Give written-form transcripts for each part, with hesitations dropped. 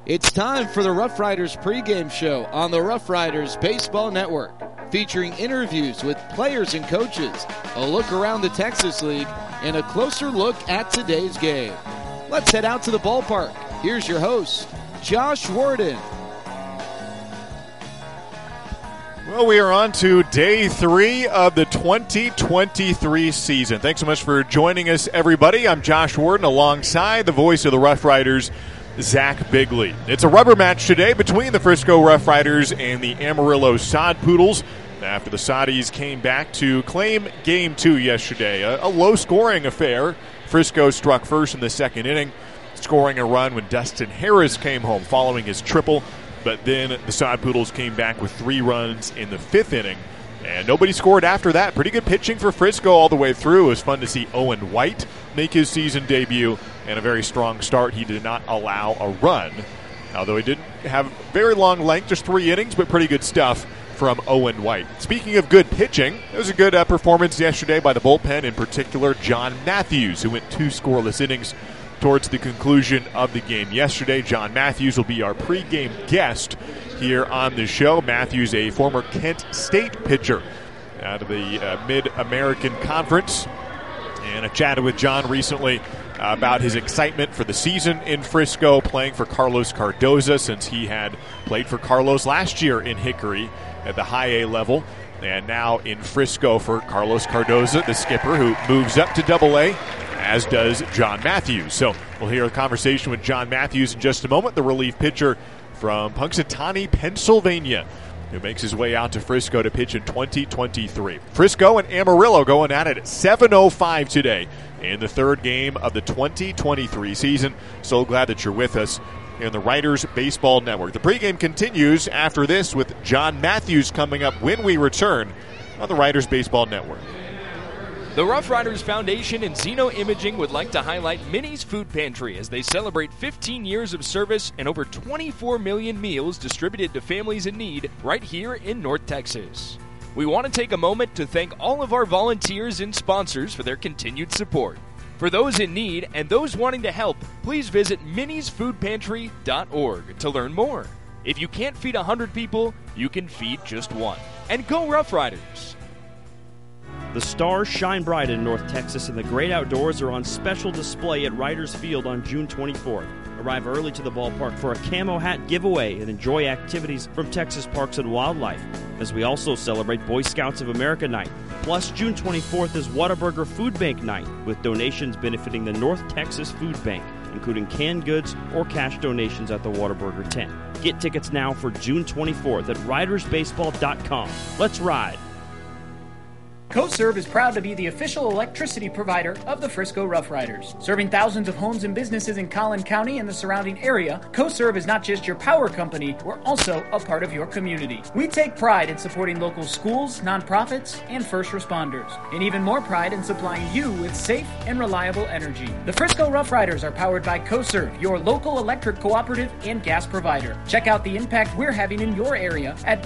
It's time for the Rough Riders pregame show on the Rough Riders Baseball Network, featuring interviews with players and coaches, a look around the Texas League, and a closer look at today's game. Let's head out to the ballpark. Here's your host, Josh Warden. Well, we are on to day 3 of the 2023 season. Thanks so much for joining us, everybody. I'm Josh Warden alongside the voice of the Rough Riders, Zach Bigley. It's a rubber match today between the Frisco Rough Riders and the Amarillo Sod Poodles after the Soddies came back to claim Game 2 yesterday. A low-scoring affair. Frisco struck first in the second inning, scoring a run when Dustin Harris came home following his triple. But then the Sod Poodles came back with 3 runs in the 5th inning, and nobody scored after that. Pretty good pitching for Frisco all the way through. It was fun to see Owen White make his season debut, and a very strong start. He did not allow a run, although he didn't have very long length, just 3 innings, but pretty good stuff from Owen White. Speaking of good pitching, it was a good performance yesterday by the bullpen, in particular John Matthews, who went 2 scoreless innings towards the conclusion of the game yesterday. John Matthews will be our pregame guest here on the show. Matthews, a former Kent State pitcher out of the Mid-American Conference. And I chatted with John recently about his excitement for the season in Frisco, playing for Carlos Cardoza, since he had played for Carlos last year in Hickory at the high A level, and now in Frisco for Carlos Cardoza, the skipper, who moves up to Double A, as does John Matthews. So we'll hear a conversation with John Matthews in just a moment, the relief pitcher from Punxsutawney, Pennsylvania, who makes his way out to Frisco to pitch in 2023. Frisco and Amarillo going at it at 7:05 today in the 3rd game of the 2023 season. So glad that you're with us in the Riders Baseball Network. The pregame continues after this with John Matthews coming up when we return on the Riders Baseball Network. The Rough Riders Foundation and Zeno Imaging would like to highlight Minnie's Food Pantry as they celebrate 15 years of service and over 24 million meals distributed to families in need right here in North Texas. We want to take a moment to thank all of our volunteers and sponsors for their continued support. For those in need and those wanting to help, please visit minniesfoodpantry.org to learn more. If you can't feed 100 people, you can feed just 1. And go Rough Riders! The stars shine bright in North Texas, and the great outdoors are on special display at Riders Field on June 24th. Arrive early to the ballpark for a camo hat giveaway and enjoy activities from Texas Parks and Wildlife, as we also celebrate Boy Scouts of America Night. Plus, June 24th is Whataburger Food Bank Night, with donations benefiting the North Texas Food Bank, including canned goods or cash donations at the Whataburger tent. Get tickets now for June 24th at ridersbaseball.com. Let's ride! CoServe is proud to be the official electricity provider of the Frisco Rough Riders. Serving thousands of homes and businesses in Collin County and the surrounding area, CoServe is not just your power company, we're also a part of your community. We take pride in supporting local schools, nonprofits, and first responders, and even more pride in supplying you with safe and reliable energy. The Frisco Rough Riders are powered by CoServe, your local electric cooperative and gas provider. Check out the impact we're having in your area at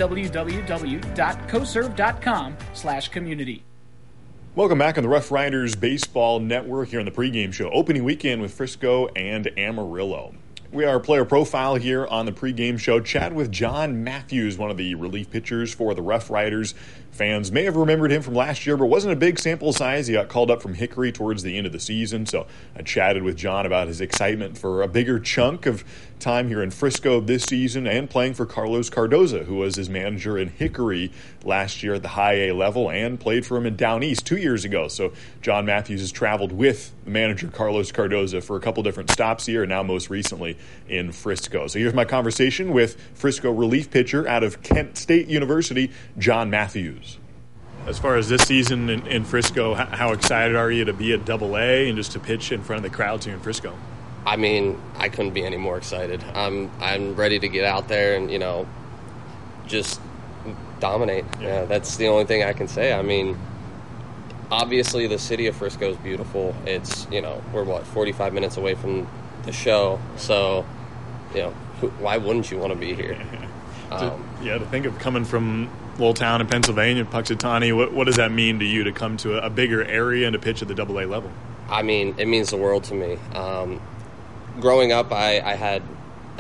www.coserve.com/community. Welcome back on the Rough Riders Baseball Network here on the pregame show. Opening weekend with Frisco and Amarillo. We are player profile here on the pregame show. Chat with John Matthews, one of the relief pitchers for the Rough Riders. Fans may have remembered him from last year, but it wasn't a big sample size. He got called up from Hickory towards the end of the season, so I chatted with John about his excitement for a bigger chunk of time here in Frisco this season and playing for Carlos Cardoza, who was his manager in Hickory last year at the high A level and played for him in Down East 2 years ago. So John Matthews has traveled with the manager Carlos Cardoza for a couple different stops here, and now most recently in Frisco. So here's my conversation with Frisco relief pitcher out of Kent State University, John Matthews. As far as this season in Frisco, how excited are you to be at Double A and just to pitch in front of the crowds here in Frisco? I mean, I couldn't be any more excited. I'm ready to get out there and, just dominate. Yeah, that's the only thing I can say. I mean, obviously the city of Frisco is beautiful. It's, we're 45 minutes away from the show. So, why wouldn't you want to be here? To think of coming from a little town in Pennsylvania, Punxsutawney, what does that mean to you to come to a bigger area and to pitch at the Double A level? I mean, it means the world to me. Growing up, I had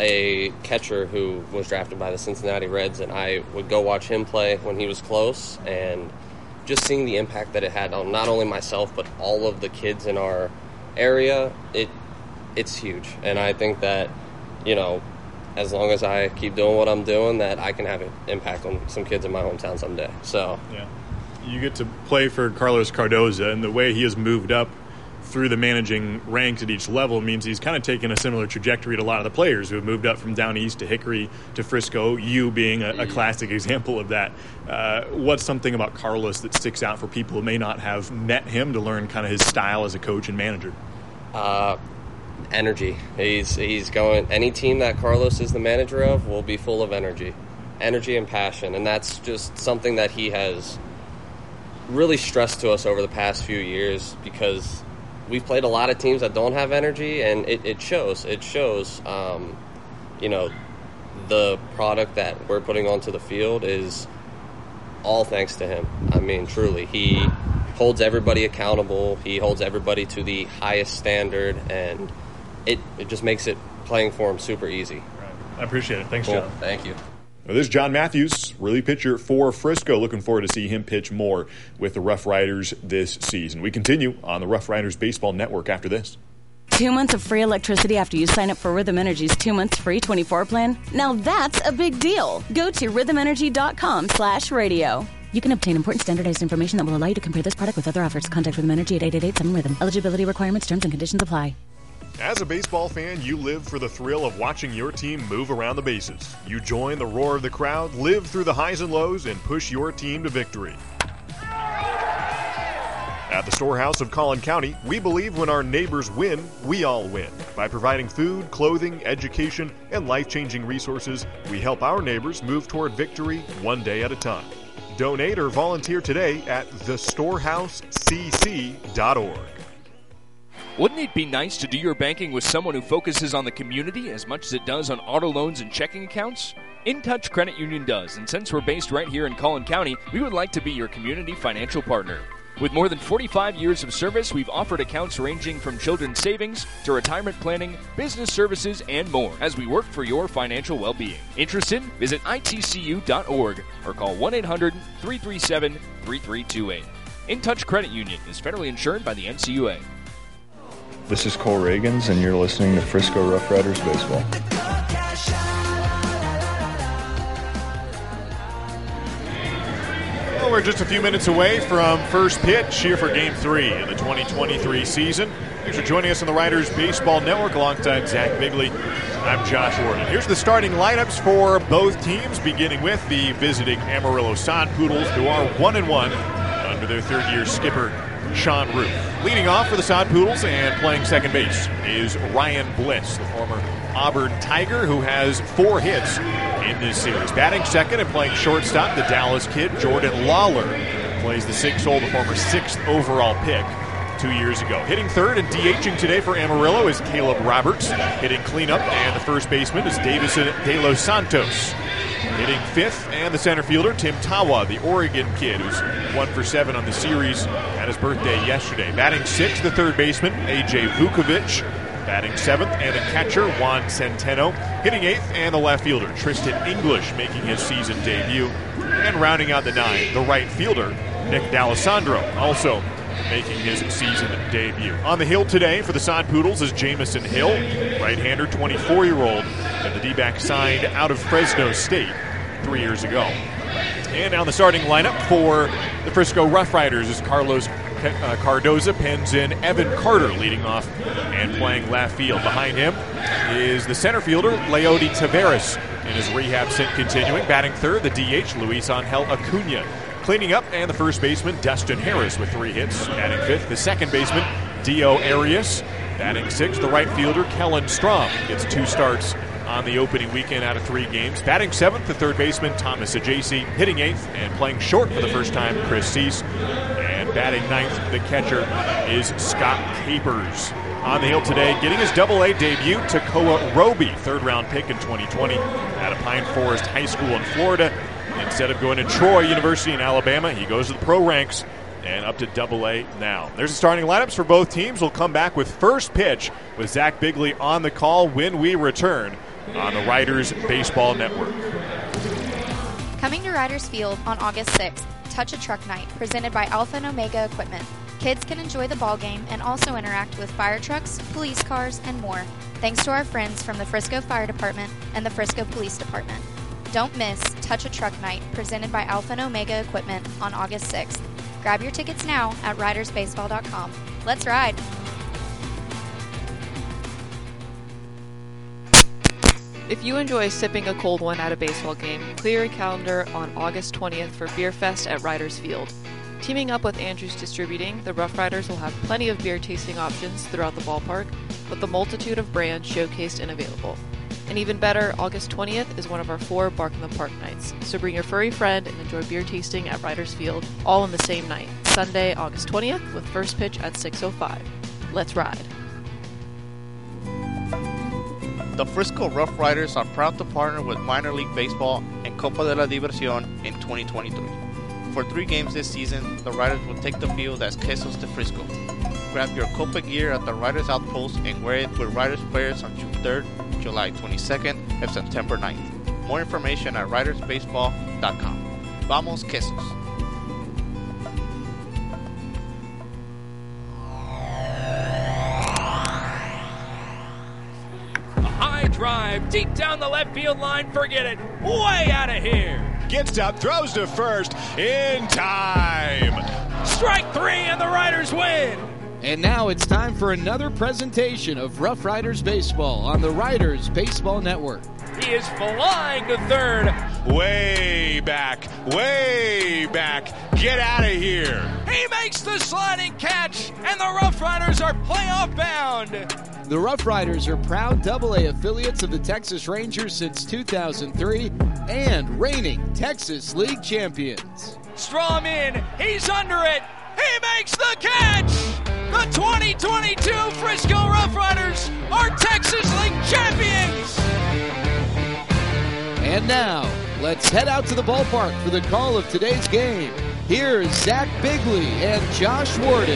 a catcher who was drafted by the Cincinnati Reds, and I would go watch him play when he was close, and just seeing the impact that it had on not only myself but all of the kids in our area, it's huge. And I think that, you know, as long as I keep doing what I'm doing, that I can have an impact on some kids in my hometown someday. So yeah, you get to play for Carlos Cardoza, and the way he has moved up through the managing ranks at each level means he's kind of taken a similar trajectory to a lot of the players who have moved up from down east to Hickory to Frisco, you being a classic example of that. What's something about Carlos that sticks out for people who may not have met him to learn kind of his style as a coach and manager? Energy. He's going, any team that Carlos is the manager of will be full of energy and passion, and that's just something that he has really stressed to us over the past few years, because we've played a lot of teams that don't have energy, and it shows. It shows. You know, the product that we're putting onto the field is all thanks to him. I mean, truly, he holds everybody accountable. He holds everybody to the highest standard, and it just makes it playing for him super easy. Right. I appreciate it. Thanks, cool. John. Thank you. Well, this is John Matthews, relief pitcher for Frisco. Looking forward to see him pitch more with the Rough Riders this season. We continue on the Rough Riders Baseball Network after this. 2 months of free electricity after you sign up for Rhythm Energy's 2 months free 24 plan? Now that's a big deal. Go to rhythmenergy.com/radio. You can obtain important standardized information that will allow you to compare this product with other offers. Contact Rhythm Energy at 888-7-RHYTHM. Eligibility requirements, terms, and conditions apply. As a baseball fan, you live for the thrill of watching your team move around the bases. You join the roar of the crowd, live through the highs and lows, and push your team to victory. At the Storehouse of Collin County, we believe when our neighbors win, we all win. By providing food, clothing, education, and life-changing resources, we help our neighbors move toward victory one day at a time. Donate or volunteer today at thestorehousecc.org. Wouldn't it be nice to do your banking with someone who focuses on the community as much as it does on auto loans and checking accounts? InTouch Credit Union does, and since we're based right here in Collin County, we would like to be your community financial partner. With more than 45 years of service, we've offered accounts ranging from children's savings to retirement planning, business services, and more as we work for your financial well-being. Interested? Visit itcu.org or call 1-800-337-3328. InTouch Credit Union is federally insured by the NCUA. This is Cole Reagans, and you're listening to Frisco Rough Riders Baseball. Well, we're just a few minutes away from first pitch here for Game 3 of the 2023 season. Thanks for joining us on the Riders Baseball Network alongside Zach Bigley. I'm Josh Warden. Here's the starting lineups for both teams, beginning with the visiting Amarillo Sod Poodles, who are 1-1 under their third-year skipper, Sean Ruth. Leading off for the Sod Poodles and playing second base is Ryan Bliss, the former Auburn Tiger, who has 4 hits in this series. Batting second and playing shortstop, the Dallas kid, Jordan Lawler, plays the 6-hole, the former 6th overall pick 2 years ago. Hitting third and DHing today for Amarillo is Caleb Roberts. Hitting cleanup and the first baseman is Davison De Los Santos. Hitting fifth and the center fielder, Tim Tawa, the Oregon kid, who's 1 for 7 on the series at his birthday yesterday. Batting sixth, the third baseman, A.J. Vukovic. Batting seventh, and the catcher, Juan Centeno. Hitting eighth, and the left fielder, Tristan English, making his season debut. And rounding out the 9, the right fielder, Nick D'Alessandro, also making his season debut. On the hill today for the Sod Poodles is Jamison Hill, right-hander, 24-year-old, that the D-backs signed out of Fresno State 3 years ago. And now the starting lineup for the Frisco Rough Riders is Carlos Cardoza, pens in Evan Carter leading off and playing left field. Behind him is the center fielder, Leody Taveras, in his rehab stint continuing. Batting third, the DH, Luis Angel Acuna. Cleaning up, and the first baseman, Dustin Harris, with 3 hits. Batting fifth, the second baseman, Dio Arias. Batting sixth, the right fielder, Kellen Strom, gets 2 starts on the opening weekend out of 3 games. Batting seventh, the third baseman, Thomas Ajacey. Hitting eighth and playing short for the first time, Chris Cease. And batting ninth, the catcher is Scott Capers. On the hill today, getting his Double-A debut, Takoa Roby, third-round pick in 2020 out of Pine Forest High School in Florida. Instead of going to Troy University in Alabama, he goes to the pro ranks and up to Double-A now. There's the starting lineups for both teams. We'll come back with first pitch with Zach Bigley on the call when we return on the Riders Baseball Network. Coming to Riders Field on August 6th, Touch a Truck Night, presented by Alpha and Omega Equipment. Kids can enjoy the ball game and also interact with fire trucks, police cars, and more, thanks to our friends from the Frisco Fire Department and the Frisco Police Department. Don't miss Touch a Truck Night, presented by Alpha and Omega Equipment on August 6th. Grab your tickets now at ridersbaseball.com. Let's ride! If you enjoy sipping a cold one at a baseball game, clear your calendar on August 20th for Beer Fest at Riders Field. Teaming up with Andrews Distributing, the Rough Riders will have plenty of beer tasting options throughout the ballpark, with a multitude of brands showcased and available. And even better, August 20th is one of our 4 Bark in the Park nights, so bring your furry friend and enjoy beer tasting at Riders Field, all on the same night, Sunday, August 20th, with first pitch at 6:05. Let's ride. The Frisco Rough Riders are proud to partner with Minor League Baseball and Copa de la Diversión in 2023. For 3 games this season, the Riders will take the field as Quesos de Frisco. Grab your Copa gear at the Riders Outpost and wear it with Riders players on June 3rd, July 22nd, and September 9th. More information at ridersbaseball.com. Vamos Quesos! Drive deep down the left field line, forget it, way out of here. Gets up, throws to first, in time. Strike 3 and the Riders win. And now it's time for another presentation of Rough Riders Baseball on the Riders Baseball Network. He is flying to third. Way back, get out of here. He makes the sliding catch, and the Rough Riders are playoff bound. The Rough Riders are proud Double-A affiliates of the Texas Rangers since 2003 and reigning Texas League champions. Strom in, he's under it, he makes the catch! The 2022 Frisco Rough Riders are Texas League champions! And now, let's head out to the ballpark for the call of today's game. Here's Zach Bigley and Josh Warden.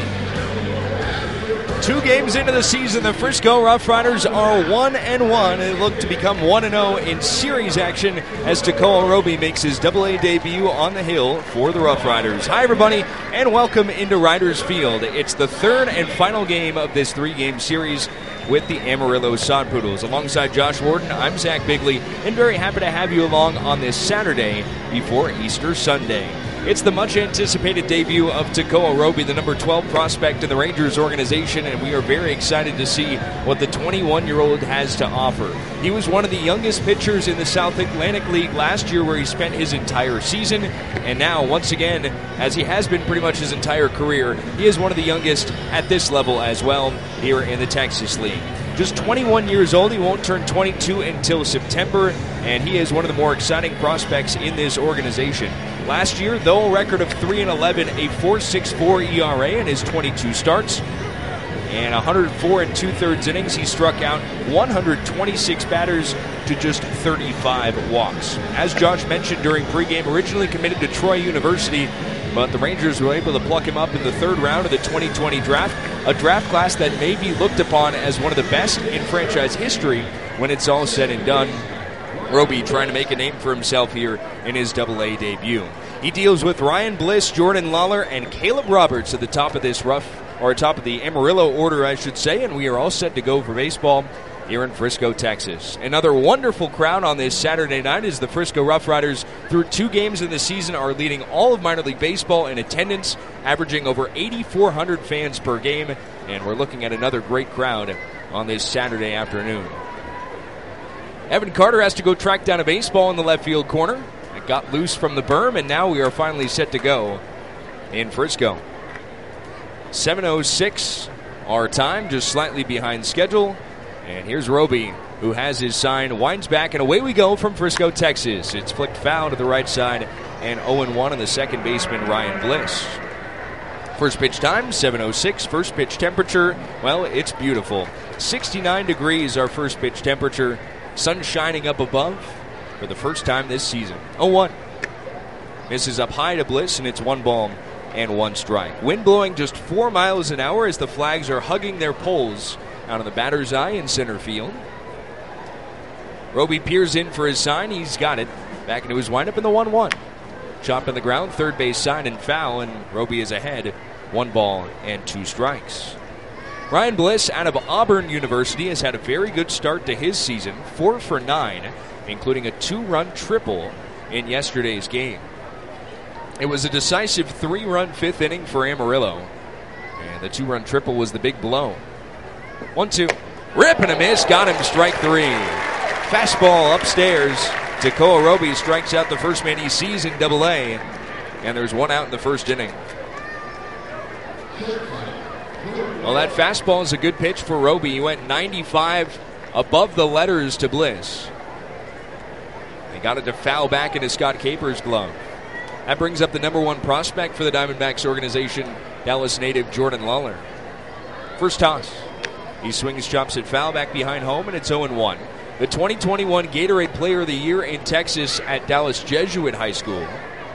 2 games into the season, the Frisco Rough Riders are 1-1. They look to become 1-0 in series action as Takao Roby makes his Double-A debut on the hill for the Rough Riders. Hi, everybody, and welcome into Riders Field. It's the 3rd and final game of this 3-game series with the Amarillo Sod Poodles. Alongside Josh Warden, I'm Zach Bigley, and very happy to have you along on this Saturday before Easter Sunday. It's the much-anticipated debut of Takao Roby, the number 12 prospect in the Rangers organization, and we are very excited to see what the 21-year-old has to offer. He was one of the youngest pitchers in the South Atlantic League last year, where he spent his entire season, and now, once again, as he has been pretty much his entire career, he is one of the youngest at this level as well here in the Texas League. Just 21 years old, he won't turn 22 until September, and he is one of the more exciting prospects in this organization. Last year, though a record of 3-11, a 4.64 ERA in his 22 starts, and 104 2/3 innings, he struck out 126 batters to just 35 walks. As Josh mentioned during pregame, originally committed to Troy University, but the Rangers were able to pluck him up in the 3rd round of the 2020 draft, a draft class that may be looked upon as one of the best in franchise history when it's all said and done. Roby trying to make a name for himself here in his Double-A debut. He deals with Ryan Bliss, Jordan Lawler, and Caleb Roberts at the top of this top of the Amarillo order, I should say, and we are all set to go for baseball here in Frisco, Texas. Another wonderful crowd on this Saturday night as the Frisco Rough Riders, through 2 games in the season, are leading all of minor league baseball in attendance, averaging over 8,400 fans per game, and we're looking at another great crowd on this Saturday afternoon. Evan Carter has to go track down a baseball in the left field corner. It got loose from the berm, and now we are finally set to go in Frisco. 7:06 our time, just slightly behind schedule. And here's Roby, who has his sign, winds back, and away we go from Frisco, Texas. It's flicked foul to the right side, and 0-1 on the second baseman, Ryan Bliss. First pitch time, 7:06. First pitch temperature, well, it's beautiful. 69 degrees our first pitch temperature. Sun shining up above for the first time this season. 0-1. Misses up high to Bliss, and it's 1 ball and 1 strike. Wind blowing just 4 miles an hour as the flags are hugging their poles out of the batter's eye in center field. Roby peers in for his sign. He's got it. Back into his windup in the 1-1. Chop in the ground, third base sign and foul, and Roby is ahead. 1 ball and 2 strikes. Ryan Bliss out of Auburn University has had a very good start to his season, 4 for 9, including a 2-run triple in yesterday's game. It was a decisive 3-run 5th inning for Amarillo, and the 2-run triple was the big blow. 1-2. Rip and a miss, got him, strike 3. Fastball upstairs. Tekoa Roby strikes out the first man he sees in Double-A, and there's 1 out in the first inning. Well, that fastball is a good pitch for Roby. He went 95 above the letters to Bliss. He got it to foul back into Scott Capers' glove. That brings up the number 1 prospect for the Diamondbacks organization, Dallas native Jordan Lawler. First toss. He swings, chops it foul back behind home, and it's 0-1. The 2021 Gatorade Player of the Year in Texas at Dallas Jesuit High School.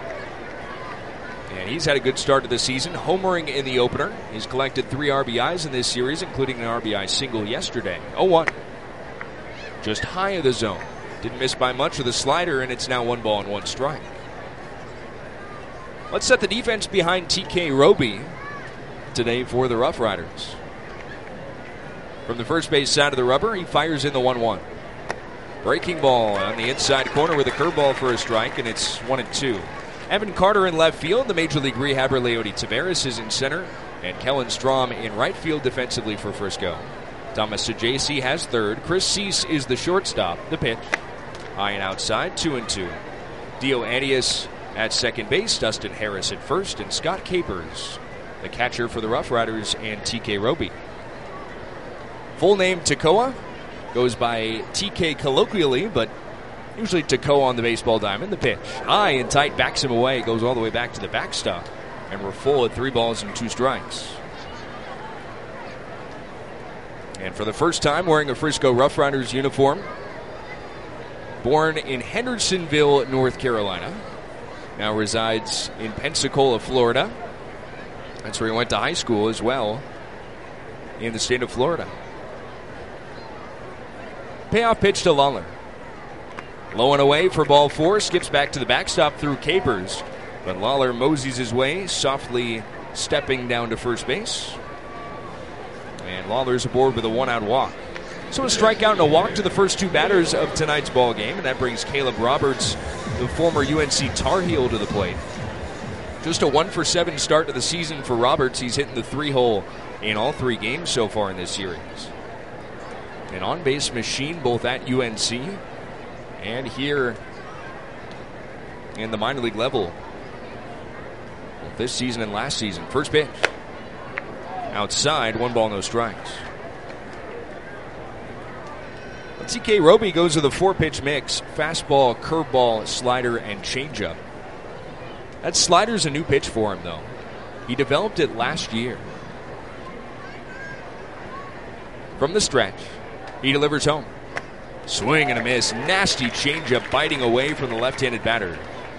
And he's had a good start to the season, homering in the opener. He's collected 3 RBIs in this series, including an RBI single yesterday. 0-1. Just high of the zone. Didn't miss by much with a slider, and it's now 1 ball and 1 strike. Let's set the defense behind TK Roby today for the Rough Riders. From the first base side of the rubber, he fires in the 1-1. Breaking ball on the inside corner with a curveball for a strike, and it's 1-2. Evan Carter in left field. The Major League rehabber Leody Taveras is in center, and Kellen Strom in right field defensively for Frisco. Thomas Sajaci has third. Chris Cease is the shortstop. The pitch. High and outside, 2-2. Dio Arias at second base, Dustin Harris at first, and Scott Capers, the catcher for the Rough Riders, and TK Roby. Full name Tekoa, goes by TK colloquially, but usually Tekoa on the baseball diamond. The pitch. High and tight, backs him away, goes all the way back to the backstop, and we're full at 3 balls and 2 strikes. And for the first time wearing a Frisco Rough Riders uniform, born in Hendersonville, North Carolina, now resides in Pensacola, Florida. That's where he went to high school as well, in the state of Florida. Payoff pitch to Lawler. Low and away for ball 4, skips back to the backstop through Capers, but Lawler moseys his way, softly stepping down to first base. And Lawler's aboard with a 1-out walk. So a strikeout and a walk to the first 2 batters of tonight's ball game, and that brings Caleb Roberts, the former UNC Tar Heel, to the plate. Just a 1-for-7 start to the season for Roberts. He's hitting the 3-hole in all 3 games so far in this series. An on-base machine both at UNC and here in the minor league level, both this season and last season. First pitch. Outside, 1 ball, no strikes. TK Roby goes with a 4-pitch mix: fastball, curveball, slider, and changeup. That slider's a new pitch for him, though. He developed it last year. From the stretch, he delivers home. Swing and a miss. Nasty changeup biting away from the left-handed batter.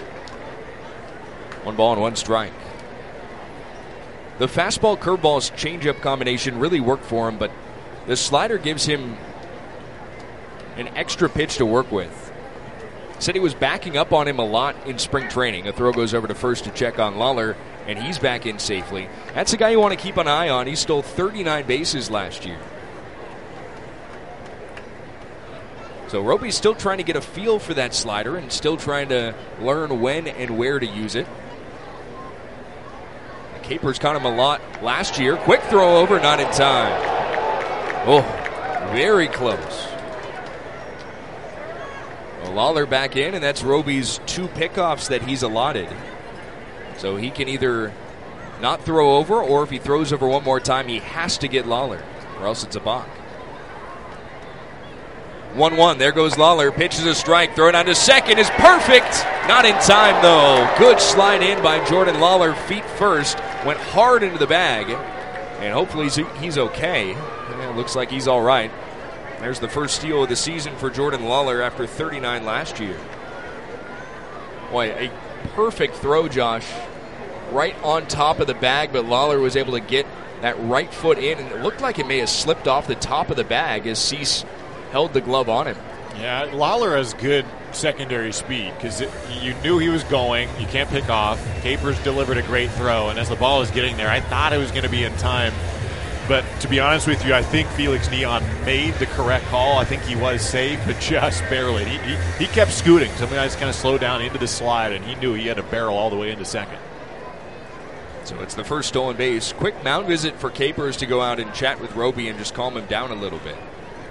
1 ball and 1 strike. The fastball, curveball, changeup combination really worked for him, but the slider gives him an extra pitch to work with. Said he was backing up on him a lot in spring training. A throw goes over to first to check on Lawler, and he's back in safely. That's a guy you want to keep an eye on. He stole 39 bases last year. So Roby's still trying to get a feel for that slider and still trying to learn when and where to use it. Capers caught him a lot last year. Quick throw over, not in time. Oh, very close. Well, Lawler back in, and that's Roby's 2 pickoffs that he's allotted. So he can either not throw over, or if he throws over one more time, he has to get Lawler, or else it's a balk. 1-1. There goes Lawler. Pitches a strike. Throw it on to second is perfect. Not in time, though. Good slide in by Jordan Lawler. Feet first. Went hard into the bag. And hopefully he's okay. Yeah, looks like he's all right. There's the first steal of the season for Jordan Lawler after 39 last year. Boy, a perfect throw, Josh. right on top of the bag, but Lawler was able to get that right foot in, and it looked like it may have slipped off the top of the bag as Cease held the glove on him. Yeah, Lawler has good secondary speed because you knew he was going. You can't pick off. Capers delivered a great throw, and as the ball was getting there, I thought it was going to be in time. But to be honest with you, I think Felix Neon made the correct call. I think he was safe, but just barely. He kept scooting. Some guys kind of slowed down into the slide, and he knew he had to barrel all the way into second. So it's the first stolen base. Quick mound visit for Capers to go out and chat with Roby and just calm him down a little bit.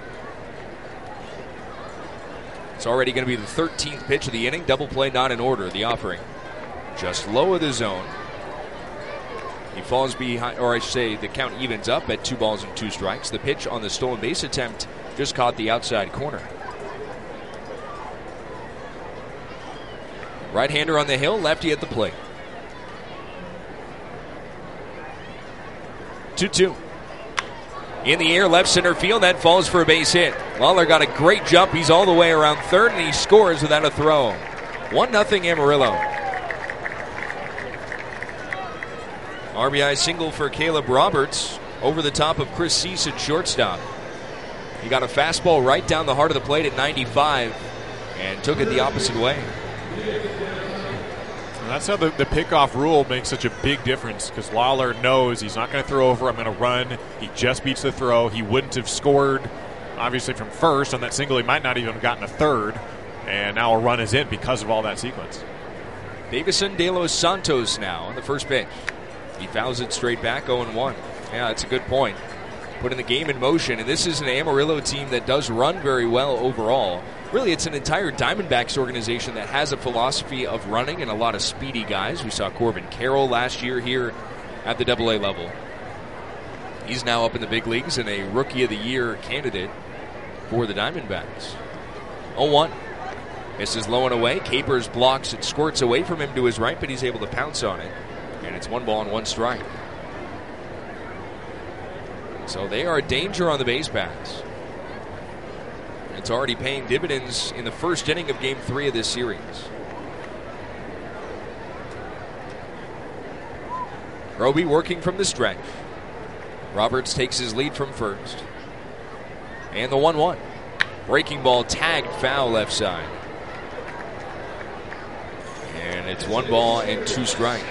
It's already going to be the 13th pitch of the inning. Double play not in order. The offering just low of the zone. He falls behind, or I should say the count evens up at 2 balls and 2 strikes. The pitch on the stolen base attempt just caught the outside corner. Right-hander on the hill, lefty at the plate. 2-2. In the air, left center field, that falls for a base hit. Lawler got a great jump. He's all the way around third, and he scores without a throw. 1-0 Amarillo. RBI single for Caleb Roberts over the top of Chris Cease at shortstop. He got a fastball right down the heart of the plate at 95 and took it the opposite way. And that's how the pickoff rule makes such a big difference, because Lawler knows he's not going to throw over. I'm going to run. He just beats the throw. He wouldn't have scored, obviously, from first on that single. He might not even have gotten a third, and now a run is in because of all that sequence. Davison De Los Santos now on the first pitch. He fouls it straight back, 0-1. Yeah, that's a good point. Putting the game in motion, and this is an Amarillo team that does run very well overall. Really, it's an entire Diamondbacks organization that has a philosophy of running and a lot of speedy guys. We saw Corbin Carroll last year here at the AA level. He's now up in the big leagues and a Rookie of the Year candidate for the Diamondbacks. 0-1. Misses low and away. Capers blocks it, squirts away from him to his right, but he's able to pounce on it. And it's 1 ball and 1 strike. So they are a danger on the base paths. It's already paying dividends in the first inning of Game 3 of this series. Roby working from the stretch. Roberts takes his lead from first. And the 1-1. Breaking ball tagged foul left side. And it's 1 ball and 2 strikes.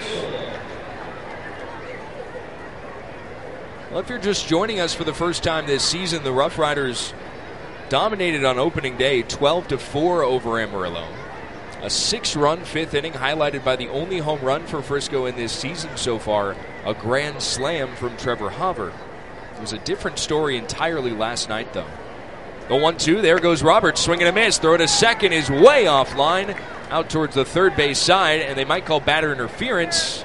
Well, if you're just joining us for the first time this season, the Rough Riders dominated on opening day 12-4 over Amarillo. A 6-run 5th inning highlighted by the only home run for Frisco in this season so far, a grand slam from Trevor Hauver. It was a different story entirely last night, though. The 1-2, there goes Roberts, swing and a miss. Throw to second is way offline, out towards the third base side, and they might call batter interference.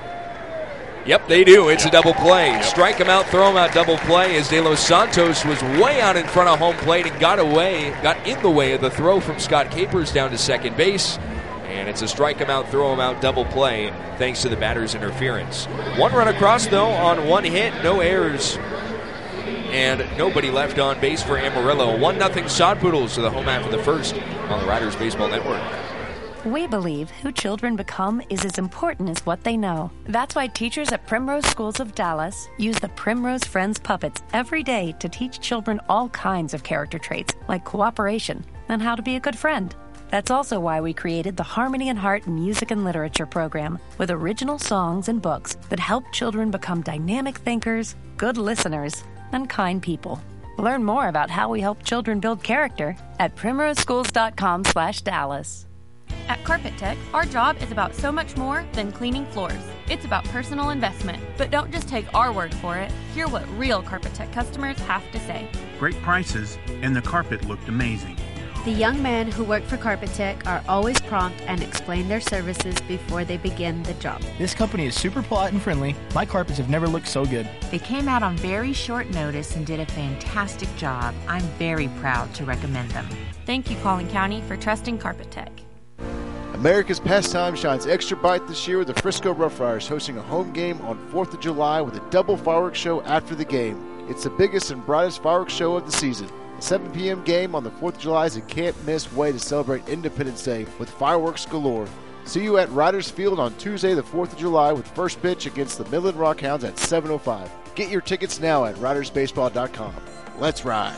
Yep, they do. It's a double play. Strike him out, throw him out, double play as De Los Santos was way out in front of home plate and got in the way of the throw from Scott Capers down to second base. And it's a strike him out, throw him out, double play thanks to the batter's interference. 1 run across, though, on 1 hit, no errors, and nobody left on base for Amarillo. 1-0 Sod Poodles to the home half of the first on the Riders Baseball Network. We believe who children become is as important as what they know. That's why teachers at Primrose Schools of Dallas use the Primrose Friends puppets every day to teach children all kinds of character traits, like cooperation and how to be a good friend. That's also why we created the Harmony and Heart Music and Literature program, with original songs and books that help children become dynamic thinkers, good listeners, and kind people. Learn more about how we help children build character at primroseschools.com/Dallas. At Carpet Tech, our job is about so much more than cleaning floors. It's about personal investment. But don't just take our word for it. Hear what real Carpet Tech customers have to say. Great prices, and the carpet looked amazing. The young men who work for Carpet Tech are always prompt and explain their services before they begin the job. This company is super polite and friendly. My carpets have never looked so good. They came out on very short notice and did a fantastic job. I'm very proud to recommend them. Thank you, Collin County, for trusting Carpet Tech. America's Pastime shines extra bright this year with the Frisco Rough Riders hosting a home game on 4th of July with a double fireworks show after the game. It's the biggest and brightest fireworks show of the season. The 7 p.m. game on the 4th of July is a can't-miss way to celebrate Independence Day with fireworks galore. See you at Riders Field on Tuesday, the 4th of July, with first pitch against the Midland Rockhounds at 7:05. Get your tickets now at ridersbaseball.com. Let's ride.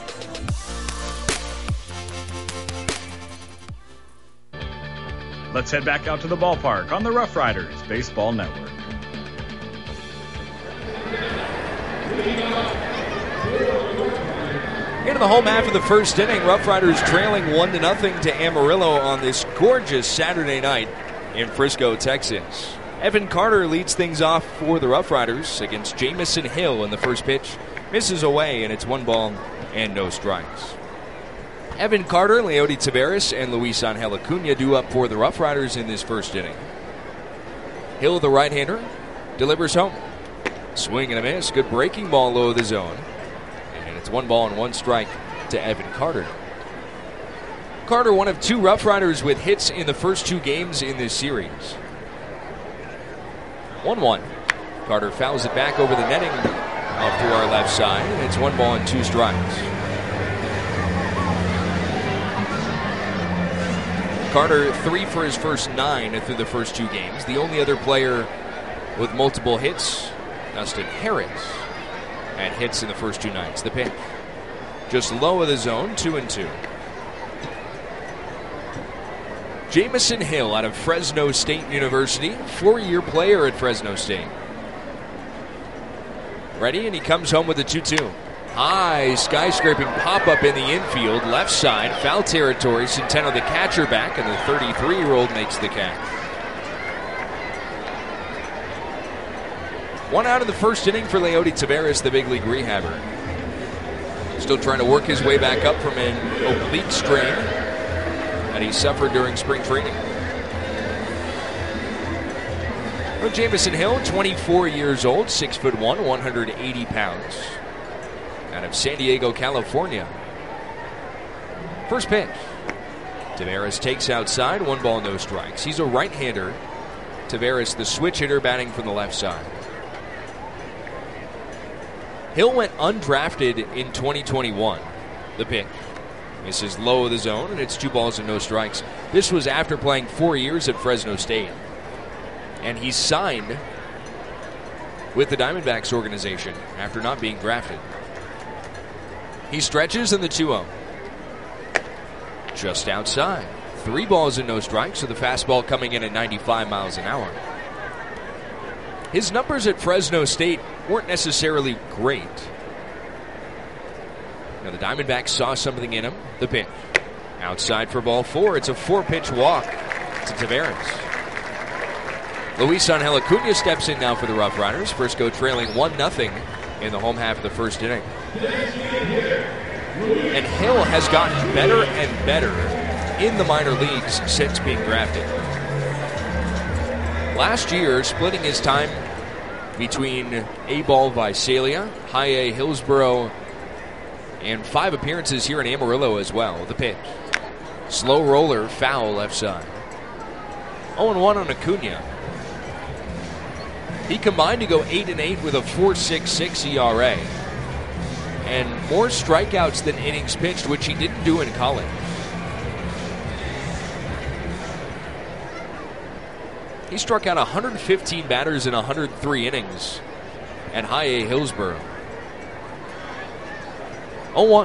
Let's head back out to the ballpark on the Rough Riders Baseball Network. Into the home half of the first inning, Rough Riders trailing 1-0 to Amarillo on this gorgeous Saturday night in Frisco, Texas. Evan Carter leads things off for the Rough Riders against Jamison Hill in the first pitch. Misses away, and it's 1 ball and no strikes. Evan Carter, Leody Taveras, and Luis Angel Acuna do up for the Rough Riders in this first inning. Hill, the right-hander, delivers home. Swing and a miss. Good breaking ball low of the zone. And it's 1 ball and 1 strike to Evan Carter. Carter, one of 2 Rough Riders with hits in the first 2 games in this series. 1-1. Carter fouls it back over the netting off to our left side, and it's 1 ball and 2 strikes. Carter 3 for his first 9 through the first 2 games. The only other player with multiple hits, Dustin Harris, had hits in the first 2 nights. The pitch just low of the zone, 2-2. Jamison Hill out of Fresno State University, 4-year player at Fresno State. Ready, and he comes home with a 2-2. High skyscraping pop-up in the infield, left side, foul territory. Centeno, the catcher, back, and the 33-year-old makes the catch. 1 out in the first inning for Leody Taveras, the big league rehabber. Still trying to work his way back up from an oblique strain that he suffered during spring training. Well, Jamison Hill, 24 years old, 6'1", 180 pounds. Out of San Diego, California. First pitch. Taveras takes outside, 1 ball, no strikes. He's a right-hander. Taveras, the switch hitter, batting from the left side. Hill went undrafted in 2021. The pitch. This is low of the zone, and it's 2 balls and no strikes. This was after playing 4 years at Fresno State. And he signed with the Diamondbacks organization after not being drafted. He stretches in the 2-0. Just outside. 3 balls and no strikes, so the fastball coming in at 95 miles an hour. His numbers at Fresno State weren't necessarily great. Now the Diamondbacks saw something in him. The pitch. Outside for ball 4. It's a 4-pitch walk to Taveras. Luis Angel Acuna steps in now for the Rough Riders. Frisco trailing 1-0 in the home half of the first inning. And Hill has gotten better and better in the minor leagues since being drafted. Last year, splitting his time between A-Ball Visalia, High A Hillsboro, and 5 appearances here in Amarillo as well. The pitch. Slow roller, foul left side. 0-1 on Acuna. He combined to go 8-8 with a 4.66 ERA. And more strikeouts than innings pitched, which he didn't do in college. He struck out 115 batters in 103 innings at High A Hillsboro. 0-1.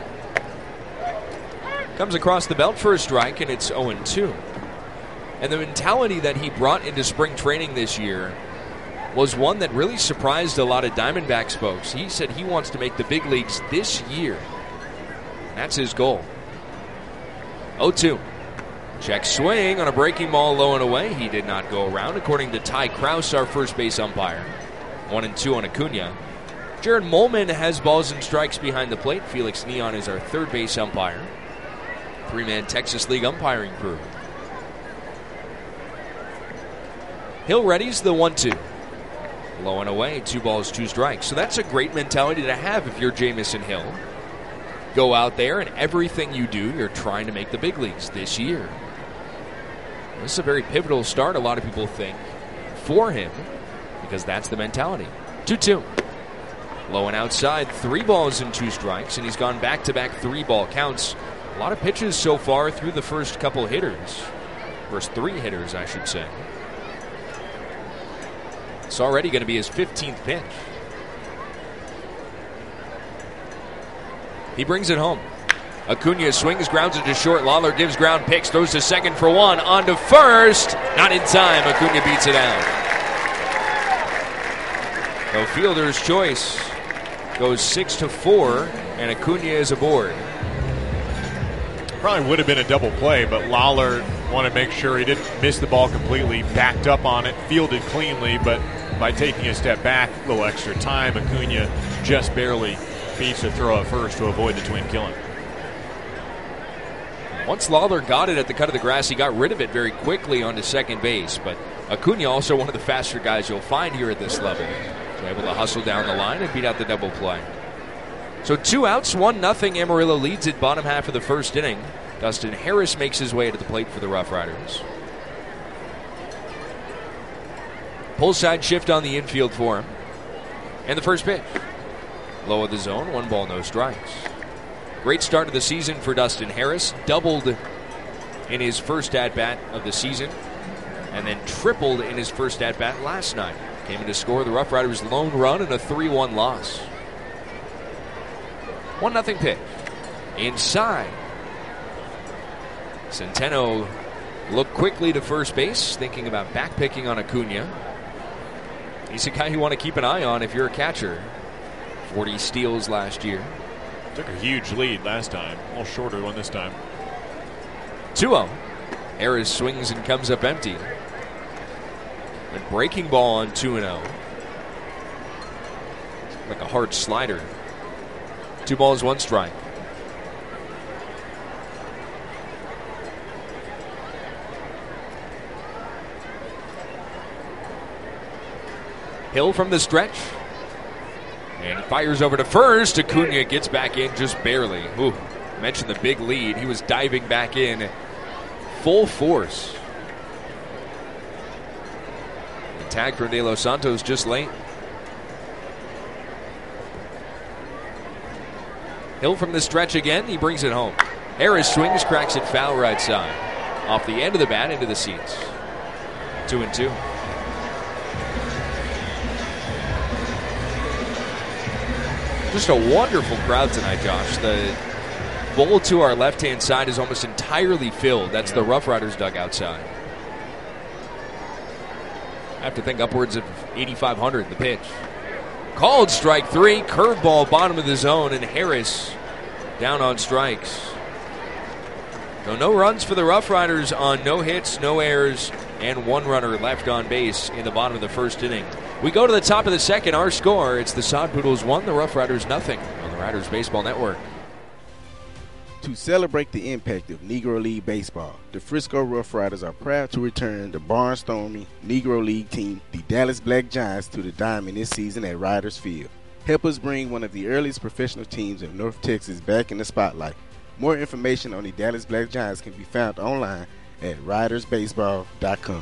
Comes across the belt for a strike, and it's 0-2. And the mentality that he brought into spring training this year was one that really surprised a lot of Diamondbacks folks. He said he wants to make the big leagues this year. That's his goal. 0-2. Check swing on a breaking ball low and away. He did not go around, according to Ty Krause, our first base umpire. 1-2 on Acuna. Jared Molman has balls and strikes behind the plate. Felix Neon is our third base umpire. 3-man Texas League umpiring crew. Hill readies the 1-2. Low and away, 2 balls, 2 strikes. So that's a great mentality to have if you're Jamison Hill. Go out there and everything you do, you're trying to make the big leagues this year. This is a very pivotal start, a lot of people think, for him, because that's the mentality. 2-2. Low and outside, 3 balls and 2 strikes, and he's gone back-to-back 3-ball counts. A lot of pitches so far through the first couple hitters. First 3 hitters, I should say. It's already going to be his 15th pitch. He brings it home. Acuna swings, grounds it to short. Lawler gives ground, picks, throws to second for 1. On to first. Not in time. Acuna beats it out. The fielder's choice goes 6-4, and Acuna is aboard. Probably would have been a double play, but Lawler wanted to make sure he didn't miss the ball completely, backed up on it, fielded cleanly, but by taking a step back, a little extra time, Acuna just barely beats the throw at first to avoid the twin killing. Once Lawler got it at the cut of the grass, he got rid of it very quickly onto second base, but Acuna also one of the faster guys you'll find here at this level. So able to hustle down the line and beat out the double play. So 2 outs, 1-0. Amarillo leads it bottom half of the first inning. Dustin Harris makes his way to the plate for the Rough Riders. Pull side shift on the infield for him. And the first pitch. Low of the zone, 1 ball, no strikes. Great start of the season for Dustin Harris. Doubled in his first at-bat of the season. And then tripled in his first at-bat last night. Came in to score the Rough Riders' lone run in a 3-1 loss. 1-0 pitch. Inside. Centeno looked quickly to first base, thinking about backpicking on Acuna. He's a guy you want to keep an eye on if you're a catcher. 40 steals last year. Took a huge lead last time. A little shorter one this time. 2-0. Harris swings and comes up empty. A breaking ball on 2-0. Like a hard slider. 2 balls, 1 strike. Hill from the stretch. And fires over to first. Acuna gets back in just barely. Ooh, mentioned the big lead. He was diving back in full force. The tag for De Los Santos just late. Hill from the stretch again. He brings it home. Harris swings, cracks it foul right side. Off the end of the bat into the seats. 2-2. Just a wonderful crowd tonight, Josh. The bowl to our left-hand side is almost entirely filled. That's the Rough Riders dugout side. I have to think upwards of 8,500 the pitch. Called strike 3, curveball bottom of the zone, and Harris down on strikes. So no runs for the Rough Riders on no hits, no errors, and 1 runner left on base in the bottom of the first inning. We go to the top of the second. Our score, it's the Sod Poodles 1, the Rough Riders 0 on the Riders Baseball Network. To celebrate the impact of Negro League baseball, the Frisco Rough Riders are proud to return the barnstorming Negro League team, the Dallas Black Giants, to the diamond this season at Riders Field. Help us bring one of the earliest professional teams of North Texas back in the spotlight. More information on the Dallas Black Giants can be found online at ridersbaseball.com.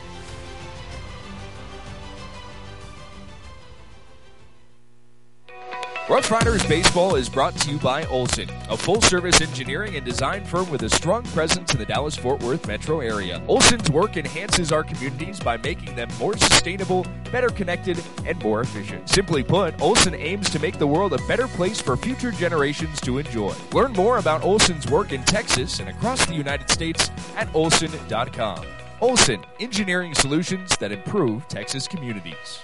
Rough Riders Baseball is brought to you by Olson, a full-service engineering and design firm with a strong presence in the Dallas-Fort Worth metro area. Olson's work enhances our communities by making them more sustainable, better connected, and more efficient. Simply put, Olson aims to make the world a better place for future generations to enjoy. Learn more about Olson's work in Texas and across the United States at olson.com. Olson, engineering solutions that improve Texas communities.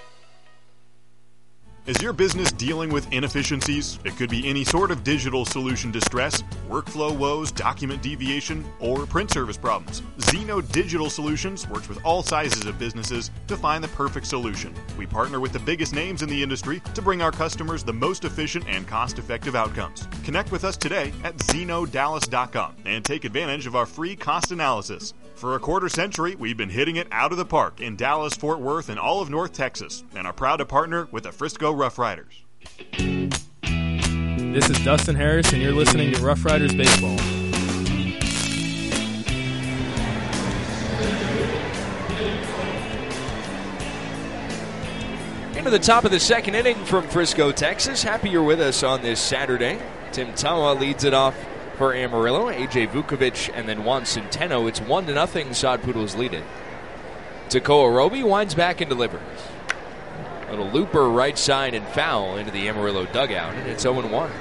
Is your business dealing with inefficiencies? It could be any sort of digital solution distress, workflow woes, document deviation, or print service problems. Zeno Digital Solutions works with all sizes of businesses to find the perfect solution. We partner with the biggest names in the industry to bring our customers the most efficient and cost-effective outcomes. Connect with us today at ZenoDallas.com and take advantage of our free cost analysis. For a quarter century, we've been hitting it out of the park in Dallas, Fort Worth, and all of North Texas, and are proud to partner with the Frisco Rough Riders. This is Dustin Harris, and you're listening to Rough Riders Baseball. Into the top of the second inning from Frisco, Texas. Happy you're with us on this Saturday. Tim Tawa leads it off for Amarillo. A.J. Vukovic and then Juan Centeno. It's 1-0. Sod Poodles lead it. Tekoa Roby winds back and delivers. Little looper right side and foul into the Amarillo dugout, and it's 0-1.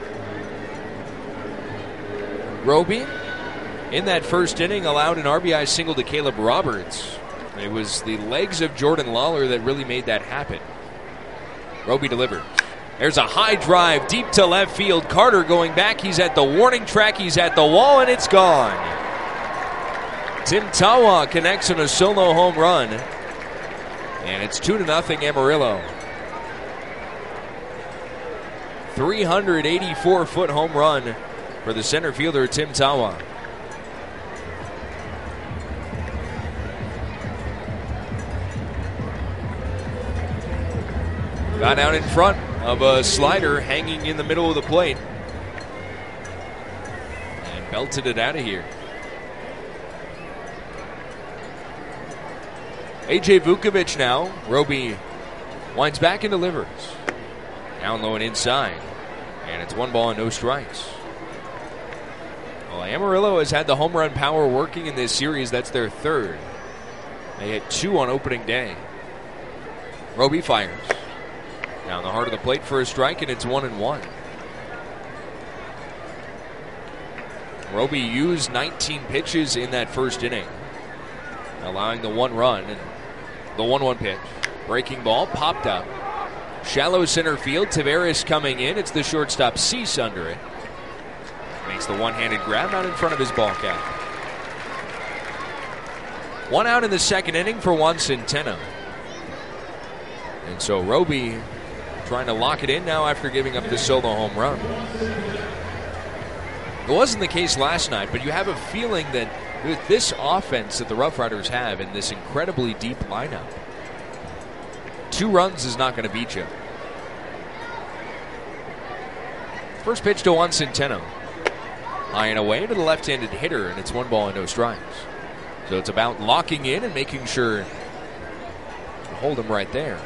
Roby, in that first inning, allowed an RBI single to Caleb Roberts. It was the legs of Jordan Lawler that really made that happen. Roby delivers. There's a high drive deep to left field. Carter going back. He's at the warning track. He's at the wall, and it's gone. Tim Tawa connects on a solo home run. And it's 2-0 Amarillo. 384-foot home run for the center fielder, Tim Tawa. Got out in front of a slider hanging in the middle of the plate. And belted it out of here. A.J. Vukovic now. Roby winds back and delivers. Down low and inside. And it's 1 ball and no strikes. Well, Amarillo has had the home run power working in this series. That's their third. They hit 2 on opening day. Roby fires. Down the heart of the plate for a strike, and it's 1-1. Roby used 19 pitches in that first inning, allowing the 1 run. And the 1-1 pitch. Breaking ball, popped up. Shallow center field. Taveras coming in. It's the shortstop Cease under it. Makes the one-handed grab out in front of his ball cap. 1 out in the second inning for Juan Centeno. And so Roby trying to lock it in now after giving up the solo home run. It wasn't the case last night, but you have a feeling that with this offense that the Rough Riders have in this incredibly deep lineup, 2 runs is not going to beat you. First pitch to Juan Centeno. High and away to the left-handed hitter, and it's 1 ball and no strikes. So it's about locking in and making sure to hold him right there.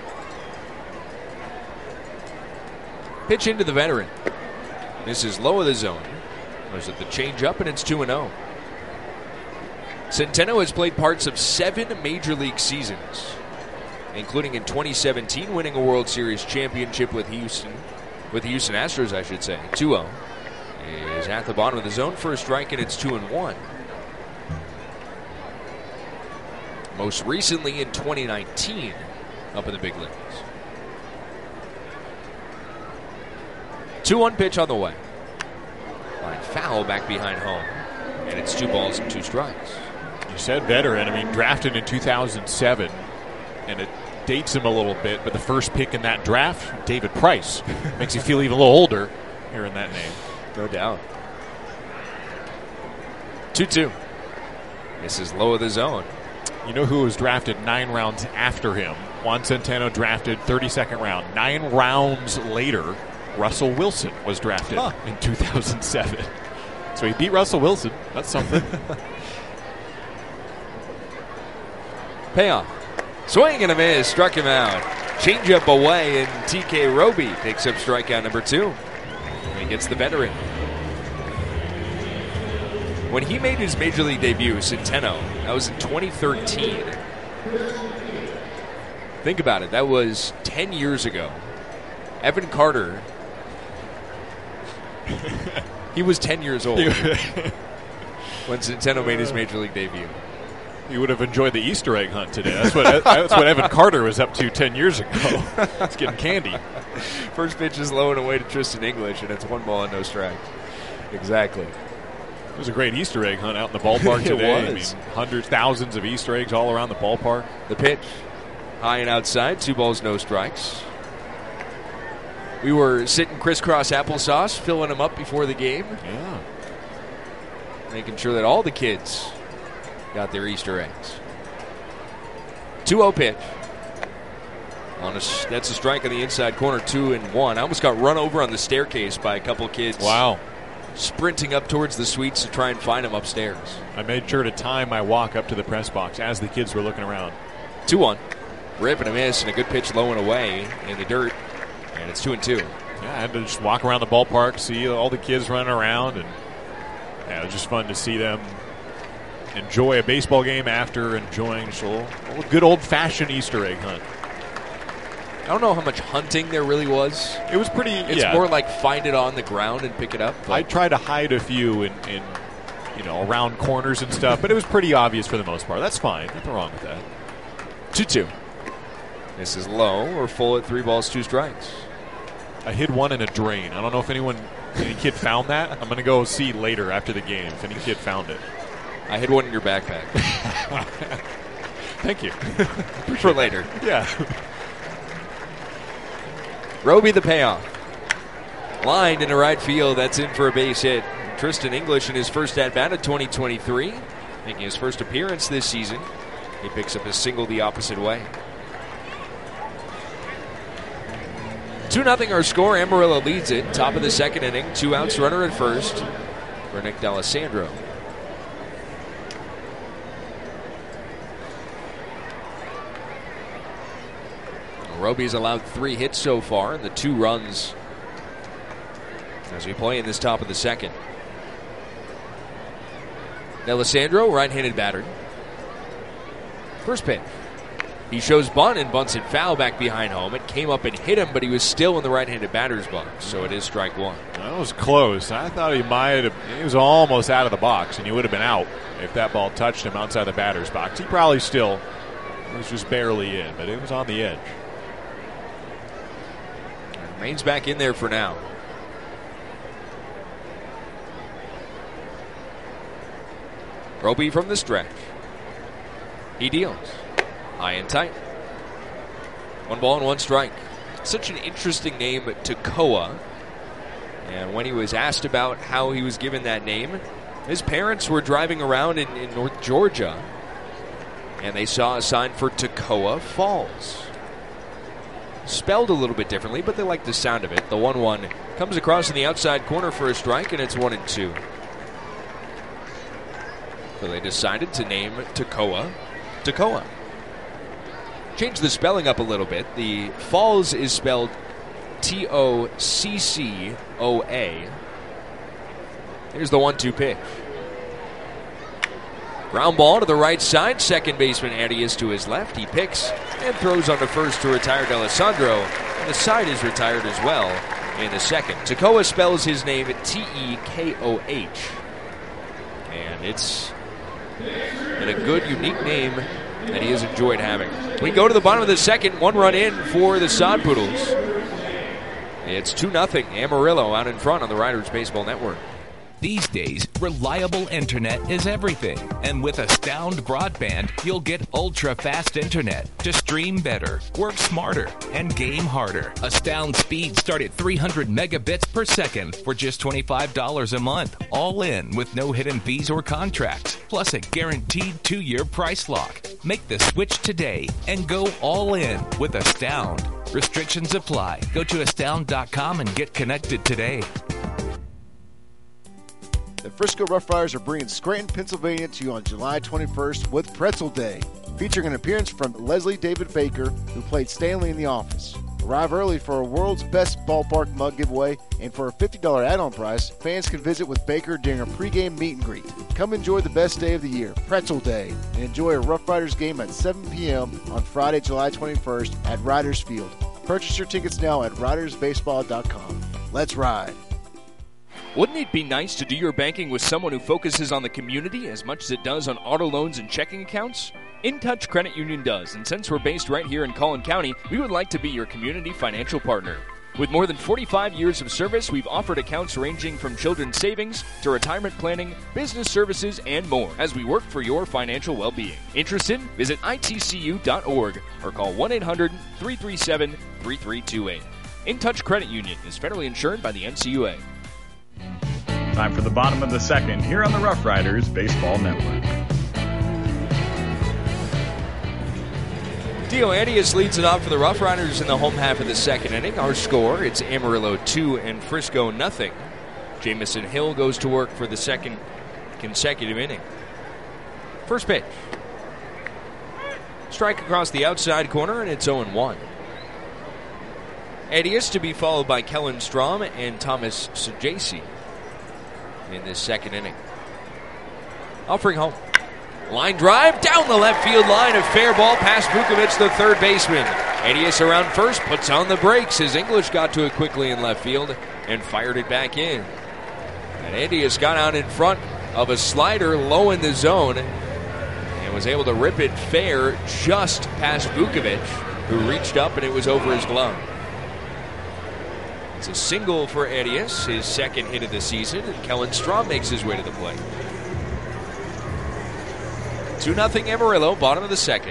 Pitch into the veteran. This is low of the zone. There's the change-up, and it's 2-0. Centeno has played parts of 7 Major League seasons, including in 2017 winning a World Series championship with the Houston Astros, I should say. 2-0 is at the bottom of the zone for a strike, and it's 2-1. Most recently in 2019, up in the big leagues. 2-1 pitch on the way. Line foul back behind home, and it's 2 balls and 2 strikes. You said veteran. I mean, drafted in 2007, and it dates him a little bit, but the first pick in that draft, David Price. Makes you feel even a little older hearing that name. No doubt. 2-2. This is low of the zone. You know who was drafted 9 rounds after him? Juan Centeno drafted 32nd round. 9 rounds later, Russell Wilson was drafted in 2007. So he beat Russell Wilson. That's something. Payoff. Swing and a miss. Struck him out. Change-up away, and TK Roby picks up strikeout number 2. And he gets the veteran. When he made his Major League debut, Centeno, that was in 2013. Think about it. That was 10 years ago. Evan Carter, he was 10 years old when Centeno made his Major League debut. You would have enjoyed the Easter egg hunt today. That's what Evan Carter was up to 10 years ago. He's getting candy. First pitch is low and away to Tristan English, and it's 1 ball and no strikes. Exactly. It was a great Easter egg hunt out in the ballpark today. I mean, hundreds, thousands of Easter eggs all around the ballpark. The pitch, high and outside, 2 balls, no strikes. We were sitting crisscross applesauce, filling them up before the game. Yeah. Making sure that all the kids got their Easter eggs. 2-0 pitch. That's a strike on the inside corner, 2-1. I almost got run over on the staircase by a couple of kids. Wow. Sprinting up towards the suites to try and find them upstairs. I made sure to time my walk up to the press box as the kids were looking around. 2-1. Rip and a miss, and a good pitch low and away in the dirt. And it's 2-2. Yeah, I had to just walk around the ballpark, see all the kids running around, and yeah, it was just fun to see them enjoy a baseball game after enjoying just a good old-fashioned Easter egg hunt. I don't know how much hunting there really was. It was pretty. It's more like find it on the ground and pick it up. I tried to hide a few in around corners and stuff, but it was pretty obvious for the most part. That's fine. Nothing wrong with that. 2-2. This is low or full at 3 balls, 2 strikes. I hid one in a drain. I don't know if any kid found that. I'm going to go see later after the game if any kid found it. I hid one in your backpack. Thank you. For later. Yeah. Roby the payoff. Lined into right field. That's in for a base hit. Tristan English in his first at-bat of 2023. Making his first appearance this season. He picks up a single the opposite way. 2-0 our score. Amarillo leads it. Top of the second inning. 2 outs, runner at first for Nick D'Alessandro. Roby's allowed 3 hits so far and the 2 runs as we play in this top of the second. D'Alessandro, right-handed batter. First pitch. He shows bunt and bunts it foul back behind home. It came up and hit him, but he was still in the right-handed batter's box, so it is strike 1. That was close. I thought he was almost out of the box, and he would have been out if that ball touched him outside the batter's box. He probably still was just barely in, but it was on the edge. Remains back in there for now. Roby from the stretch. He deals. High and tight. 1 ball and 1 strike. Such an interesting name, Tekoa. And when he was asked about how he was given that name, his parents were driving around in North Georgia, and they saw a sign for Tekoa Falls. Spelled a little bit differently, but they like the sound of it. The 1-1 comes across in the outside corner for a strike, and it's 1-2. So they decided to name Tekoa Tekoa. Change the spelling up a little bit. The Falls is spelled Toccoa. Here's the 1-2 pitch. Ground ball to the right side. Second baseman Addy is to his left. He picks and throws on to first to retire D'Alessandro. And the side is retired as well in the second. Tekoa spells his name Tekoh. And it's been a good, unique name that he has enjoyed having. We go to the bottom of the second. 1 run in for the Sod Poodles. It's 2-0 Amarillo out in front on the Riders Baseball Network. These days, reliable internet is everything. And with Astound Broadband, you'll get ultra-fast internet to stream better, work smarter, and game harder. Astound speeds start at 300 megabits per second for just $25 a month. All in with no hidden fees or contracts, plus a guaranteed 2-year price lock. Make the switch today and go all in with Astound. Restrictions apply. Go to astound.com and get connected today. The Frisco Rough Riders are bringing Scranton, Pennsylvania to you on July 21st with Pretzel Day, featuring an appearance from Leslie David Baker, who played Stanley in The Office. Arrive early for a world's best ballpark mug giveaway, and for a $50 add-on price, fans can visit with Baker during a pregame meet and greet. Come enjoy the best day of the year, Pretzel Day, and enjoy a Rough Riders game at 7 p.m. on Friday, July 21st at Riders Field. Purchase your tickets now at ridersbaseball.com. Let's ride. Wouldn't it be nice to do your banking with someone who focuses on the community as much as it does on auto loans and checking accounts? InTouch Credit Union does, and since we're based right here in Collin County, we would like to be your community financial partner. With more than 45 years of service, we've offered accounts ranging from children's savings to retirement planning, business services, and more as we work for your financial well-being. Interested? Visit itcu.org or call 1-800-337-3328. InTouch Credit Union is federally insured by the NCUA. Time for the bottom of the second here on the Rough Riders Baseball Network. Dio Antius leads it off for the Rough Riders in the home half of the second inning. Our score, it's Amarillo 2 and Frisco 0. Jamison Hill goes to work for the second consecutive inning. First pitch. Strike across the outside corner, and it's 0-1. Edius to be followed by Kellen Strom and Thomas Sajasi in this second inning. Offering home. Line drive down the left field line. A fair ball past Vukovic, the third baseman. Edius around first, puts on the brakes as English got to it quickly in left field and fired it back in. And Edius got out in front of a slider low in the zone and was able to rip it fair just past Vukovic, who reached up and it was over his glove. It's a single for Edius, his second hit of the season, and Kellen Strom makes his way to the plate. 2-0 Amarillo, bottom of the second.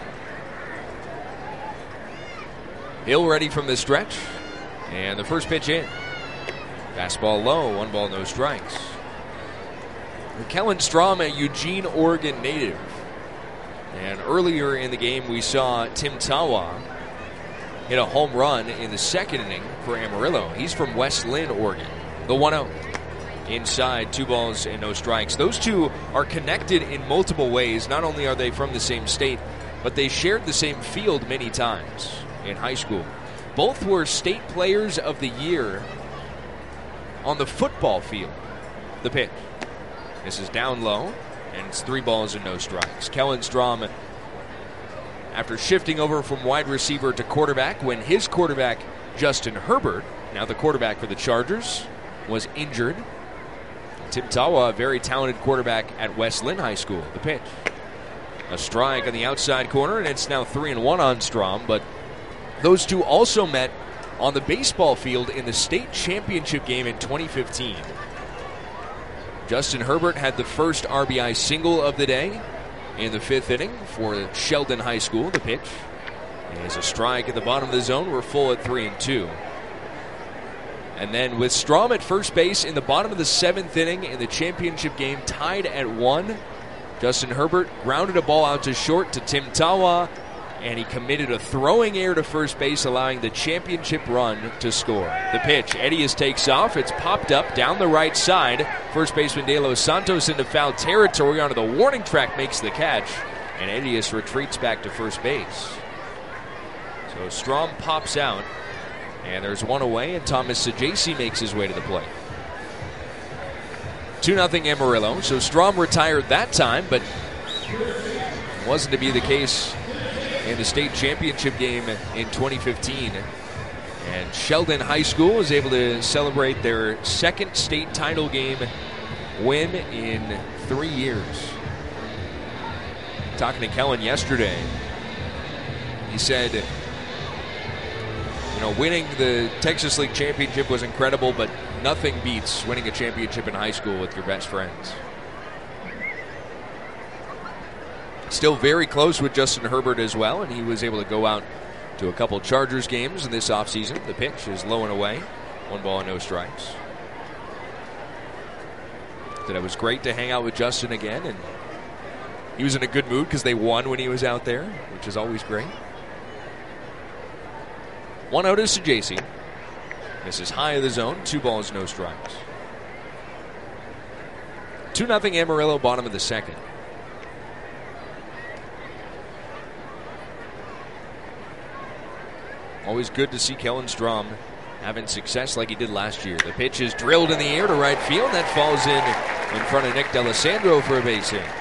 Hill ready from the stretch, and the first pitch in. Fastball low, 1 ball, no strikes. Kellen Strom, a Eugene, Oregon native. And earlier in the game, we saw Tim Tawa hit a home run in the second inning for Amarillo. He's from West Linn, Oregon. The 1-0. Inside, 2 balls and no strikes. Those two are connected in multiple ways. Not only are they from the same state, but they shared the same field many times in high school. Both were state players of the year on the football field. The pitch. This is down low, and it's 3 balls and no strikes. Kellen Strom, after shifting over from wide receiver to quarterback, when his quarterback, Justin Herbert, now the quarterback for the Chargers, was injured. Tim Tawa, a very talented quarterback at West Linn High School. The pitch. A strike on the outside corner, and it's now 3-1 on Strom, but those two also met on the baseball field in the state championship game in 2015. Justin Herbert had the first RBI single of the day in the 5th inning for Sheldon High School. The pitch is a strike at the bottom of the zone. We're full at 3-2. And then with Strom at first base in the bottom of the 7th inning in the championship game, tied at 1, Justin Herbert grounded a ball out to short to Tim Tawa, and he committed a throwing error to first base, allowing the championship run to score. The pitch, Edius takes off. It's popped up down the right side. First baseman De Los Santos into foul territory onto the warning track, makes the catch, and Edius retreats back to first base. So Strom pops out, and there's 1 away, and Thomas Sajasi makes his way to the plate. 2-0 Amarillo. So Strom retired that time, but it wasn't to be the case in the state championship game in 2015. And Sheldon High School was able to celebrate their second state title game win in 3 years. Talking to Kellen yesterday, he said, winning the Texas League championship was incredible, but nothing beats winning a championship in high school with your best friends. Still very close with Justin Herbert as well, and he was able to go out to a couple Chargers games in this offseason. The pitch is low and away. 1 ball and no strikes. Said it was great to hang out with Justin again, and he was in a good mood because they won when he was out there, which is always great. 1-0 to Sajasi. This is high of the zone. 2 balls, no strikes. 2-0 Amarillo, bottom of the second. Always good to see Kellen Strom having success like he did last year. The pitch is drilled in the air to right field. That falls in front of Nick D'Alessandro for a base hit.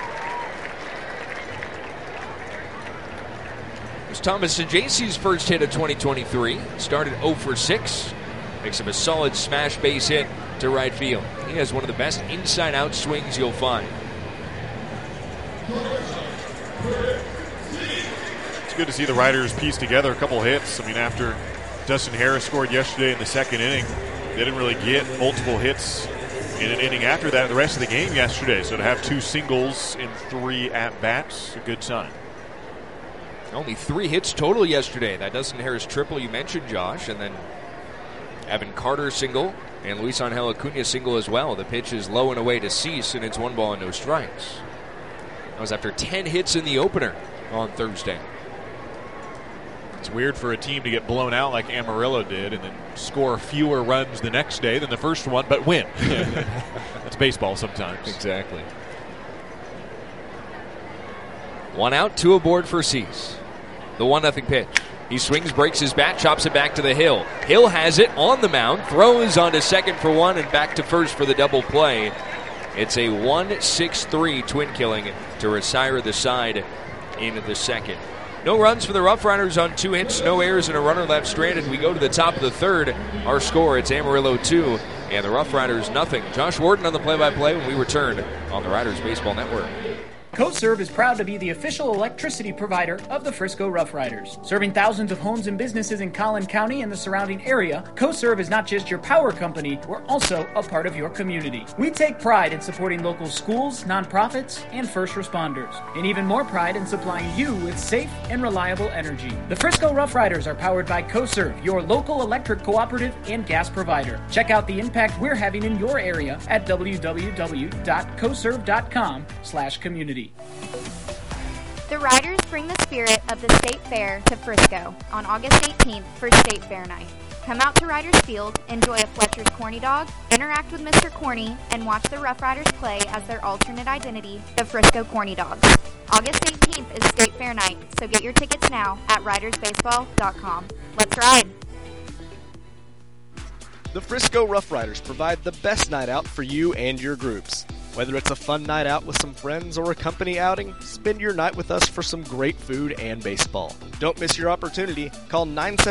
It was Thomas Sajasi's first hit of 2023. Started 0 for 6. Makes him a solid smash base hit to right field. He has one of the best inside-out swings you'll find. It's good to see the Riders piece together a couple hits. I mean, after Dustin Harris scored yesterday in the second inning, they didn't really get multiple hits in an inning after that the rest of the game yesterday. So to have 2 singles in 3 at-bats, a good sign. Only 3 hits total yesterday. That Dustin Harris triple you mentioned, Josh, and then Evan Carter single and Luis Angel Acuna single as well. The pitch is low and away to Cease, and it's 1 ball and no strikes. That was after 10 hits in the opener on Thursday. It's weird for a team to get blown out like Amarillo did and then score fewer runs the next day than the first one, but win. That's baseball sometimes. Exactly. 1 out, 2 aboard for Cease. The 1-0 pitch. He swings, breaks his bat, chops it back to the Hill. Hill has it on the mound, throws onto second for one, and back to first for the double play. It's a 1-6-3 twin killing to retire the side into the second. No runs for the Rough Riders on 2 hits, no errors, and a runner left stranded. We go to the top of the third. Our score, it's Amarillo 2 and the Rough Riders nothing. Josh Warden on the play-by-play when we return on the Riders Baseball Network. CoServe is proud to be the official electricity provider of the Frisco Rough Riders. Serving thousands of homes and businesses in Collin County and the surrounding area, CoServe is not just your power company, we're also a part of your community. We take pride in supporting local schools, nonprofits, and first responders, and even more pride in supplying you with safe and reliable energy. The Frisco Rough Riders are powered by CoServe, your local electric cooperative and gas provider. Check out the impact we're having in your area at www.coserve.com/community. The Riders bring the spirit of the State Fair to Frisco on August 18th for State Fair Night. Come out to Riders Field, enjoy a Fletcher's Corny Dog, interact with Mr. Corny, and watch the Rough Riders play as their alternate identity, the Frisco Corny Dogs. August 18th is State Fair Night, so get your tickets now at ridersbaseball.com. Let's ride! The Frisco Rough Riders provide the best night out for you and your groups. Whether it's a fun night out with some friends or a company outing, spend your night with us for some great food and baseball. Don't miss your opportunity. Call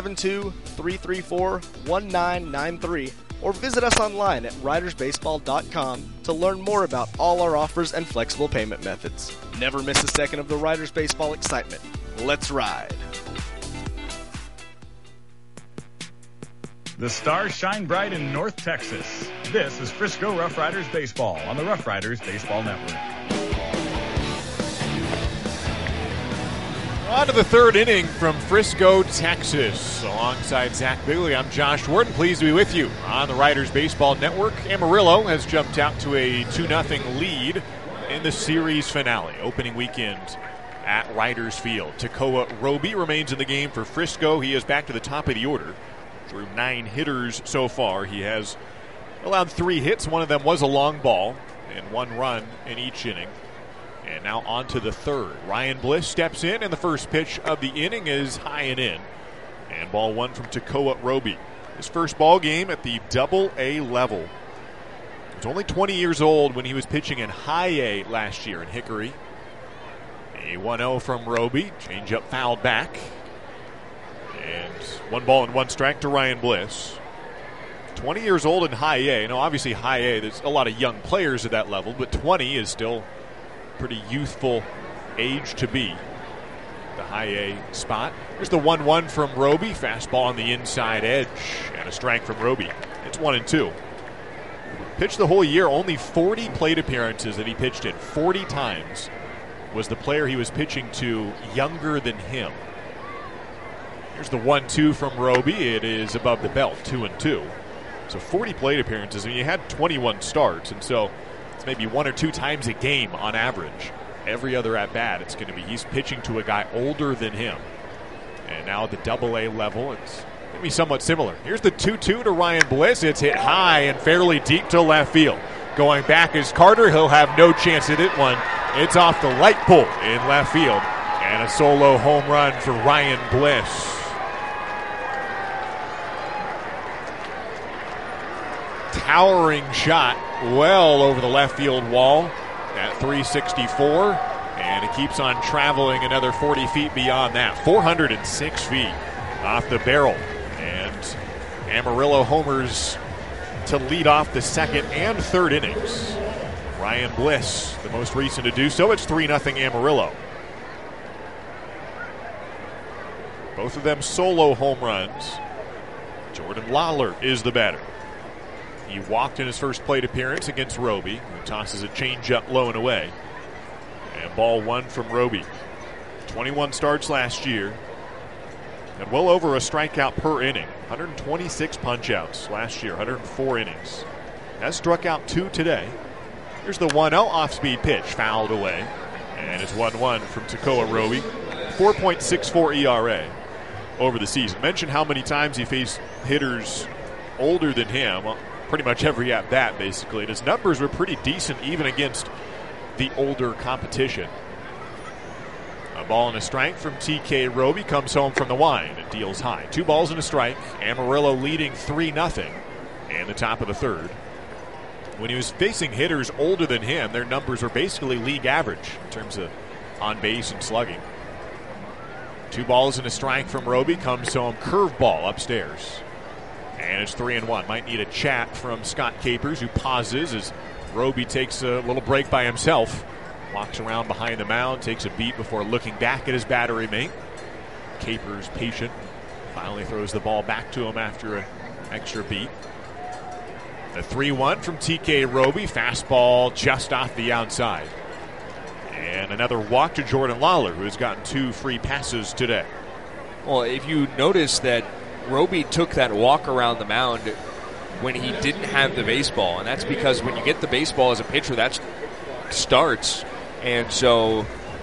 972-334-1993 or visit us online at ridersbaseball.com to learn more about all our offers and flexible payment methods. Never miss a second of the Riders Baseball excitement. Let's ride! The stars shine bright in North Texas. This is Frisco Rough Riders Baseball on the Rough Riders Baseball Network. On to the third inning from Frisco, Texas. Alongside Zach Bigley, I'm Josh Warden. Pleased to be with you on the Riders Baseball Network. Amarillo has jumped out to a 2-0 lead in the series finale, opening weekend at Riders Field. Tekoa Roby remains in the game for Frisco. He is back to the top of the order. Through 9 hitters so far, he has allowed 3 hits. One of them was a long ball and 1 run in each inning. And now on to the third. Ryan Bliss steps in, and the first pitch of the inning is high and in. And ball 1 from Tekoa Roby. His first ball game at the Double-A level. He was only 20 years old when he was pitching in High A last year in Hickory. A 1-0 from Roby. Changeup fouled back. And 1 ball and 1 strike to Ryan Bliss. 20 years old in High A. Now, obviously, High A, there's a lot of young players at that level, but 20 is still pretty youthful age to be. The High A spot. Here's the 1-1 from Roby. Fastball on the inside edge. And a strike from Roby. It's 1-2. Pitched the whole year, only 40 plate appearances that he pitched in. 40 times was the player he was pitching to younger than him. Here's the 1-2 from Roby. It is above the belt, 2-2. So 40 plate appearances, and you had 21 starts, and so it's maybe 1 or 2 times a game on average. Every other at-bat, it's going to be he's pitching to a guy older than him. And now at the Double-A level, it's going to be somewhat similar. Here's the 2-2 to Ryan Bliss. It's hit high and fairly deep to left field. Going back is Carter. He'll have no chance at it one. It's off the light pole in left field. And a solo home run for Ryan Bliss. Towering shot well over the left field wall at 364, and it keeps on traveling another 40 feet beyond that. 406 feet off the barrel, and Amarillo homers to lead off the second and third innings. Ryan Bliss, the most recent to do so. It's 3-0 Amarillo. Both of them solo home runs. Jordan Lawler is the batter. He walked in his first plate appearance against Roby, who tosses a changeup low and away. And ball 1 from Roby. 21 starts last year, and well over a strikeout per inning. 126 punch-outs last year, 104 innings. Has struck out 2 today. Here's the 1-0 off-speed pitch, fouled away. And it's 1-1 from Tekoa Roby. 4.64 ERA over the season. Mentioned how many times he faced hitters older than him. Pretty much every at-bat, basically. And his numbers were pretty decent even against the older competition. A ball and a strike from TK Roby comes home from the wide and deals high. 2 balls and a strike. Amarillo leading 3-0 in the top of the third. When he was facing hitters older than him, their numbers were basically league average in terms of on base and slugging. 2 balls and a strike from Roby comes home. Curveball upstairs. And it's 3-1. Might need a chat from Scott Capers, who pauses as Roby takes a little break by himself. Walks around behind the mound, takes a beat before looking back at his battery mate. Capers patient. Finally throws the ball back to him after an extra beat. The 3-1 from TK Roby. Fastball just off the outside. And another walk to Jordan Lawler, who has gotten 2 free passes today. Well, if you notice that Roby took that walk around the mound when he didn't have the baseball, and that's because when you get the baseball as a pitcher, that starts. And so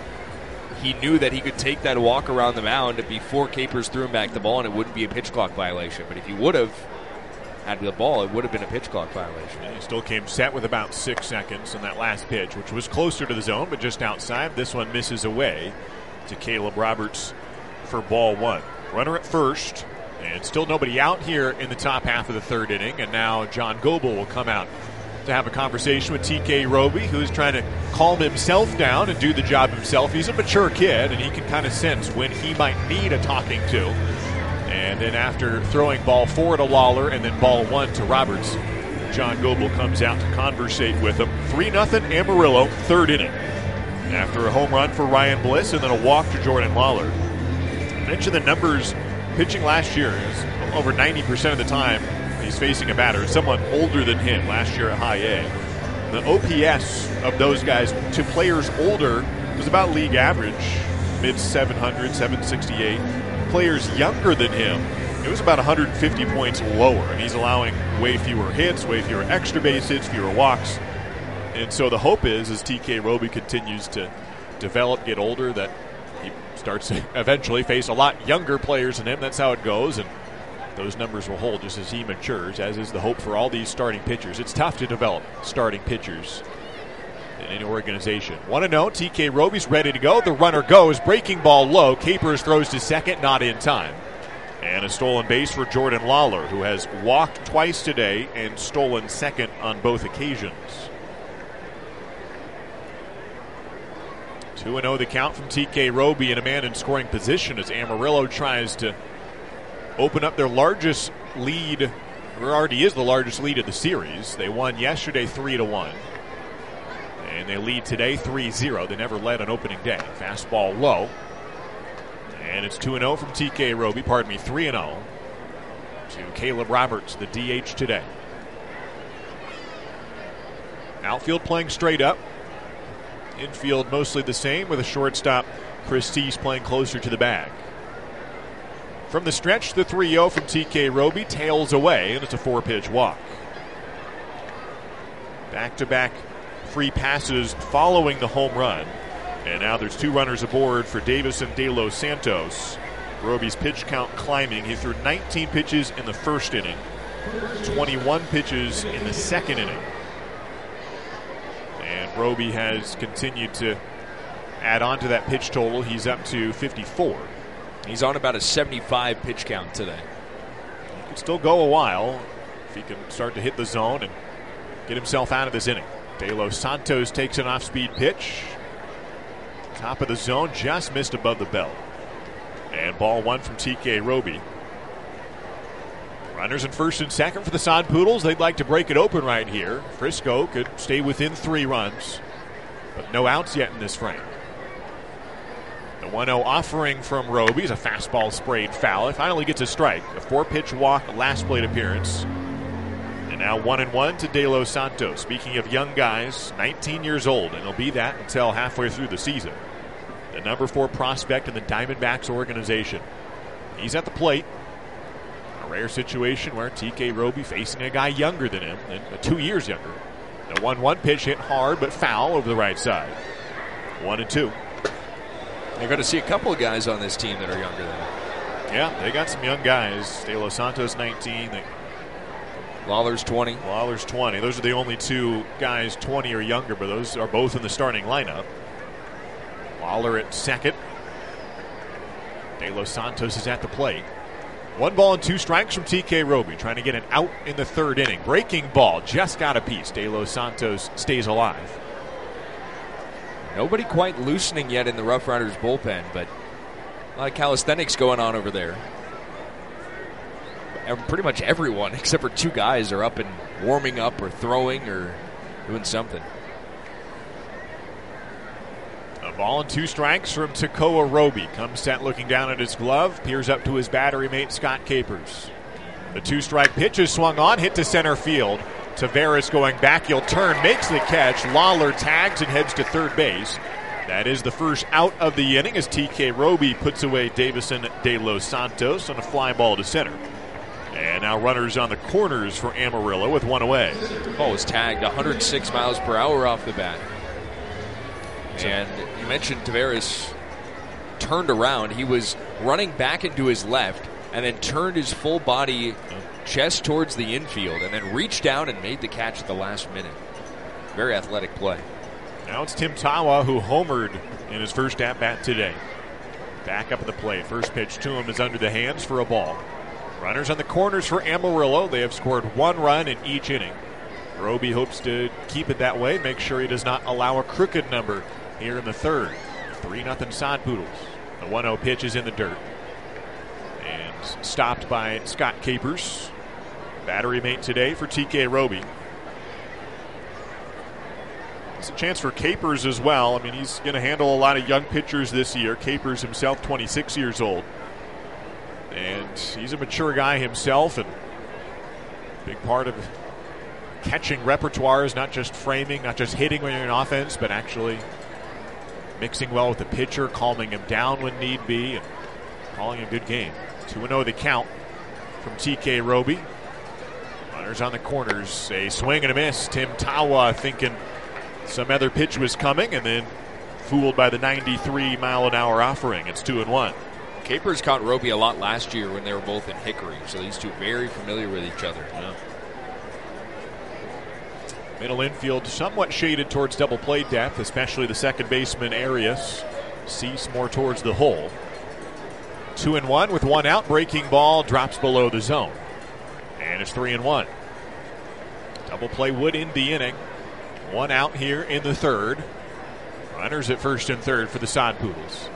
he knew that he could take that walk around the mound before Capers threw him back the ball, and it wouldn't be a pitch clock violation. But if he would have had the ball, it would have been a pitch clock violation. And he still came set with about 6 seconds on that last pitch, which was closer to the zone, but just outside. This one misses away to Caleb Roberts for ball 1. Runner at first, and still nobody out here in the top half of the third inning. And now John Goebel will come out to have a conversation with TK Roby, who's trying to calm himself down and do the job himself. He's a mature kid, and he can kind of sense when he might need a talking to. And then after throwing ball 4 to Lawler and then ball 1 to Roberts, John Goebel comes out to conversate with him. 3-0 Amarillo, third inning. After a home run for Ryan Bliss and then a walk to Jordan Lawler. I mentioned the numbers pitching last year. Is over 90% of the time he's facing a batter, someone older than him last year at high A. The OPS of those guys to players older was about league average, mid-700, 768. Players younger than him, it was about 150 points lower, and he's allowing way fewer hits, way fewer extra base hits, fewer walks. And so the hope is, as TK Roby continues to develop, get older, that he starts to eventually face a lot younger players than him. That's how it goes, and those numbers will hold just as he matures, as is the hope for all these starting pitchers. It's tough to develop starting pitchers in any organization. 1-0, TK Roby's ready to go. The runner goes, breaking ball low. Capers throws to second, not in time. And a stolen base for Jordan Lawler, who has walked twice today and stolen second on both occasions. 2-0 the count from TK Roby, and a man in scoring position as Amarillo tries to open up their largest lead, or already is the largest lead of the series. They won yesterday 3-1. And they lead today 3-0. They never led on opening day. Fastball low. And it's 2-0 from TK Roby. 3-0 to Caleb Roberts, the DH today. Outfield playing straight up. Infield mostly the same, with a shortstop, Chris Teese, playing closer to the bag. From the stretch, the 3-0 from TK Roby tails away, and it's a 4-pitch walk. Back-to-back free passes following the home run. And now there's 2 runners aboard for Davison De Los Santos. Roby's pitch count climbing. He threw 19 pitches in the first inning, 21 pitches in the second inning. And Roby has continued to add on to that pitch total. He's up to 54. He's on about a 75 pitch count today. He could still go a while if he can start to hit the zone and get himself out of this inning. De Los Santos takes an off-speed pitch. Top of the zone, just missed above the belt. And ball 1 from TK Roby. Runners in first and second for the Sod Poodles. They'd like to break it open right here. Frisco could stay within 3 runs, but no outs yet in this frame. The 1-0 offering from Roby is a fastball sprayed foul. It finally gets a strike. A 4-pitch walk, last plate appearance. And now 1-1 to De Los Santos. Speaking of young guys, 19 years old, and he'll be that until halfway through the season. The number 4 prospect in the Diamondbacks organization. He's at the plate. A rare situation where TK Roby facing a guy younger than him, and 2 years younger. The 1-1 pitch hit hard but foul over the right side. 1-2. You're going to see a couple of guys on this team that are younger than him. Yeah, they got some young guys. De Los Santos 19. Lawler's 20. Lawler's 20. Those are the only 2 guys 20 or younger, but those are both in the starting lineup. Lawler at second. De Los Santos is at the plate. 1 ball and 2 strikes from TK Roby, trying to get an out in the third inning. Breaking ball, just got a piece. De Los Santos stays alive. Nobody quite loosening yet in the Rough Riders bullpen, but a lot of calisthenics going on over there. And pretty much everyone, except for 2 guys, are up and warming up or throwing or doing something. A ball and 2 strikes from Tekoa Roby. Comes set looking down at his glove. Peers up to his battery mate, Scott Capers. The 2-strike pitch is swung on, hit to center field. Taveras going back, he'll turn, makes the catch. Lawler tags and heads to third base. That is the first out of the inning as TK Roby puts away Davison De Los Santos on a fly ball to center. And now runners on the corners for Amarillo with 1 away. Ball was tagged 106 miles per hour off the bat. And you mentioned Taveras turned around. He was running back into his left and then turned his full body chest towards the infield and then reached down and made the catch at the last minute. Very athletic play. Now it's Tim Tawa who homered in his first at-bat today. Back up at the plate. First pitch to him is under the hands for a ball. Runners on the corners for Amarillo. They have scored 1 run in each inning. Roby hopes to keep it that way, make sure he does not allow a crooked number here in the third. 3-0 Sod Poodles. The 1-0 pitch is in the dirt. And stopped by Scott Capers. Battery mate today for TK Roby. It's a chance for Capers as well. I mean, he's going to handle a lot of young pitchers this year. Capers himself, 26 years old. And he's a mature guy himself, and a big part of catching repertoire is not just framing, not just hitting when you're in offense, but actually mixing well with the pitcher, calming him down when need be, and calling a good game. 2-0 the count from TK Roby. Runners on the corners, a swing and a miss. Tim Tawa thinking some other pitch was coming and then fooled by the 93-mile-an-hour offering. It's 2-1. Capers caught Roby a lot last year when they were both in Hickory, so these two very familiar with each other. Yeah. Middle infield somewhat shaded towards double play depth, especially the second baseman Arias. Cease more towards the hole. 2-1 with 1 out. Breaking ball drops below the zone. And it's 3-1. Double play would end the inning. 1 out here in the third. Runners at first and third for the Sod Poodles.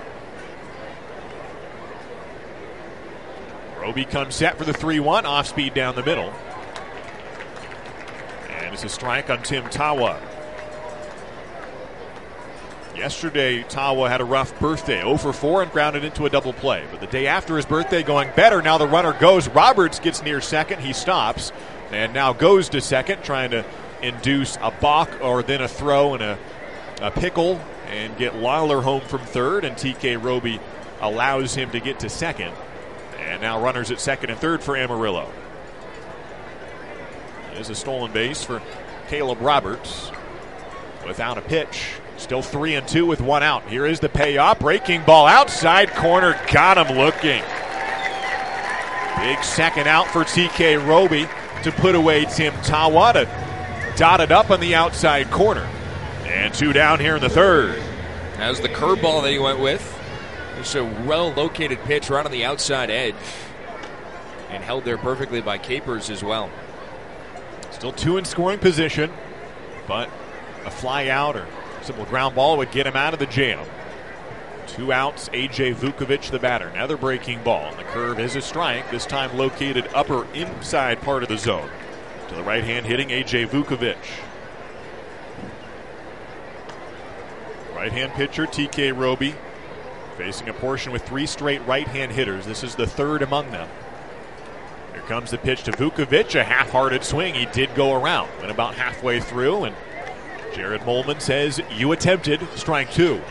Roby comes set for the 3-1. Off speed down the middle. And it's a strike on Tim Tawa. Yesterday, Tawa had a rough birthday, 0 for 4 and grounded into a double play. But the day after his birthday, going better. Now the runner goes. Roberts gets near second. He stops and now goes to second, trying to induce a balk or then a throw and a pickle and get Lawler home from third. And TK Roby allows him to get to second. And now runners at second and third for Amarillo. There's a stolen base for Caleb Roberts without a pitch. Still 3-2 with 1 out. Here is the payoff. Breaking ball outside corner. Got him looking. Big second out for TK Roby to put away Tim Tawa. Dotted up on the outside corner. And 2 down here in the third. That was the curveball that he went with. It's a well-located pitch right on the outside edge. And held there perfectly by Capers as well. Still 2 in scoring position. But a fly out or simple ground ball would get him out of the jam. 2 outs, A.J. Vukovic, the batter. Another breaking ball. The curve is a strike, this time located upper inside part of the zone. To the right hand hitting A.J. Vukovic. Right hand pitcher TK Roby facing a portion with 3 straight right hand hitters. This is the third among them. Here comes the pitch to Vukovic, a half-hearted swing. He did go around, went about halfway through, and Jared Molman says, you attempted, strike 2.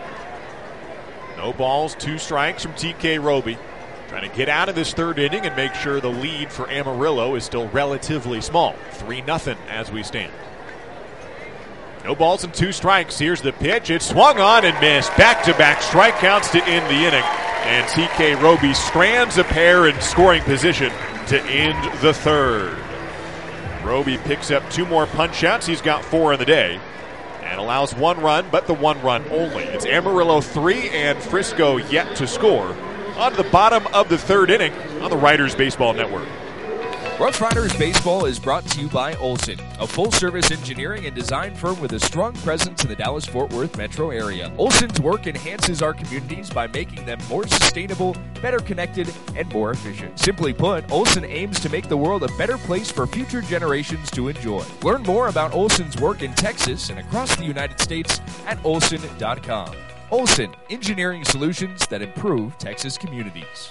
No balls, 2 strikes from TK Roby. Trying to get out of this third inning and make sure the lead for Amarillo is still relatively small. 3-0 as we stand. No balls and 2 strikes. Here's the pitch. It's swung on and missed. Back-to-back strikeouts to end the inning. And TK Roby strands a pair in scoring position to end the third. Roby picks up 2 more punch-outs. He's got 4 in the day and allows 1 run, but the 1 run only. It's Amarillo 3 and Frisco yet to score On to the bottom of the third inning on the Riders Baseball Network. Rough Riders Baseball is brought to you by Olson, a full-service engineering and design firm with a strong presence in the Dallas-Fort Worth metro area. Olson's work enhances our communities by making them more sustainable, better connected, and more efficient. Simply put, Olson aims to make the world a better place for future generations to enjoy. Learn more about Olson's work in Texas and across the United States at olson.com. Olson, engineering solutions that improve Texas communities.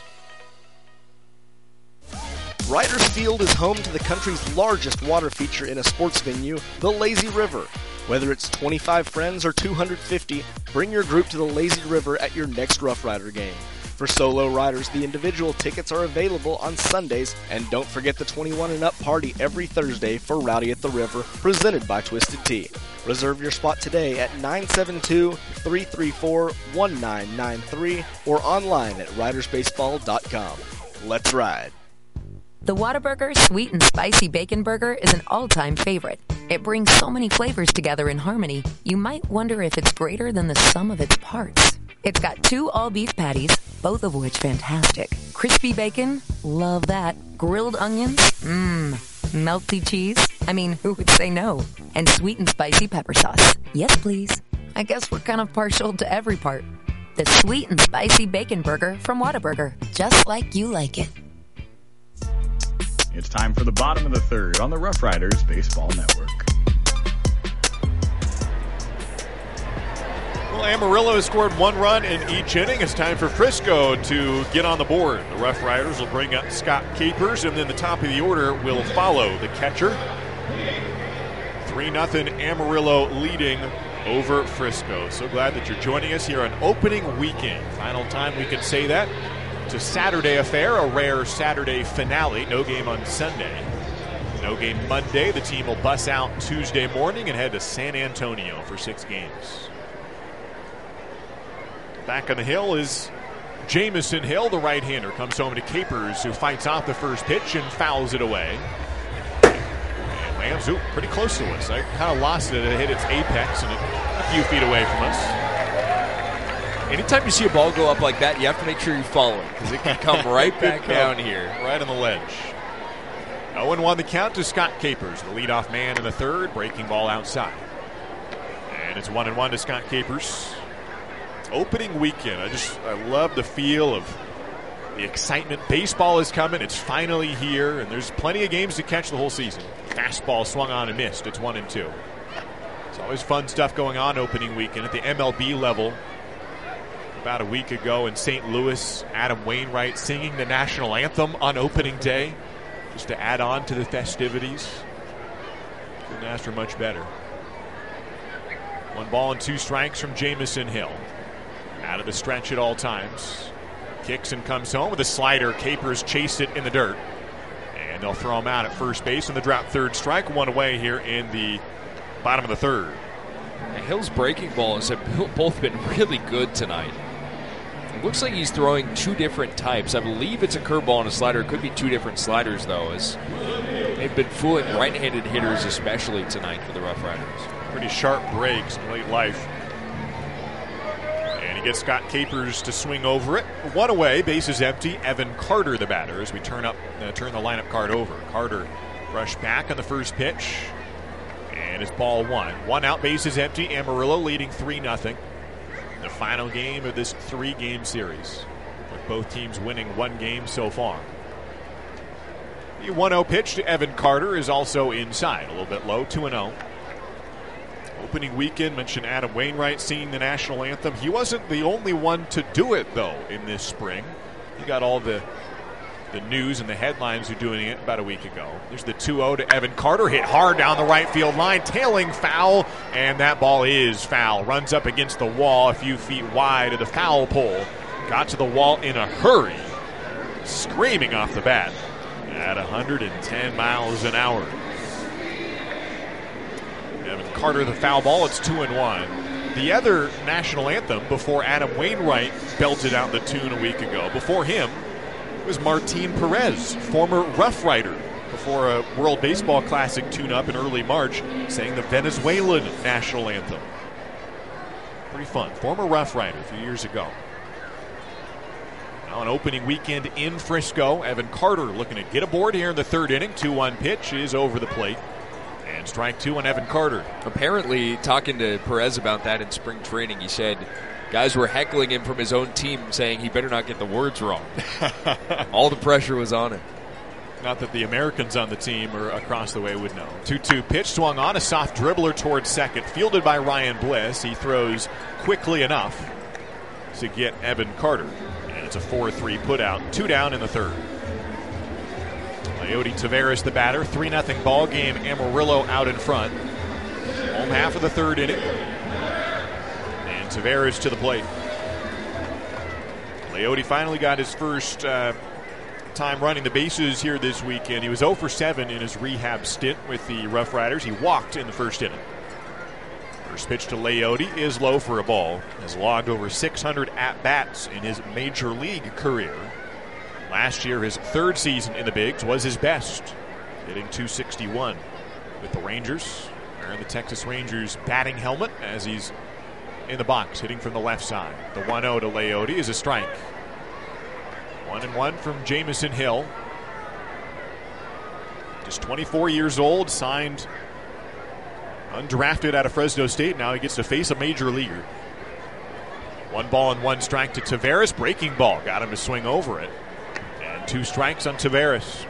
Riders Field is home to the country's largest water feature in a sports venue, the Lazy River. Whether it's 25 friends or 250, bring your group to the Lazy River at your next Rough Rider game. For solo riders, the individual tickets are available on Sundays, and don't forget the 21 and up party every Thursday for Rowdy at the River, presented by Twisted Tea. Reserve your spot today at 972-334-1993 or online at ridersbaseball.com. Let's ride. The Whataburger Sweet and Spicy Bacon Burger is an all-time favorite. It brings so many flavors together in harmony, you might wonder if it's greater than the sum of its parts. It's got 2 all-beef patties, both of which fantastic. Crispy bacon, love that. Grilled onions, melty cheese, I mean, who would say no? And sweet and spicy pepper sauce. Yes, please. I guess we're kind of partial to every part. The Sweet and Spicy Bacon Burger from Whataburger, just like you like it. It's time for the bottom of the third on the Rough Riders Baseball Network. Well, Amarillo has scored 1 run in each inning. It's time for Frisco to get on the board. The Rough Riders will bring up Scott Capers, and then the top of the order will follow the catcher. 3-0 Amarillo leading over Frisco. So glad that you're joining us here on opening weekend. Final time we can say that. It's a Saturday affair, a rare Saturday finale. No game on Sunday. No game Monday. The team will bus out Tuesday morning and head to San Antonio for 6 games. Back on the hill is Jamison Hill, the right-hander. Comes home to Capers, who fights off the first pitch and fouls it away. And lands pretty close to us. I kind of lost it. It hit its apex and a few feet away from us. Anytime you see a ball go up like that, you have to make sure you follow it, because it can come right back down here. Right on the ledge. 0-1 the count to Scott Capers, the leadoff man in the third, breaking ball outside. And it's 1-1 to Scott Capers. Opening weekend, I love the feel of the excitement. Baseball is coming. It's finally here, and there's plenty of games to catch the whole season. Fastball swung on and missed. It's 1-2. It's always fun stuff going on opening weekend at the MLB level. About a week ago in St. Louis, Adam Wainwright singing the national anthem on opening day, just to add on to the festivities. Couldn't ask for much better. 1 ball and 2 strikes from Jamison Hill. Out of the stretch at all times. Kicks and comes home with a slider. Capers chased it in the dirt. And they'll throw him out at first base on the drop third strike. 1 away here in the bottom of the third. Hill's breaking balls have both been really good tonight. It looks like he's throwing 2 different types. I believe it's a curveball and a slider. It could be 2 different sliders, though, as they've been fooling right-handed hitters especially tonight for the Rough Riders. Pretty sharp breaks in late life. And he gets Scott Capers to swing over it. 1 away, base is empty. Evan Carter, the batter, as we turn the lineup card over. Carter rushed back on the first pitch. And it's ball 1. 1 out, base is empty. Amarillo leading 3-0. The final game of this 3-game series, with both teams winning 1 game so far. The 1-0 pitch to Evan Carter is also inside, a little bit low, 2-0. Opening weekend, mentioned Adam Wainwright singing the national anthem. He wasn't the only one to do it, though, in this spring. He got all the news and the headlines are doing it about a week ago. There's the 2-0 to Evan Carter, hit hard down the right field line, tailing foul, and that ball is foul. Runs up against the wall a few feet wide of the foul pole. Got to the wall in a hurry, screaming off the bat at 110 miles an hour. Evan Carter, the foul ball, it's 2-1. The other national anthem before Adam Wainwright belted out the tune a week ago. Before him was Martin Perez, former Rough Rider, before a World Baseball Classic tune-up in early March, sang the Venezuelan national anthem. Pretty fun. Former Rough Rider a few years ago. Now an opening weekend in Frisco. Evan Carter looking to get aboard here in the third inning. 2-1 pitch is over the plate. And strike 2 on Evan Carter. Apparently, talking to Perez about that in spring training, he said guys were heckling him from his own team saying he better not get the words wrong. All the pressure was on him. Not that the Americans on the team or across the way would know. 2-2 pitch swung on, a soft dribbler towards second. Fielded by Ryan Bliss. He throws quickly enough to get Evan Carter. And it's a 4-3 putout. 2 down in the third. Leody Taveras the batter. 3-0 ball game. Amarillo out in front. Home half of the third inning. And Taveras to the plate. Leody finally got his first time running the bases here this weekend. He was 0 for 7 in his rehab stint with the Rough Riders. He walked in the first inning. First pitch to Leody is low for a ball. Has logged over 600 at-bats in his major league career. Last year, his third season in the bigs was his best, hitting .261 with the Rangers. Wearing the Texas Rangers batting helmet as he's in the box, hitting from the left side. The 1-0 to Leody is a strike. 1-1 from Jamison Hill. Just 24 years old, signed undrafted out of Fresno State. Now he gets to face a major leaguer. 1-1 strike to Taveras. Breaking ball got him to swing over it. 2 strikes on Taveras.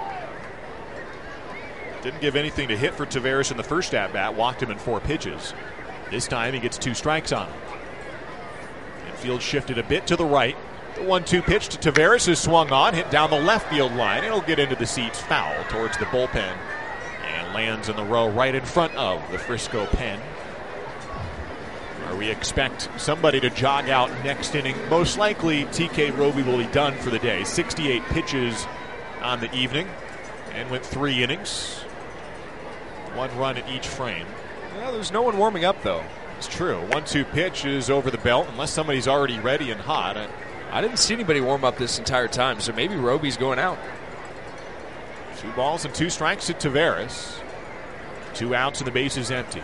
Didn't give anything to hit for Taveras in the first at-bat. Walked him in 4 pitches. This time he gets 2 strikes on him. Infield shifted a bit to the right. The 1-2 pitch to Taveras is swung on. Hit down the left field line. It'll get into the seats foul towards the bullpen. And lands in the row right in front of the Frisco pen. Where we expect somebody to jog out next inning. Most likely TK Roby will be done for the day. 68 pitches on the evening and went 3 innings. 1 run in each frame. Well, there's no one warming up though. It's true. 1-2 pitch is over the belt unless somebody's already ready and hot. I didn't see anybody warm up this entire time, so maybe Roby's going out. 2 balls and 2 strikes to Taveras. 2 outs and the base is empty.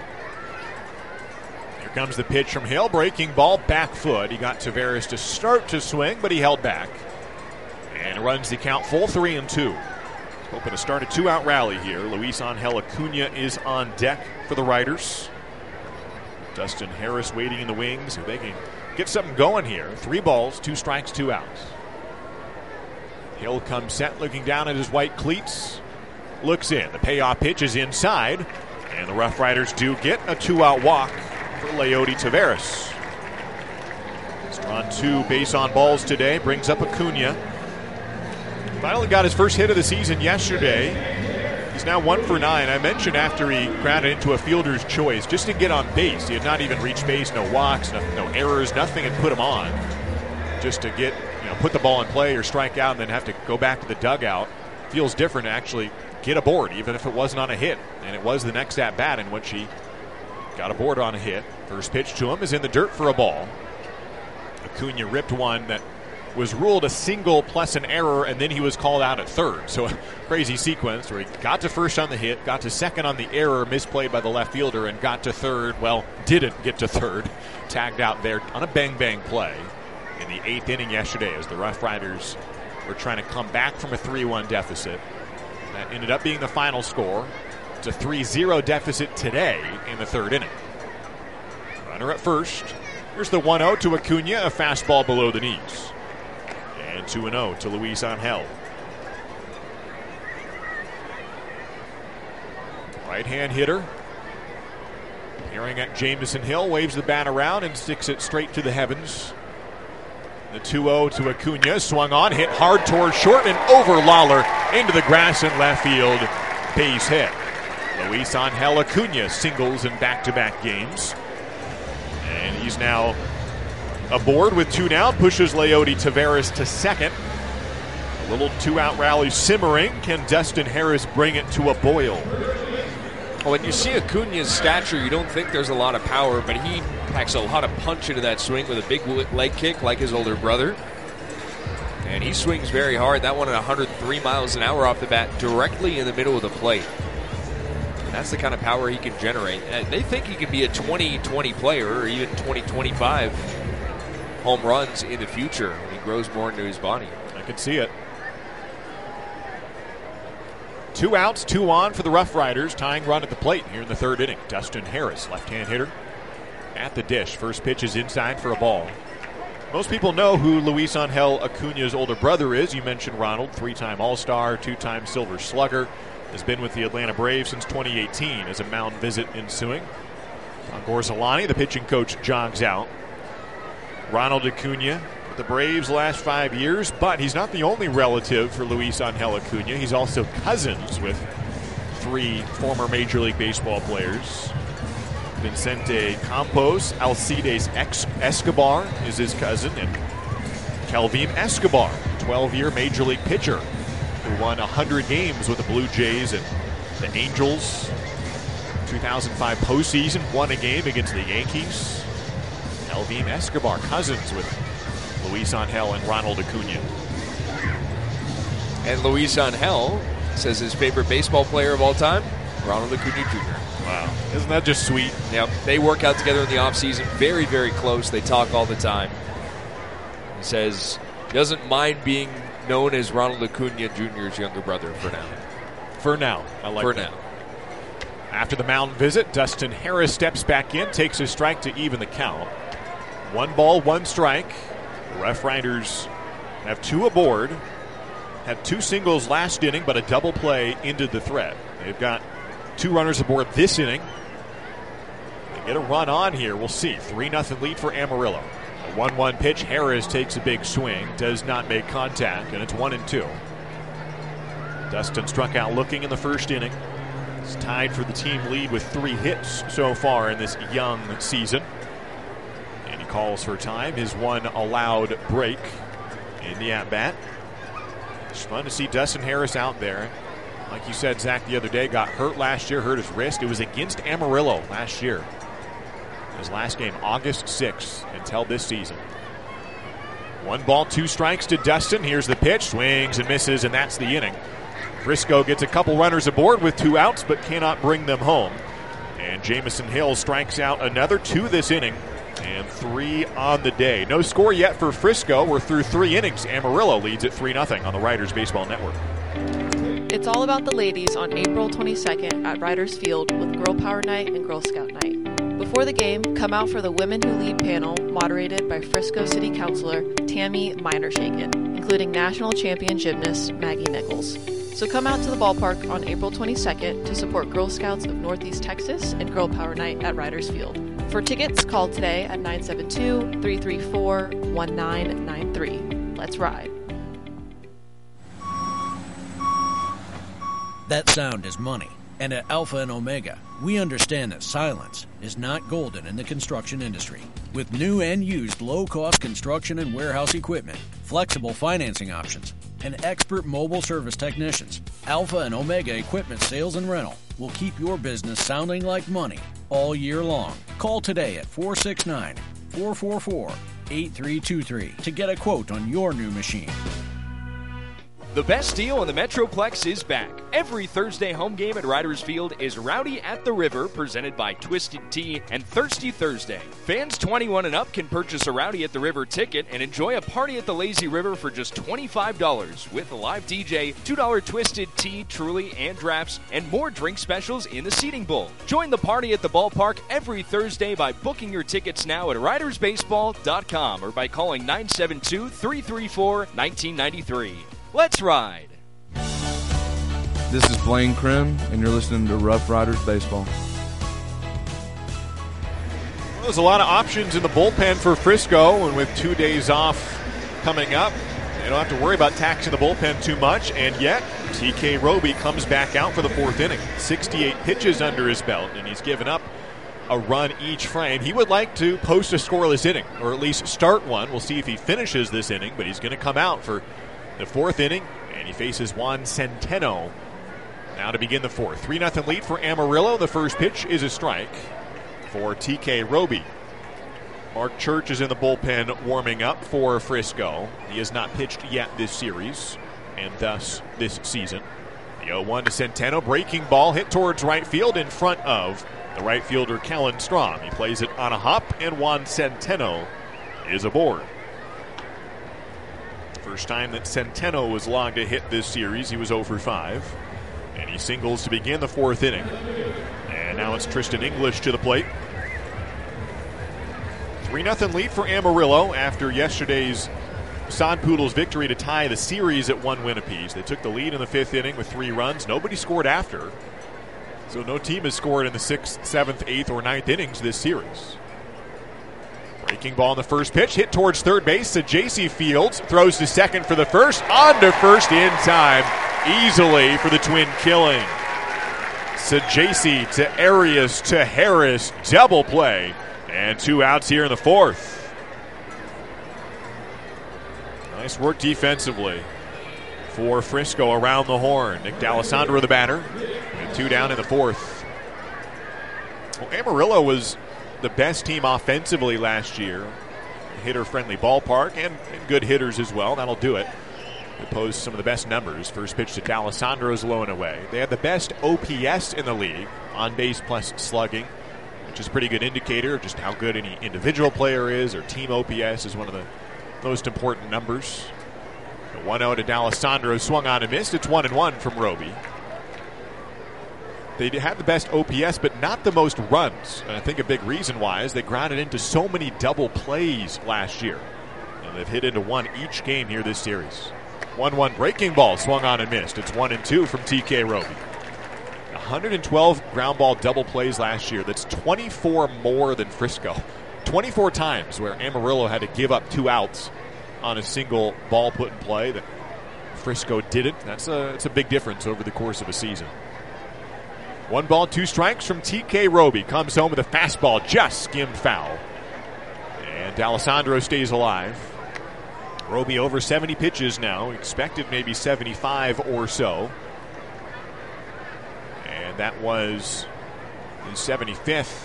Here comes the pitch from Hill. Breaking ball, back foot. He got Taveras to start to swing, but he held back. And runs the count full 3-2. Hoping to start a 2-out rally here. Luis Angel Acuna is on deck for the Riders. Dustin Harris waiting in the wings. If they can get something going here. 3 balls, 2 strikes, 2 outs. Hill comes set, looking down at his white cleats. Looks in. The payoff pitch is inside. And the Rough Riders do get a 2-out walk for Leody Taveras. He's drawn 2 base on balls today. Brings up Acuna. Finally got his first hit of the season yesterday. He's now 1 for 9. I mentioned after he grounded into a fielder's choice just to get on base. He had not even reached base. No walks, no errors. Nothing had put him on. Just to get, put the ball in play or strike out and then have to go back to the dugout. Feels different to actually get aboard, even if it wasn't on a hit. And it was the next at-bat in which he got aboard on a hit. First pitch to him is in the dirt for a ball. Acuna ripped one that was ruled a single plus an error, and then he was called out at third. So a crazy sequence where he got to first on the hit, got to second on the error misplayed by the left fielder, and got to third. Well, didn't get to third. Tagged out there on a bang-bang play in the 8th inning yesterday as the Rough Riders were trying to come back from a 3-1 deficit. That ended up being the final score. It's a 3-0 deficit today in the 3rd inning. Runner at first. Here's the 1-0 to Acuna, a fastball below the knees. And 2-0 to Luis Angel. Right-hand hitter. Peering at Jamison Hill, waves the bat around and sticks it straight to the heavens. The 2-0 to Acuna, swung on, hit hard towards short and over Lawler into the grass in left field. Base hit. Luis Angel Acuna singles in back-to-back games. And he's now aboard with 2 down, pushes Leody Taveras to second. A little 2-out rally simmering. Can Dustin Harris bring it to a boil? Well, when you see Acuna's stature, you don't think there's a lot of power, but he packs a lot of punch into that swing with a big leg kick like his older brother. And he swings very hard. That one at 103 miles an hour off the bat, directly in the middle of the plate. That's the kind of power he can generate. And they think he can be a 20-20 player or even 20-25 home runs in the future when he grows more into his body. I can see it. 2 outs, 2 on for the Rough Riders. Tying run at the plate here in the third inning. Dustin Harris, left-hand hitter, at the dish. First pitch is inside for a ball. Most people know who Luis Angel Acuna's older brother is. You mentioned Ronald, 3-time All-Star, 2-time Silver Slugger. Has been with the Atlanta Braves since 2018 as a mound visit ensuing. Don Gorzolani, the pitching coach, jogs out. Ronald Acuna with the Braves last 5 years, but he's not the only relative for Luis Angel Acuna. He's also cousins with 3 former Major League Baseball players. Vicente Campos, Alcides Escobar is his cousin, and Kelvin Escobar, 12-year Major League pitcher who won 100 games with the Blue Jays and the Angels. 2005 postseason, won a game against the Yankees. Kelvin Escobar, cousins with Luis Angel and Ronald Acuna. And Luis Angel says his favorite baseball player of all time, Ronald Acuna Jr. Wow. Isn't that just sweet? Yep. They work out together in the offseason. Very, very close. They talk all the time. He says he doesn't mind being known as Ronald Acuna Jr.'s younger brother for now. For now. I like for that. now. After the mound visit, Dustin Harris steps back in, takes a strike to even the count. 1 ball, 1 strike. The Rough Riders have 2 aboard. Had 2 singles last inning, but a double play ended the threat. They've got 2 runners aboard this inning. They get a run on here. We'll see. 3-0 lead for Amarillo. A 1-1 pitch. Harris takes a big swing. Does not make contact, and it's 1-2. Dustin struck out looking in the first inning. He's tied for the team lead with 3 hits so far in this young season. And he calls for time. His 1 allowed break in the at-bat. It's fun to see Dustin Harris out there. Like you said, Zach, the other day, got hurt last year, hurt his wrist. It was against Amarillo last year. His last game, August 6th, until this season. 1 ball, 2 strikes to Dustin. Here's the pitch, swings and misses, and that's the inning. Frisco gets a couple runners aboard with 2 outs, but cannot bring them home. And Jamison Hill strikes out another 2 this inning, and 3 on the day. No score yet for Frisco. We're through 3 innings. Amarillo leads at 3-0 on the Riders Baseball Network. It's all about the ladies on April 22nd at Riders Field with Girl Power Night and Girl Scout Night. Before the game, come out for the Women Who Lead panel moderated by Frisco City Councilor Tammy Minershaken, including national champion gymnast Maggie Nichols. So come out to the ballpark on April 22nd to support Girl Scouts of Northeast Texas and Girl Power Night at Riders Field. For tickets, call today at 972-334-1993. Let's ride. That sound is money. And at Alpha and Omega, we understand that silence is not golden in the construction industry. With new and used low-cost construction and warehouse equipment, flexible financing options, and expert mobile service technicians, Alpha and Omega Equipment Sales and Rental will keep your business sounding like money all year long. Call today at 469-444-8323 to get a quote on your new machine. The best deal in the Metroplex is back. Every Thursday home game at Riders Field is Rowdy at the River, presented by Twisted Tea and Thirsty Thursday. Fans 21 and up can purchase a Rowdy at the River ticket and enjoy a party at the Lazy River for just $25 with a live DJ, $2 Twisted Tea, Truly, and drafts, and more drink specials in the seating bowl. Join the party at the ballpark every Thursday by booking your tickets now at ridersbaseball.com or by calling 972-334-1993. Let's ride. This is Blaine Krim, and you're listening to Rough Riders Baseball. Well, there's a lot of options in the bullpen for Frisco, and with 2 days off coming up, they don't have to worry about taxing the bullpen too much, and yet TK Roby comes back out for the 4th inning. 68 pitches under his belt, and he's given up a run each frame. He would like to post a scoreless inning, or at least start one. We'll see if he finishes this inning, but he's going to come out for the 4th inning, and he faces Juan Centeno now to begin the 4th. 3-0 lead for Amarillo. The first pitch is a strike for TK Roby. Mark Church is in the bullpen warming up for Frisco. He has not pitched yet this series, and thus this season. The 0-1 to Centeno. Breaking ball hit towards right field in front of the right fielder Kellen Strom. He plays it on a hop, and Juan Centeno is aboard. First time that Centeno was logged a hit this series. He was 0 for 5. And he singles to begin the 4th inning. And now it's Tristan English to the plate. 3-0 lead for Amarillo after yesterday's Sod Poodles victory to tie the series at 1 win apiece. They took the lead in the 5th inning with 3 runs. Nobody scored after. So no team has scored in the 6th, 7th, 8th, or 9th innings this series. Breaking ball on the first pitch, hit towards third base. J.C. Fields throws to second for the first, on to first in time, easily for the twin killing. J.C. to Arias to Harris, double play, and 2 outs here in the 4th. Nice work defensively for Frisco around the horn. Nick D'Alessandro the batter, and 2 down in the 4th. Well, Amarillo was the best team offensively last year. Hitter-friendly ballpark and good hitters as well. That'll do it. They posed some of the best numbers. First pitch to D'Alessandro's low and away. They had the best OPS in the league, on base plus slugging, which is a pretty good indicator of just how good any individual player is, or team OPS is one of the most important numbers. The 1-0 to D'Alessandro, swung on and missed. It's 1-1 from Roby. They had the best OPS, but not the most runs. And I think a big reason why is they grounded into so many double plays last year. And they've hit into 1 each game here this series. 1-1 breaking ball, swung on and missed. It's 1-2 from TK Roby. 112 ground ball double plays last year. That's 24 more than Frisco. 24 times where Amarillo had to give up 2 outs on a single ball put in play that Frisco didn't. It's a big difference over the course of a season. 1 ball, 2 strikes from TK Roby. Comes home with a fastball, just skimmed foul. And D'Alessandro stays alive. Roby over 70 pitches now. Expected maybe 75 or so. And that was his 75th.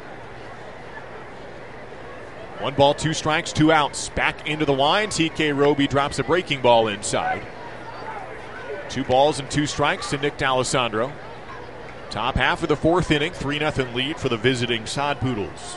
1 ball, 2 strikes, 2 outs. Back into the line. TK Roby drops a breaking ball inside. 2 balls and 2 strikes to Nick D'Alessandro. Top half of the 4th inning, 3-0 lead for the visiting Sod Poodles.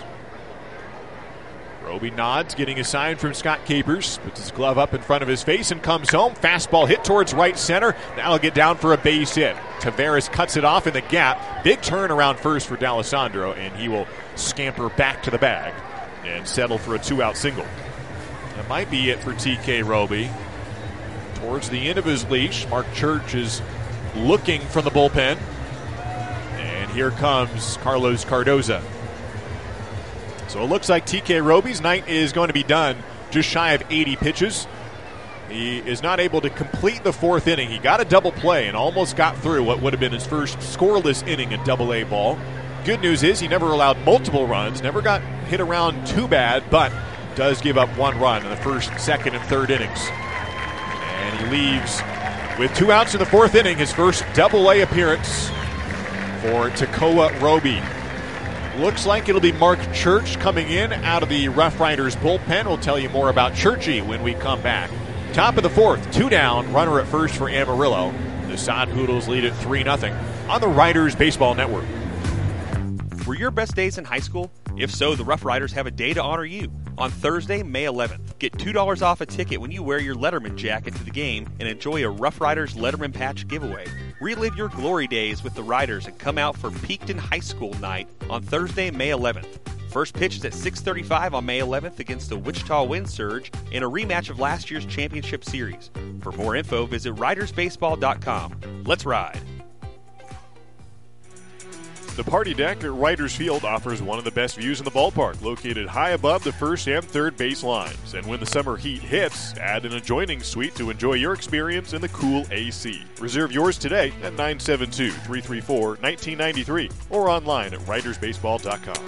Roby nods, getting a sign from Scott Capers. Puts his glove up in front of his face and comes home. Fastball hit towards right center. Now he'll get down for a base hit. Tavares cuts it off in the gap. Big turn around first for D'Alessandro, and he will scamper back to the bag and settle for a 2-out single. That might be it for TK Roby. Towards the end of his leash, Mark Church is looking from the bullpen. And here comes Carlos Cardoza. So it looks like TK Roby's night is going to be done just shy of 80 pitches. He is not able to complete the 4th inning. He got a double play and almost got through what would have been his first scoreless inning in Double-A ball. Good news is he never allowed multiple runs, never got hit around too bad, but does give up 1 run in the 1st, 2nd, and 3rd innings. And he leaves with 2 outs in the 4th inning, his first Double-A appearance for Tekoa Roby. Looks like it'll be Mark Church coming in out of the Rough Riders bullpen. We'll tell you more about Churchy when we come back. Top of the 4th, 2 down, runner at first for Amarillo. The Sod Poodles lead at 3-0 on the Riders Baseball Network. Were your best days in high school? If so, the Rough Riders have a day to honor you. On Thursday, May 11th, get $2 off a ticket when you wear your Letterman jacket to the game and enjoy a Rough Riders Letterman patch giveaway. Relive your glory days with the Riders and come out for Peakton High School night on Thursday, May 11th. First pitch is at 6:35 on May 11th against the Wichita Wind Surge in a rematch of last year's championship series. For more info, visit ridersbaseball.com. Let's ride. The Party Deck at Riders Field offers one of the best views in the ballpark, located high above the 1st and 3rd base lines. And when the summer heat hits, add an adjoining suite to enjoy your experience in the cool AC. Reserve yours today at 972-334-1993 or online at ridersbaseball.com.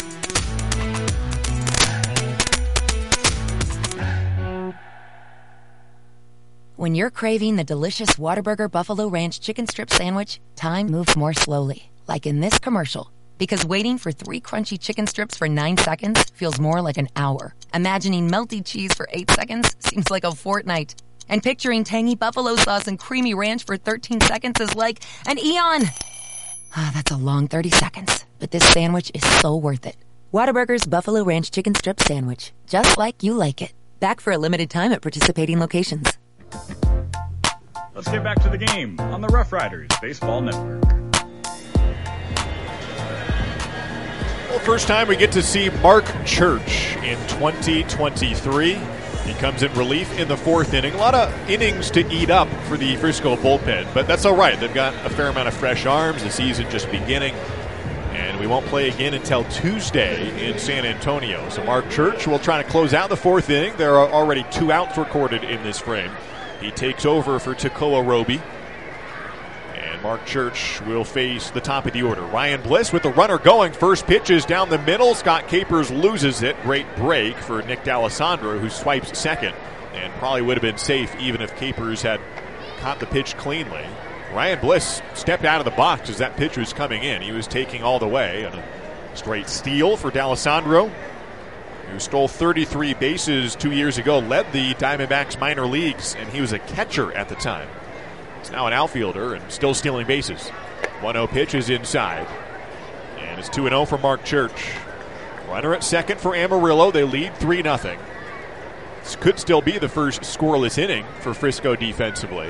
When you're craving the delicious Whataburger Buffalo Ranch Chicken Strip Sandwich, time moves more slowly. Like in this commercial, because waiting for 3 crunchy chicken strips for 9 seconds feels more like an hour. Imagining melty cheese for 8 seconds seems like a fortnight. And picturing tangy buffalo sauce and creamy ranch for 13 seconds is like an eon. That's a long 30 seconds, but this sandwich is so worth it. Whataburger's Buffalo Ranch Chicken Strip Sandwich, just like you like it. Back for a limited time at participating locations. Let's get back to the game on the Rough Riders Baseball Network. Well, first time we get to see Mark Church in 2023. He comes in relief in the fourth inning. A lot of innings to eat up for the Frisco bullpen, but that's all right. They've got a fair amount of fresh arms. The season just beginning, and we won't play again until Tuesday in San Antonio. So Mark Church will try to close out the fourth inning. There are already 2 outs recorded in this frame. He takes over for Tekoa Roby. And Mark Church will face the top of the order. Ryan Bliss with the runner going. First pitch is down the middle. Scott Capers loses it. Great break for Nick D'Alessandro, who swipes second. And probably would have been safe even if Capers had caught the pitch cleanly. Ryan Bliss stepped out of the box as that pitch was coming in. He was taking all the way. And a straight steal for D'Alessandro, who stole 33 bases 2 years ago, led the Diamondbacks minor leagues, and he was a catcher at the time. He's now an outfielder and still stealing bases. 1-0 pitch is inside. And it's 2-0 for Mark Church. Runner at second for Amarillo. They lead 3-0. This could still be the first scoreless inning for Frisco defensively.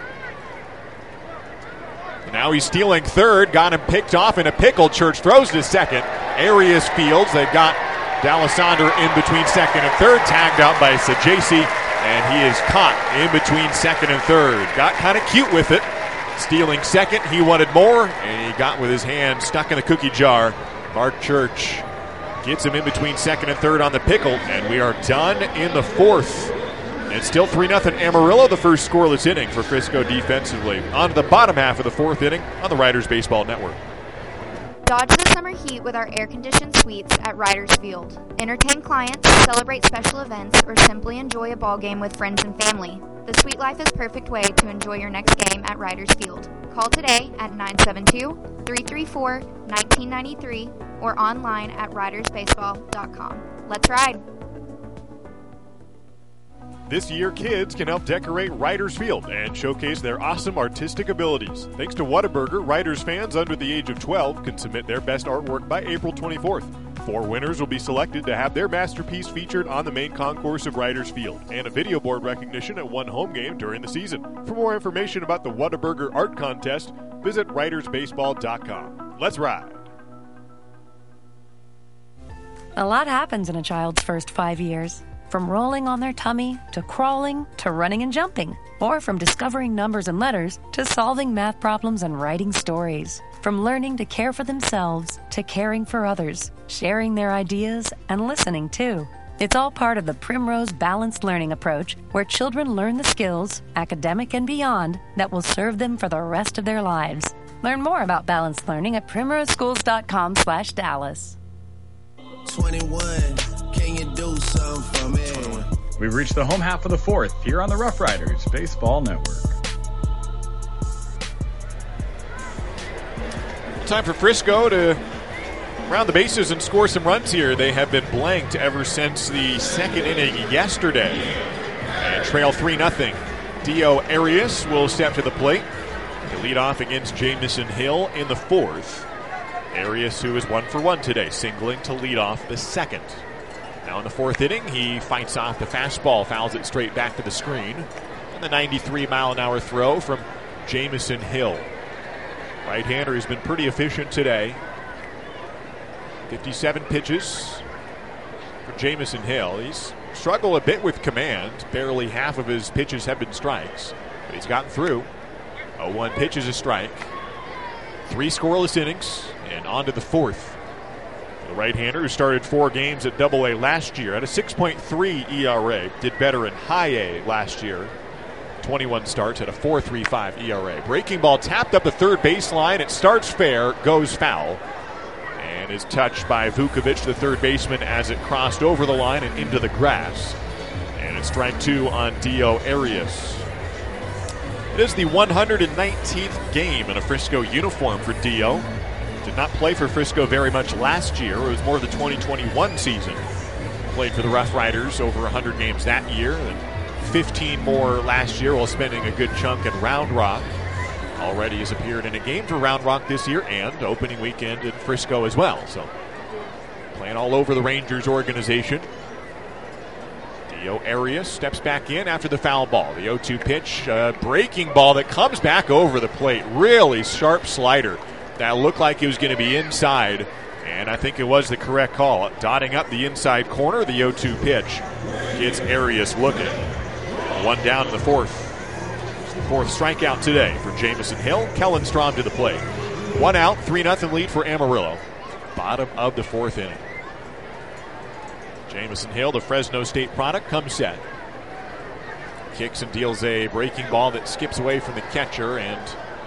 Now he's stealing third. Got him picked off in a pickle. Church throws to second. Arias fields. They've got D'Alessandro in between second and third. Tagged out by Sajasi. And he is caught in between second and third. Got kind of cute with it. Stealing second. He wanted more. And he got with his hand stuck in the cookie jar. Mark Church gets him in between second and third on the pickle. And we are done in the fourth. It's still 3-0 Amarillo, the first scoreless inning for Frisco defensively. On to the bottom half of the fourth inning on the Riders Baseball Network. Dodge the summer heat with our air-conditioned suites at Riders Field. Entertain clients, celebrate special events, or simply enjoy a ball game with friends and family. The suite life is a perfect way to enjoy your next game at Riders Field. Call today at 972-334-1993 or online at ridersbaseball.com. Let's ride! This year, kids can help decorate Riders Field and showcase their awesome artistic abilities. Thanks to Whataburger, Riders fans under the age of 12 can submit their best artwork by April 24th. 4 winners will be selected to have their masterpiece featured on the main concourse of Riders Field and a video board recognition at one home game during the season. For more information about the Whataburger Art Contest, visit ridersbaseball.com. Let's ride! A lot happens in a child's first 5 years. From rolling on their tummy, to crawling, to running and jumping. Or from discovering numbers and letters, to solving math problems and writing stories. From learning to care for themselves, to caring for others, sharing their ideas, and listening too. It's all part of the Primrose Balanced Learning approach, where children learn the skills, academic and beyond, that will serve them for the rest of their lives. Learn more about balanced learning at primroseschools.com/Dallas. 21, can you do something for me? We've reached the home half of the fourth here on the Rough Riders Baseball Network. Time for Frisco to round the bases and score some runs here. They have been blanked ever since the second inning yesterday. And trail 3-0. Dio Arias will step to the plate to lead off against Jamison Hill in the fourth. Arias, who is 1 for 1 today, singling to lead off the second. Now in the fourth inning, he fights off the fastball, fouls it straight back to the screen. And the 93-mile-an-hour throw from Jamison Hill. Right-hander has been pretty efficient today. 57 pitches for Jamison Hill. He's struggled a bit with command. Barely half of his pitches have been strikes, but he's gotten through. 0-1 pitch is a strike. 3 scoreless innings, and on to the fourth. The right-hander who started 4 games at Double-A last year, had a 6.3 ERA, did better in High-A last year. 21 starts at a 4.35 ERA. Breaking ball tapped up the third baseline. It starts fair, goes foul, and is touched by Vukovic, the third baseman, as it crossed over the line and into the grass. And it's strike 2 on Dio Arias. It is the 119th game in a Frisco uniform for Dio. Did not play for Frisco very much last year. It was more the 2021 season. Played for the Rough Riders over 100 games that year, and 15 more last year while spending a good chunk in Round Rock. Already has appeared in a game for Round Rock this year and opening weekend in Frisco as well. So playing all over the Rangers organization. Leo Arias steps back in after the foul ball. The 0-2 pitch, breaking ball that comes back over the plate. Really sharp slider that looked like it was going to be inside, and I think it was the correct call. Dotting up the inside corner, the 0-2 pitch gets Arias looking. One down in the fourth. Fourth strikeout today for Jamison Hill. Kellen Strom to the plate. 1 out, 3-0 lead for Amarillo. Bottom of the fourth inning. Jamison Hill, the Fresno State product, comes set. Kicks and deals a breaking ball that skips away from the catcher, and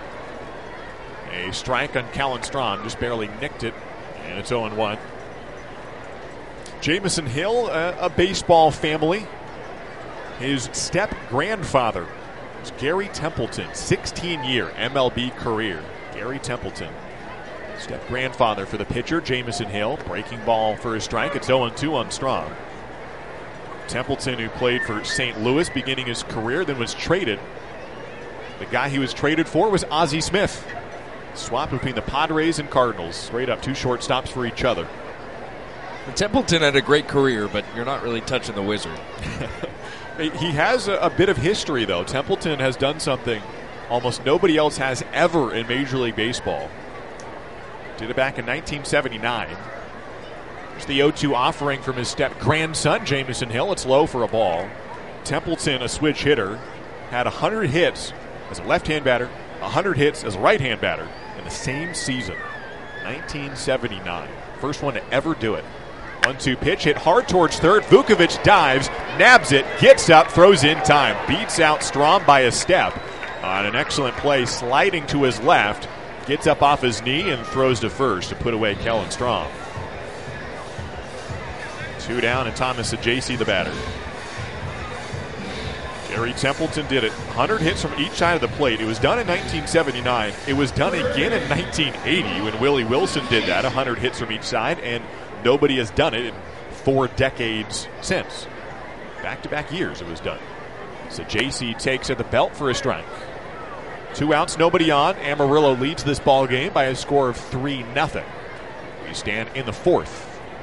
a strike on Kellen Strom. Just barely nicked it, and it's 0-1. Jamison Hill, a baseball family. His step-grandfather is Gary Templeton, 16-year MLB career. Gary Templeton. Step-grandfather for the pitcher, Jamison Hill. Breaking ball for a strike. It's 0-2 on Strom. Templeton, who played for St. Louis beginning his career, then was traded. The guy he was traded for was Ozzie Smith. Swap between the Padres and Cardinals. Straight up, 2 shortstops for each other. Templeton had a great career, but you're not really touching the wizard. He has a bit of history, though. Templeton has done something almost nobody else has ever in Major League Baseball. Did it back in 1979. There's the 0-2 offering from his step-grandson, Jamison Hill. It's low for a ball. Templeton, a switch hitter, had 100 hits as a left-hand batter, 100 hits as a right-hand batter in the same season, 1979. First one to ever do it. 1-2 pitch, hit hard towards third. Vukovic dives, nabs it, gets up, throws in time. Beats out Strom by a step on an excellent play, sliding to his left. Gets up off his knee and throws to first to put away Kellen Strom. 2 down, and Thomas Ajayci the batter. Gary Templeton did it. 100 hits from each side of the plate. It was done in 1979. It was done again in 1980 when Willie Wilson did that. 100 hits from each side, and nobody has done it in 4 decades since. Back-to-back years it was done. So Ajayci takes at the belt for a strike. 2 outs, nobody on. Amarillo leads this ball game by a score of 3-0. We stand in the fourth.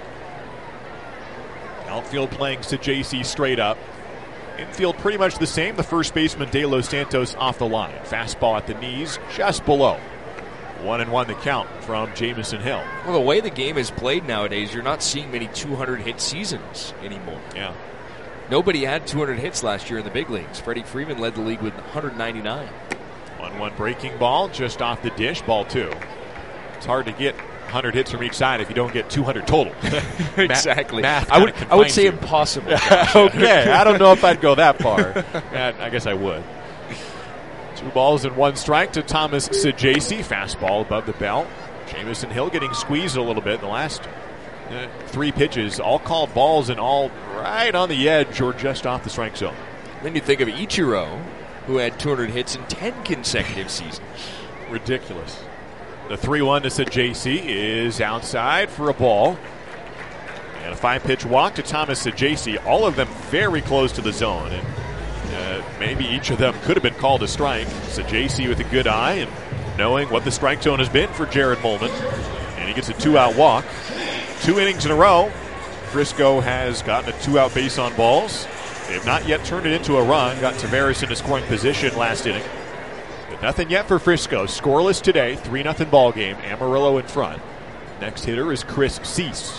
Outfield playing Sajasi straight up. Infield pretty much the same. The first baseman De Los Santos off the line. Fastball at the knees, just below. 1-1 the count from Jamison Hill. Well, the way the game is played nowadays, you're not seeing many 200-hit seasons anymore. Yeah. Nobody had 200 hits last year in the big leagues. Freddie Freeman led the league with 199. 1-1 breaking ball, just off the dish, ball 2. It's hard to get 100 hits from each side if you don't get 200 total. Exactly. Math I would say impossible. Okay, I don't know if I'd go that far. I guess I would. 2 balls and 1 strike to Thomas Sajasi. Fastball above the belt. Jamison Hill getting squeezed a little bit in the last 3 pitches. All called balls and all right on the edge or just off the strike zone. Then you think of Ichiro, who had 200 hits in 10 consecutive seasons. Ridiculous. The 3-1 to Sajasi is outside for a ball. And a 5-pitch walk to Thomas Sajasi. All of them very close to the zone. And maybe each of them could have been called a strike. Sajasi with a good eye and knowing what the strike zone has been for Jared Molman. And he gets a 2-out walk. 2 innings in a row. Frisco has gotten a 2-out base on balls. They have not yet turned it into a run. Got Tavares in a scoring position last inning. But nothing yet for Frisco. Scoreless today. 3-0 ball game. Amarillo in front. Next hitter is Chris Cease.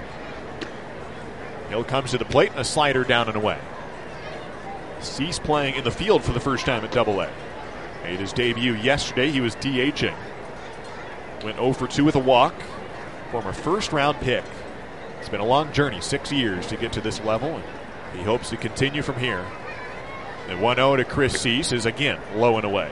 Hill comes to the plate and a slider down and away. Cease playing in the field for the first time at Double-A. Made his debut yesterday. He was DHing. Went 0 for 2 with a walk. Former first-round pick. It's been a long journey, 6 years to get to this level. And he hopes to continue from here. The 1-0 to Chris Cease is again low and away.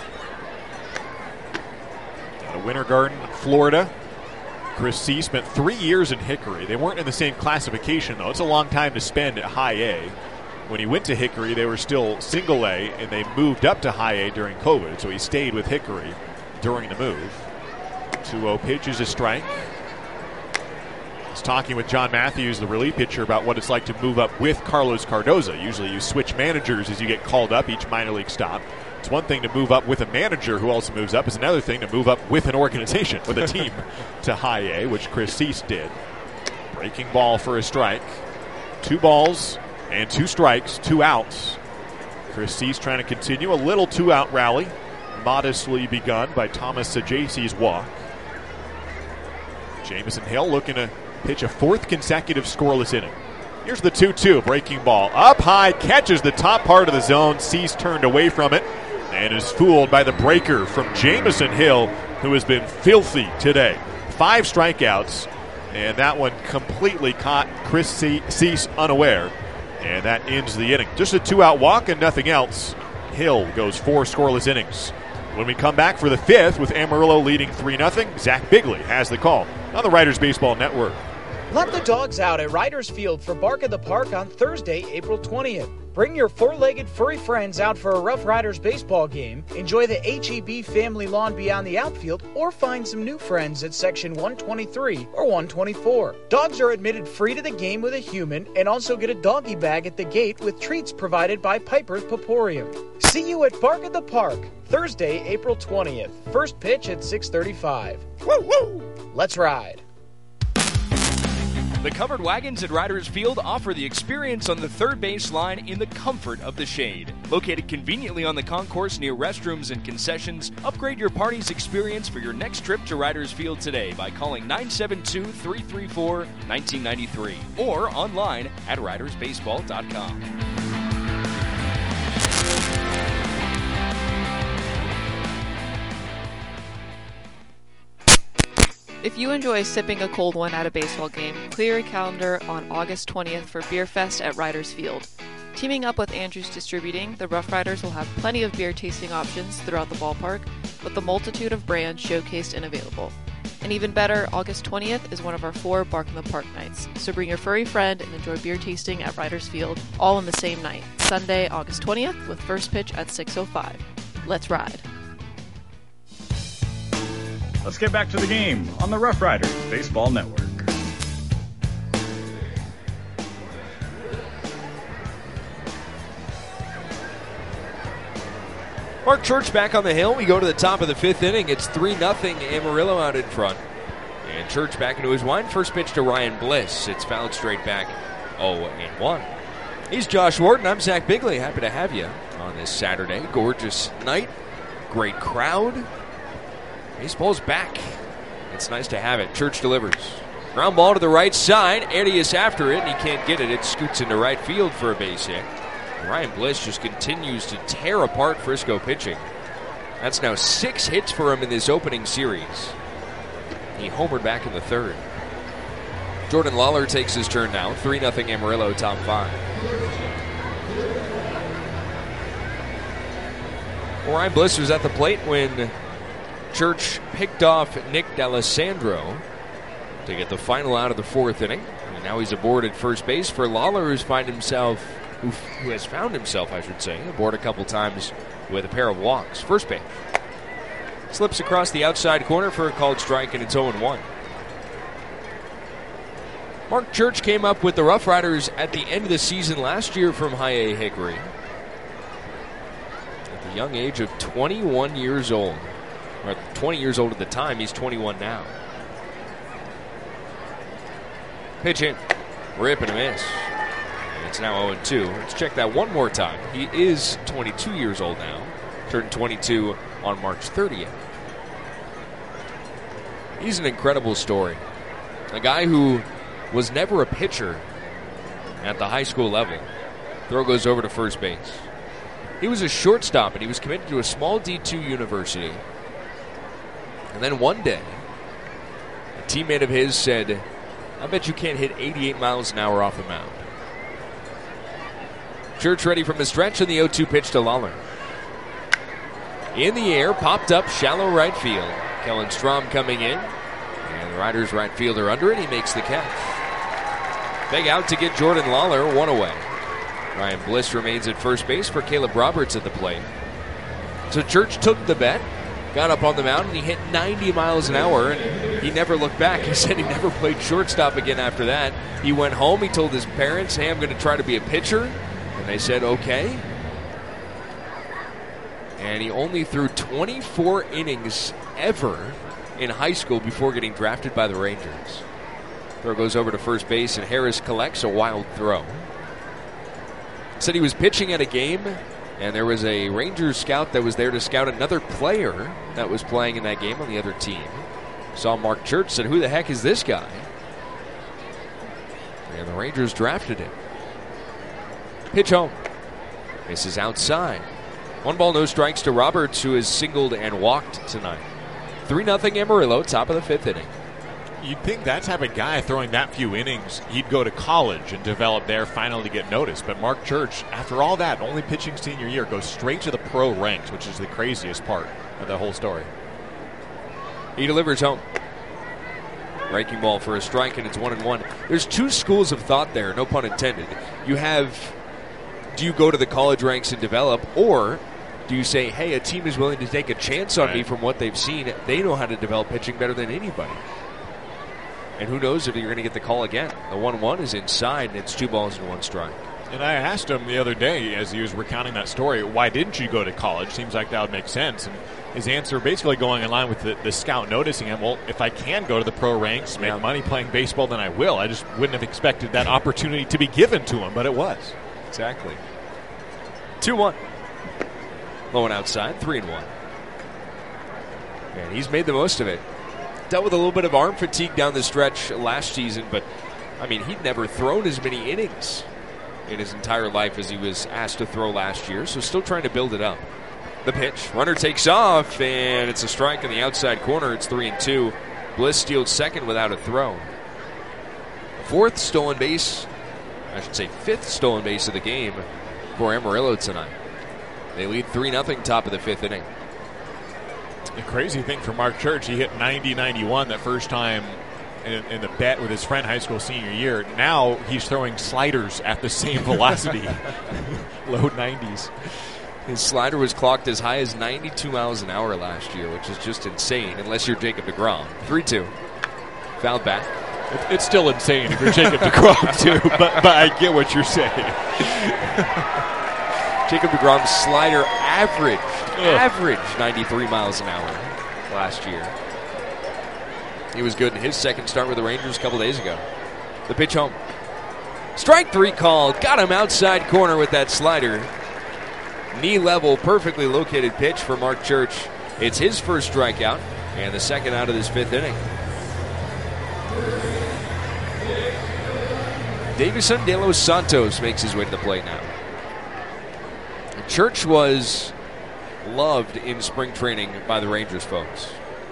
Out of Winter Garden, Florida. Chris Cease spent 3 years in Hickory. They weren't in the same classification, though. It's a long time to spend at High A. When he went to Hickory, they were still Single A, and they moved up to High A during COVID, so he stayed with Hickory during the move. 2-0 pitch is a strike. Talking with John Matthews, the relief pitcher, about what it's like to move up with Carlos Cardoza. Usually you switch managers as you get called up each minor league stop. It's one thing to move up with a manager who also moves up. It's another thing to move up with an organization, with a team to High A, which Chris Cease did. Breaking ball for a strike. 2 balls And 2 strikes, 2 outs. Chris Cease trying to continue a little 2-out rally, modestly begun by Thomas Sajaci's walk. Jamison Hill looking to pitch a 4th consecutive scoreless inning. Here's the 2-2, breaking ball. Up high, catches the top part of the zone. Cease turned away from it and is fooled by the breaker from Jamison Hill, who has been filthy today. 5 strikeouts, and that one completely caught Chris Cease unaware. And that ends the inning. Just a 2-out walk and nothing else. Hill goes 4 scoreless innings. When we come back for the 5th with Amarillo leading 3-0, Zach Bigley has the call on the Riders Baseball Network. Let the dogs out at Riders Field for Bark at the Park on Thursday, April 20th. Bring your 4-legged furry friends out for a Rough Riders baseball game, enjoy the H-E-B family lawn beyond the outfield, or find some new friends at Section 123 or 124. Dogs are admitted free to the game with a human and also get a doggy bag at the gate with treats provided by Piper's Poporium. See you at Bark at the Park, Thursday, April 20th. First pitch at 6:35. Woo woo! Let's ride. The covered wagons at Riders Field offer the experience on the third base line in the comfort of the shade. Located conveniently on the concourse near restrooms and concessions, upgrade your party's experience for your next trip to Riders Field today by calling 972-334-1993 or online at ridersbaseball.com. If you enjoy sipping a cold one at a baseball game, clear your calendar on August 20th for Beer Fest at Riders Field. Teaming up with Andrews Distributing, the Rough Riders will have plenty of beer tasting options throughout the ballpark, with a multitude of brands showcased and available. And even better, August 20th is one of our 4 Bark in the Park nights, so bring your furry friend and enjoy beer tasting at Riders Field, all on the same night, Sunday, August 20th, with first pitch at 6:05. Let's ride. Let's get back to the game on the Rough Riders Baseball Network. Mark Church back on the hill. We go to the top of the 5th inning. It's 3-0 Amarillo out in front. And Church back into his wind. First pitch to Ryan Bliss. It's fouled straight back 0-1. He's Josh Wharton. I'm Zach Bigley. Happy to have you on this Saturday. Gorgeous night. Great crowd. Baseball's back. It's nice to have it. Church delivers. Ground ball to the right side. Arias after it, and he can't get it. It scoots into right field for a base hit. Ryan Bliss just continues to tear apart Frisco pitching. That's now 6 hits for him in this opening series. He homered back in the 3rd. Jordan Lawler takes his turn now. 3-0 Amarillo, top 5. Well, Ryan Bliss was at the plate when Church picked off Nick D'Alessandro to get the final out of the 4th inning. And now he's aboard at first base for Lawler, who has found himself, aboard a couple times with a pair of walks. First pitch. Slips across the outside corner for a called strike, and it's 0-1. Mark Church came up with the Rough Riders at the end of the season last year from High A Hickory. At the young age of 21 years old. Or 20 years old at the time, he's 21 now. Pitch in. Rip and a miss. And it's now 0-2. Let's check that one more time. He is 22 years old now. Turned 22 on March 30th. He's an incredible story. A guy who was never a pitcher at the high school level. Throw goes over to first base. He was a shortstop, and he was committed to a small D2 university. And then one day, a teammate of his said, "I bet you can't hit 88 miles an hour off the mound." Church ready from the stretch, and the 0-2 pitch to Lawler. In the air, popped up shallow right field. Kellen Strom coming in, and the Riders right fielder under it. He makes the catch. Big out to get Jordan Lawler, 1 away. Ryan Bliss remains at first base for Caleb Roberts at the plate. So Church took the bet. Got up on the mound, and he hit 90 miles an hour, and he never looked back. He said he never played shortstop again after that. He went home. He told his parents, "Hey, I'm going to try to be a pitcher." And they said, "Okay." And he only threw 24 innings ever in high school before getting drafted by the Rangers. Throw goes over to first base, and Harris collects a wild throw. said he was pitching at a game, and there was a Rangers scout that was there to scout another player that was playing in that game on the other team. Saw Mark Church, said, who the heck is this guy? And the Rangers drafted him. Pitch home. Misses outside. 1 ball, no strikes to Roberts, who has singled and walked tonight. 3-0 Amarillo, top of the 5th inning. You'd think that type of guy throwing that few innings, he'd go to college and develop there, finally to get noticed. But Mark Church, after all that, only pitching senior year, goes straight to the pro ranks, which is the craziest part of the whole story. He delivers home. Breaking ball for a strike, and it's 1-1. There's two schools of thought there, no pun intended. You have, do you go to the college ranks and develop, or do you say, hey, a team is willing to take a chance on me from what they've seen? They know how to develop pitching better than anybody. And who knows if you're going to get the call again. The 1-1 is inside, and it's 2 balls and 1 strike. And I asked him the other day, as he was recounting that story, why didn't you go to college? Seems like that would make sense. And his answer basically going in line with the scout noticing him, well, if I can go to the pro ranks, make money playing baseball, then I will. I just wouldn't have expected that opportunity to be given to him, but it was. Exactly. 2-1. Low and outside, 3-1. And he's made the most of it. Dealt with a little bit of arm fatigue down the stretch last season, but, I mean, he'd never thrown as many innings in his entire life as he was asked to throw last year, so still trying to build it up. The pitch. Runner takes off, and it's a strike in the outside corner. It's 3-2. Bliss steals second without a throw. Fifth stolen base of the game for Amarillo tonight. They lead 3-0 top of the 5th inning. The crazy thing for Mark Church, he hit 90-91 that first time in the bet with his friend high school senior year. Now he's throwing sliders at the same velocity, low 90s. His slider was clocked as high as 92 miles an hour last year, which is just insane, unless you're Jacob deGrom. 3-2. Fouled back. It's still insane if you're Jacob deGrom, too, but I get what you're saying. Jacob deGrom's slider averaged 93 miles an hour last year. He was good in his second start with the Rangers a couple days ago. The pitch home. Strike 3 called. Got him outside corner with that slider. Knee level, perfectly located pitch for Mark Church. It's his first strikeout and the second out of this 5th inning. Davison de los Santos makes his way to the plate now. Church was loved in spring training by the Rangers folks.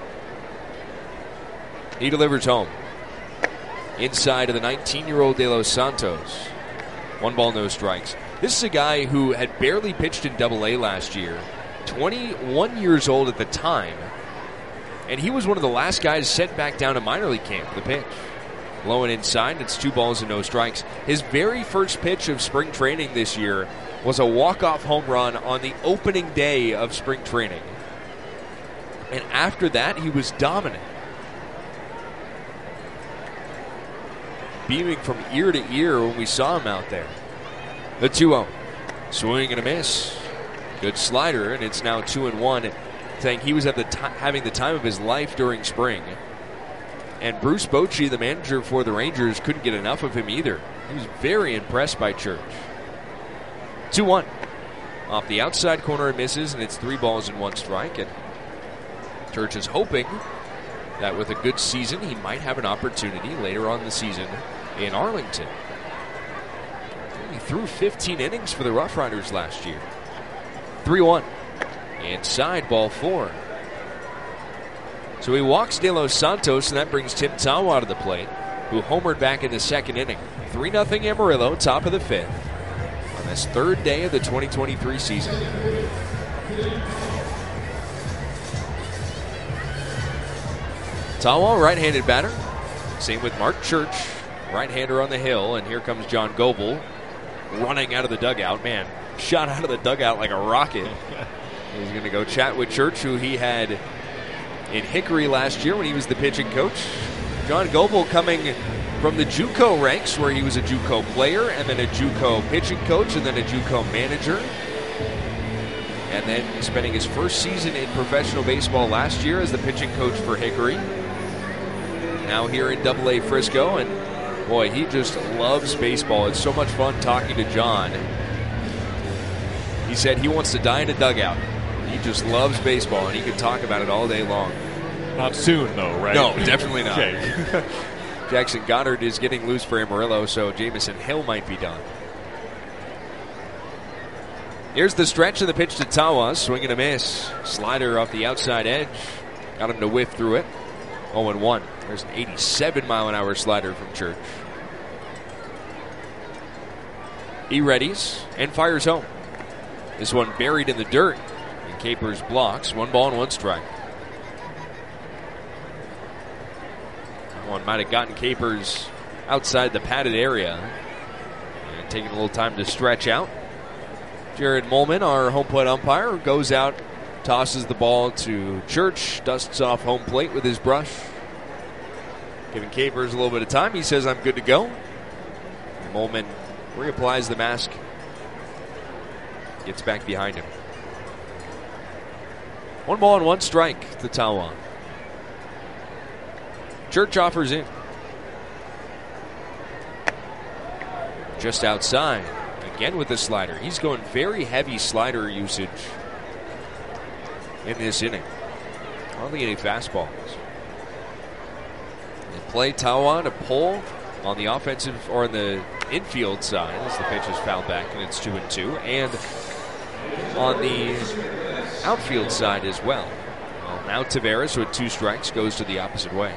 He delivers home. Inside of the 19-year-old De Los Santos. 1 ball, no strikes. This is a guy who had barely pitched in AA last year. 21 years old at the time. And he was one of the last guys sent back down to minor league camp. The pitch. Low and inside. It's 2 balls and no strikes. His very first pitch of spring training this year was a walk-off home run on the opening day of spring training. And after that, he was dominant. Beaming from ear to ear when we saw him out there. The 2-0. Swing and a miss. Good slider, and it's now 2-1. Saying he was at having the time of his life during spring. And Bruce Bochy, the manager for the Rangers, couldn't get enough of him either. He was very impressed by Church. 2-1. Off the outside corner, it misses, and it's 3 balls and 1 strike. And Church is hoping that with a good season, he might have an opportunity later on in the season in Arlington. He threw 15 innings for the Rough Riders last year. 3-1. Inside, ball 4. So he walks De Los Santos, and that brings Tim Tawa to the plate, who homered back in the second inning. 3-0 Amarillo, top of the 5th. On this 3rd day of the 2023 season. Tawa, right-handed batter. Same with Mark Church, right-hander on the hill. And here comes John Goebel running out of the dugout. Man, shot out of the dugout like a rocket. He's going to go chat with Church, who he had in Hickory last year when he was the pitching coach. John Goebel coming from the JUCO ranks, where he was a JUCO player and then a JUCO pitching coach and then a JUCO manager. And then spending his first season in professional baseball last year as the pitching coach for Hickory. Now here in AA Frisco, and boy, he just loves baseball. It's so much fun talking to John. He said he wants to die in a dugout. He just loves baseball, and he could talk about it all day long. Not soon, though, right? No, definitely not. Okay. Jackson Goddard is getting loose for Amarillo, so Jamison Hill might be done. Here's the stretch of the pitch to Tawa. Swing and a miss. Slider off the outside edge. Got him to whiff through it. 0-1. There's an 87-mile-an-hour slider from Church. He readies and fires home. This one buried in the dirt. And Capers blocks. 1 ball and 1 strike. That one might have gotten Capers outside the padded area. And taking a little time to stretch out. Jared Molman, our home plate umpire, goes out, tosses the ball to Church, dusts off home plate with his brush. Giving Capers a little bit of time. He says, I'm good to go. And Molman reapplies the mask. Gets back behind him. 1 ball and 1 strike to Tawan. Church offers in. Just outside. Again with the slider. He's going very heavy slider usage in this inning. Hardly any fastballs. They play Tawa to pull on the offensive or on the infield side as the pitch is fouled back and it's 2-2. And on the outfield side as well. Now Taveras with 2 strikes goes to the opposite way.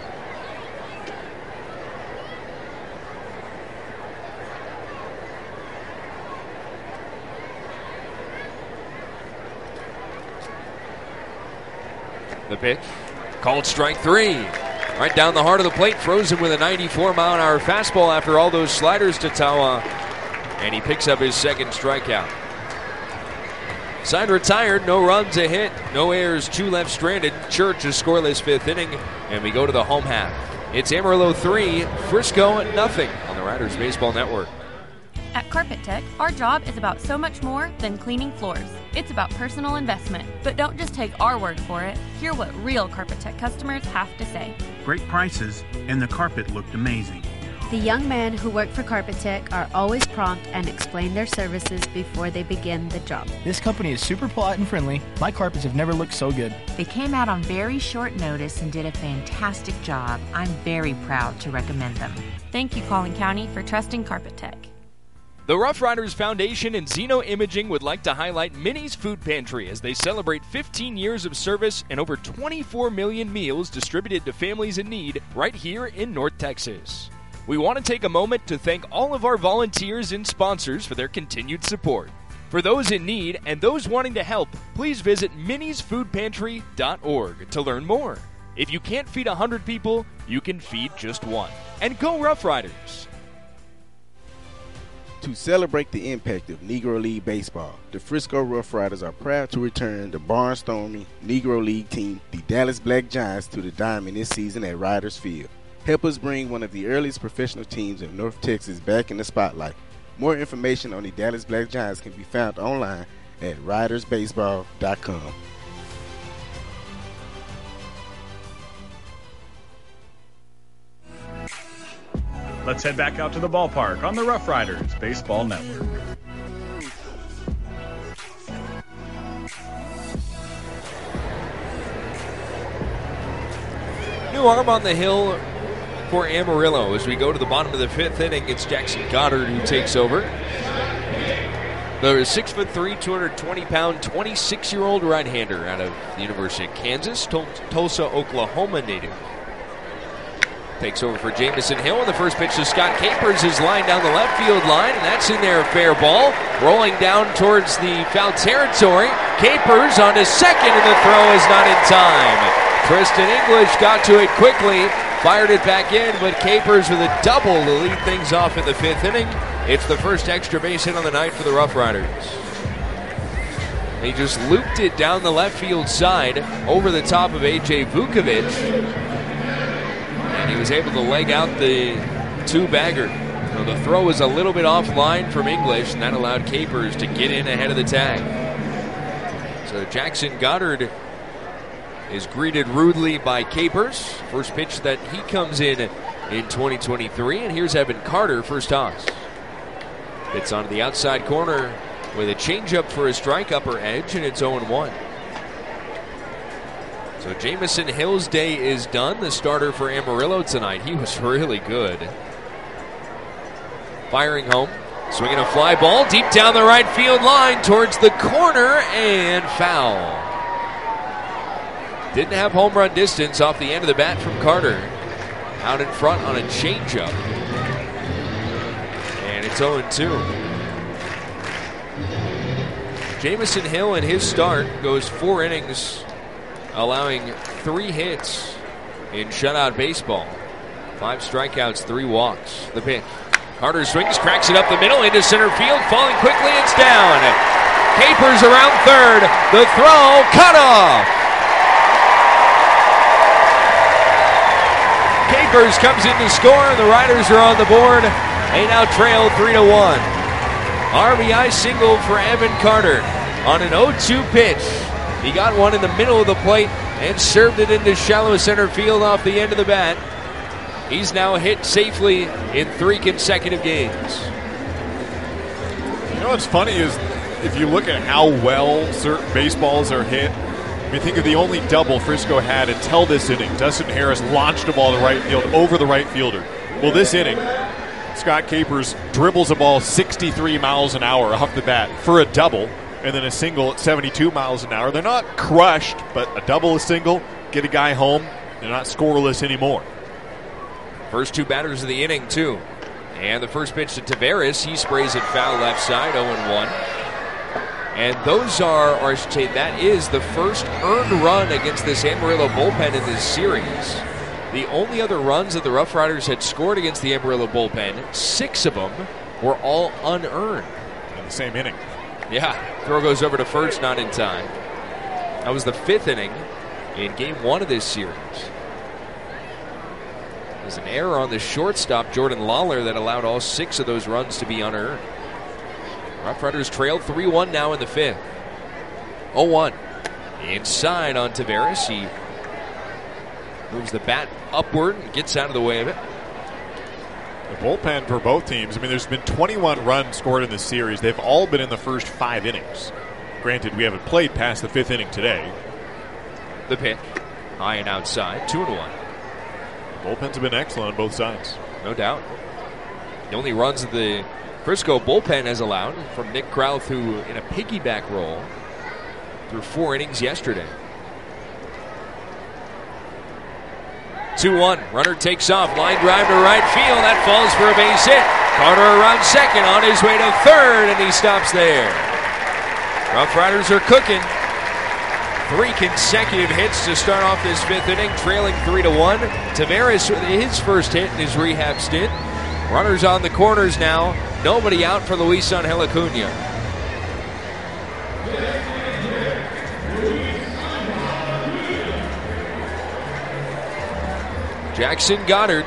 The pitch, called strike 3. Right down the heart of the plate, throws him with a 94-mile-an-hour fastball after all those sliders to Tawa. And he picks up his 2nd strikeout. Side retired, no runs, a hit, no errors, 2 left stranded. Church a scoreless 5th inning, and we go to the home half. It's Amarillo 3, Frisco 0 on the Riders Baseball Network. At Carpet Tech, our job is about so much more than cleaning floors. It's about personal investment. But don't just take our word for it. Hear what real Carpet Tech customers have to say. Great prices, and the carpet looked amazing. The young men who work for Carpet Tech are always prompt and explain their services before they begin the job. This company is super polite and friendly. My carpets have never looked so good. They came out on very short notice and did a fantastic job. I'm very proud to recommend them. Thank you, Collin County, for trusting Carpet Tech. The Rough Riders Foundation and Zeno Imaging would like to highlight Minnie's Food Pantry as they celebrate 15 years of service and over 24 million meals distributed to families in need right here in North Texas. We want to take a moment to thank all of our volunteers and sponsors for their continued support. For those in need and those wanting to help, please visit minniesfoodpantry.org to learn more. If you can't feed 100 people, you can feed just 1. And go Rough Riders! To celebrate the impact of Negro League baseball, the Frisco Rough Riders are proud to return the Barnstorming Negro League team, the Dallas Black Giants, to the diamond this season at Riders Field. Help us bring one of the earliest professional teams of North Texas back in the spotlight. More information on the Dallas Black Giants can be found online at ridersbaseball.com. Let's head back out to the ballpark on the Rough Riders Baseball Network. New arm on the hill for Amarillo as we go to the bottom of the 5th inning. It's Jackson Goddard who takes over. The 6'3", 220-pound, 26-year-old right-hander out of the University of Kansas, Tulsa, Oklahoma native. Takes over for Jamison Hill, and the first pitch to Scott Capers is lined down the left field line, and that's in there, a fair ball. Rolling down towards the foul territory. Capers on to second, and the throw is not in time. Tristan English got to it quickly, fired it back in, but Capers with a double to lead things off in the 5th inning. It's the first extra base hit on the night for the Rough Riders. He just looped it down the left field side over the top of A.J. Vukovic. And he was able to leg out the 2-bagger. So the throw was a little bit offline from English, and that allowed Capers to get in ahead of the tag. So Jackson Goddard is greeted rudely by Capers. First pitch that he comes in 2023. And here's Evan Carter, first toss. It's onto the outside corner with a changeup for a strike upper edge, and it's 0-1. So Jamison Hill's day is done, the starter for Amarillo tonight. He was really good. Firing home, swinging a fly ball deep down the right field line towards the corner, and foul. Didn't have home run distance off the end of the bat from Carter. Out in front on a changeup. And it's 0-2. Jamison Hill in his start goes 4 innings, allowing 3 hits in shutout baseball. 5 strikeouts, 3 walks. The pitch. Carter swings, cracks it up the middle into center field. Falling quickly, it's down. Capers around third. The throw, cut off. Capers comes in to score, and the Riders are on the board. They now trail 3-1. RBI single for Evan Carter on an 0-2 pitch. He got one in the middle of the plate and served it into shallow center field off the end of the bat. He's now hit safely in 3 consecutive games. You know what's funny is if you look at how well certain baseballs are hit, I mean, think of the only double Frisco had until this inning. Dustin Harris launched a ball to right field over the right fielder. Well, this inning, Scott Capers dribbles a ball 63 miles an hour off the bat for a double, and then a single at 72 miles an hour. They're not crushed, but a double, a single, get a guy home, they're not scoreless anymore. First 2 batters of the inning, too. And the first pitch to Taveras, he sprays it foul left side, 0-1. And those are, or I should say, that is the first earned run against this Amarillo bullpen in this series. The only other runs that the Rough Riders had scored against the Amarillo bullpen, 6 of them were all unearned. In the same inning. Yeah, throw goes over to first, not in time. That was the 5th inning in game 1 of this series. There's an error on the shortstop, Jordan Lawler, that allowed all 6 of those runs to be unearned. Rough Riders trailed 3-1 now in the 5th. 0-1. Inside on Taveras. He moves the bat upward and gets out of the way of it. The bullpen for both teams, I mean, there's been 21 runs scored in this series. They've all been in the first 5 innings. Granted, we haven't played past the 5th inning today. The pitch. High and outside. 2-1. The bullpens have been excellent on both sides. No doubt. The only runs that the Frisco bullpen has allowed from Nick Krauth, who in a piggyback role through 4 innings yesterday. 2-1. Runner takes off. Line drive to right field. That falls for a base hit. Carter around second on his way to third, and he stops there. Rough Riders are cooking. 3 consecutive hits to start off this 5th inning, trailing 3-1. Taveras with his first hit in his rehab stint. Runners on the corners now. Nobody out for Luis Angel Acuna. Jackson Goddard,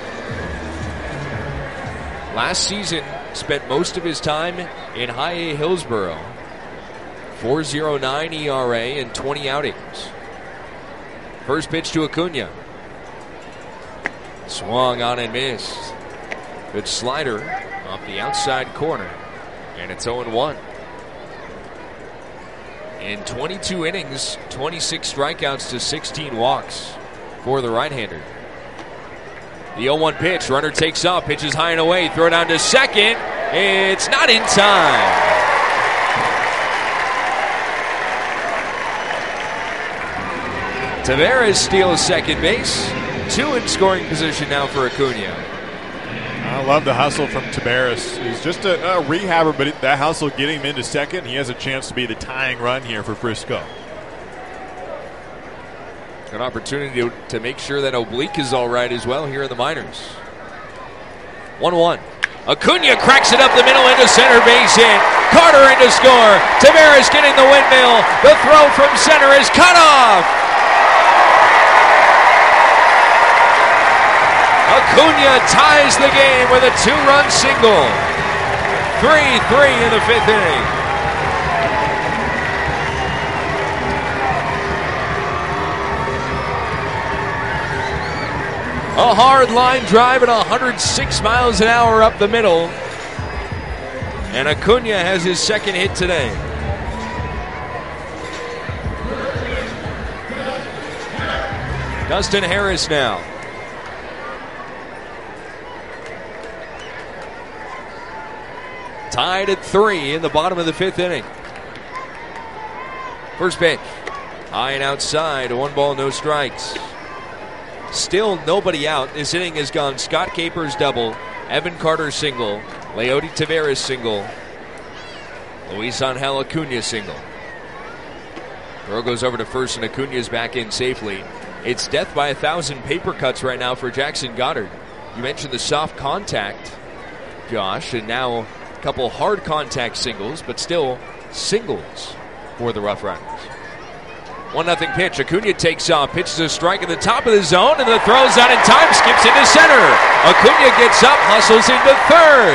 last season, spent most of his time in High A Hillsboro. 4.09 ERA in 20 outings. First pitch to Acuna. Swung on and missed. Good slider off the outside corner. And it's 0-1. In 22 innings, 26 strikeouts to 16 walks for the right-hander. The 0-1 pitch. Runner takes off. Pitches high and away. Throw down to second. It's not in time. Taveras steals second base. 2 in scoring position now for Acuna. I love the hustle from Taveras. He's just a rehabber, but that hustle getting him into second. He has a chance to be the tying run here for Frisco. An opportunity to make sure that oblique is all right as well here in the minors. 1-1. Acuna cracks it up the middle into center base hit. Carter in to score. Taveras getting the windmill. The throw from center is cut off. Acuna ties the game with a 2-run single. 3-3 in the 5th inning. A hard line drive at 106 miles an hour up the middle. And Acuna has his second hit today. Dustin Harris now. Tied at 3 in the bottom of the 5th inning. First pitch. High and outside. 1 ball, no strikes. Still nobody out. This inning has gone Scott Capers double, Evan Carter single, Leody Taveras single, Luis Angel Acuna single. Throw goes over to first and Acuna's back in safely. It's death by 1,000 paper cuts right now for Jackson Goddard. You mentioned the soft contact, Josh, and now a couple hard contact singles, but still singles for the Rough Riders. 1-0 pitch. Acuna takes off, pitches a strike at the top of the zone, and the throw's out in time, skips into center. Acuna gets up, hustles into third.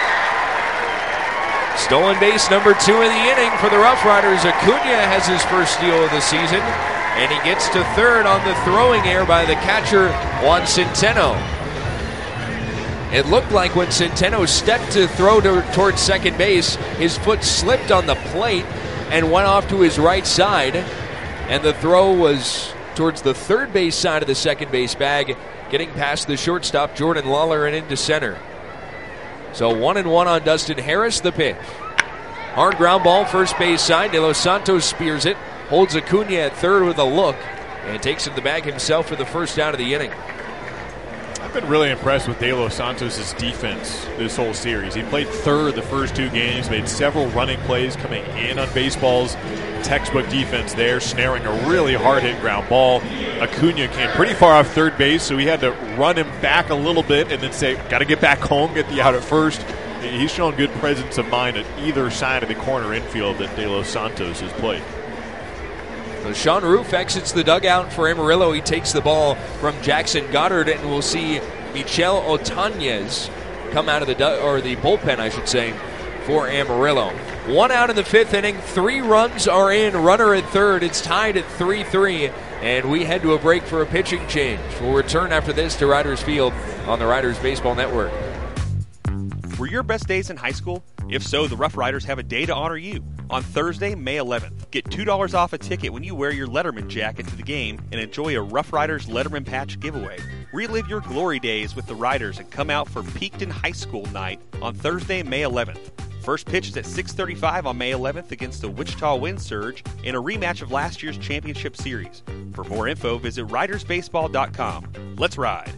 Stolen base number 2 in the inning for the Rough Riders. Acuna has his first steal of the season, and he gets to third on the throwing error by the catcher, Juan Centeno. It looked like when Centeno stepped to throw towards second base, his foot slipped on the plate and went off to his right side, and the throw was towards the third base side of the second base bag, getting past the shortstop, Jordan Lawler, and into center. So 1-1 on Dustin Harris, the pitch. Hard ground ball, first base side. De Los Santos spears it, holds Acuna at third with a look, and takes him the bag himself for the first out of the inning. I've been really impressed with De Los Santos' defense this whole series. He played third the first 2 games, made several running plays coming in on baseball's textbook defense there, snaring a really hard-hit ground ball. Acuna came pretty far off third base, so he had to run him back a little bit and then say, got to get back home, get the out at first. He's shown good presence of mind at either side of the corner infield that De Los Santos has played. So Sean Roof exits the dugout for Amarillo. He takes the ball from Jackson Goddard, and we'll see Michel Otañez come out of the bullpen, I should say, for Amarillo. 1 out in the 5th inning. 3 runs are in. Runner at third. It's tied at 3-3, and we head to a break for a pitching change. We'll return after this to Riders Field on the Riders Baseball Network. Were your best days in high school? If so, the Rough Riders have a day to honor you. On Thursday, May 11th, get $2 off a ticket when you wear your Letterman jacket to the game and enjoy a Rough Riders Letterman patch giveaway. Relive your glory days with the Riders and come out for Peakton High School night on Thursday, May 11th. First pitch is at 6:35 on May 11th against the Wichita Wind Surge in a rematch of last year's championship series. For more info, visit ridersbaseball.com. Let's ride.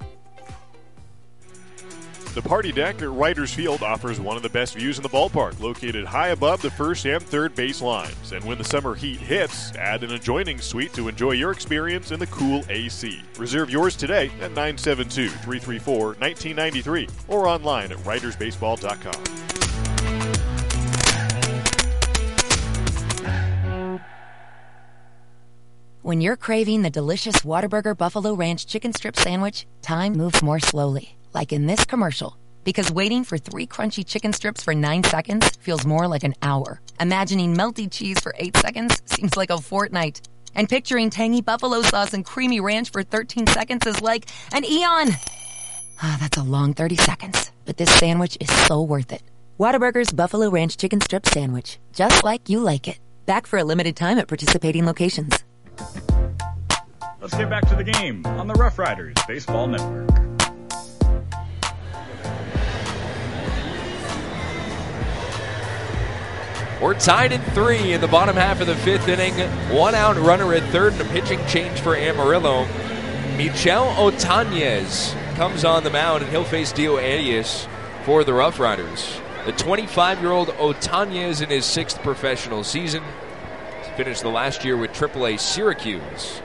The Party Deck at Riders Field offers one of the best views in the ballpark, located high above the first and third base lines. And when the summer heat hits, add an adjoining suite to enjoy your experience in the cool AC. Reserve yours today at 972-334-1993 or online at ridersbaseball.com. When you're craving the delicious Whataburger Buffalo Ranch Chicken Strip Sandwich, time moves more slowly, like in this commercial. Because waiting for 3 crunchy chicken strips for 9 seconds feels more like an hour. Imagining melty cheese for 8 seconds seems like a fortnight. And picturing tangy buffalo sauce and creamy ranch for 13 seconds is like an eon. That's a long 30 seconds. But this sandwich is so worth it. Whataburger's Buffalo Ranch Chicken Strip Sandwich. Just like you like it. Back for a limited time at participating locations. Let's get back to the game on the Rough Riders Baseball Network. We're tied at 3 in the bottom half of the 5th inning. 1 out, runner at third, and a pitching change for Amarillo. Michel Otañez comes on the mound, and he'll face Dio Arias for the Rough Riders. The 25-year-old Otañez in his 6th professional season. Finished the last year with AAA Syracuse.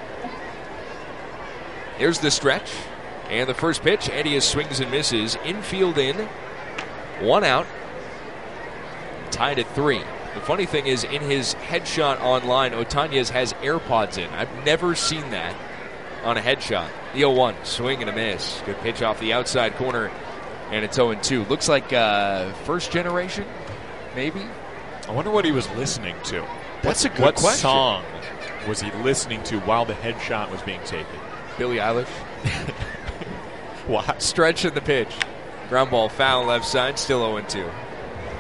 Here's the stretch. And the first pitch, Arias swings and misses. Infield in. 1 out. Tied at 3. The funny thing is, in his headshot online, Otañez has AirPods in. I've never seen that on a headshot. The 0-1, swing and a miss. Good pitch off the outside corner, and it's 0-2. Looks like first generation, maybe? I wonder what he was listening to. That's a good what question. Song was he listening to while the headshot was being taken? Billie Eilish. What? Stretch in the pitch. Ground ball foul left side, still 0-2.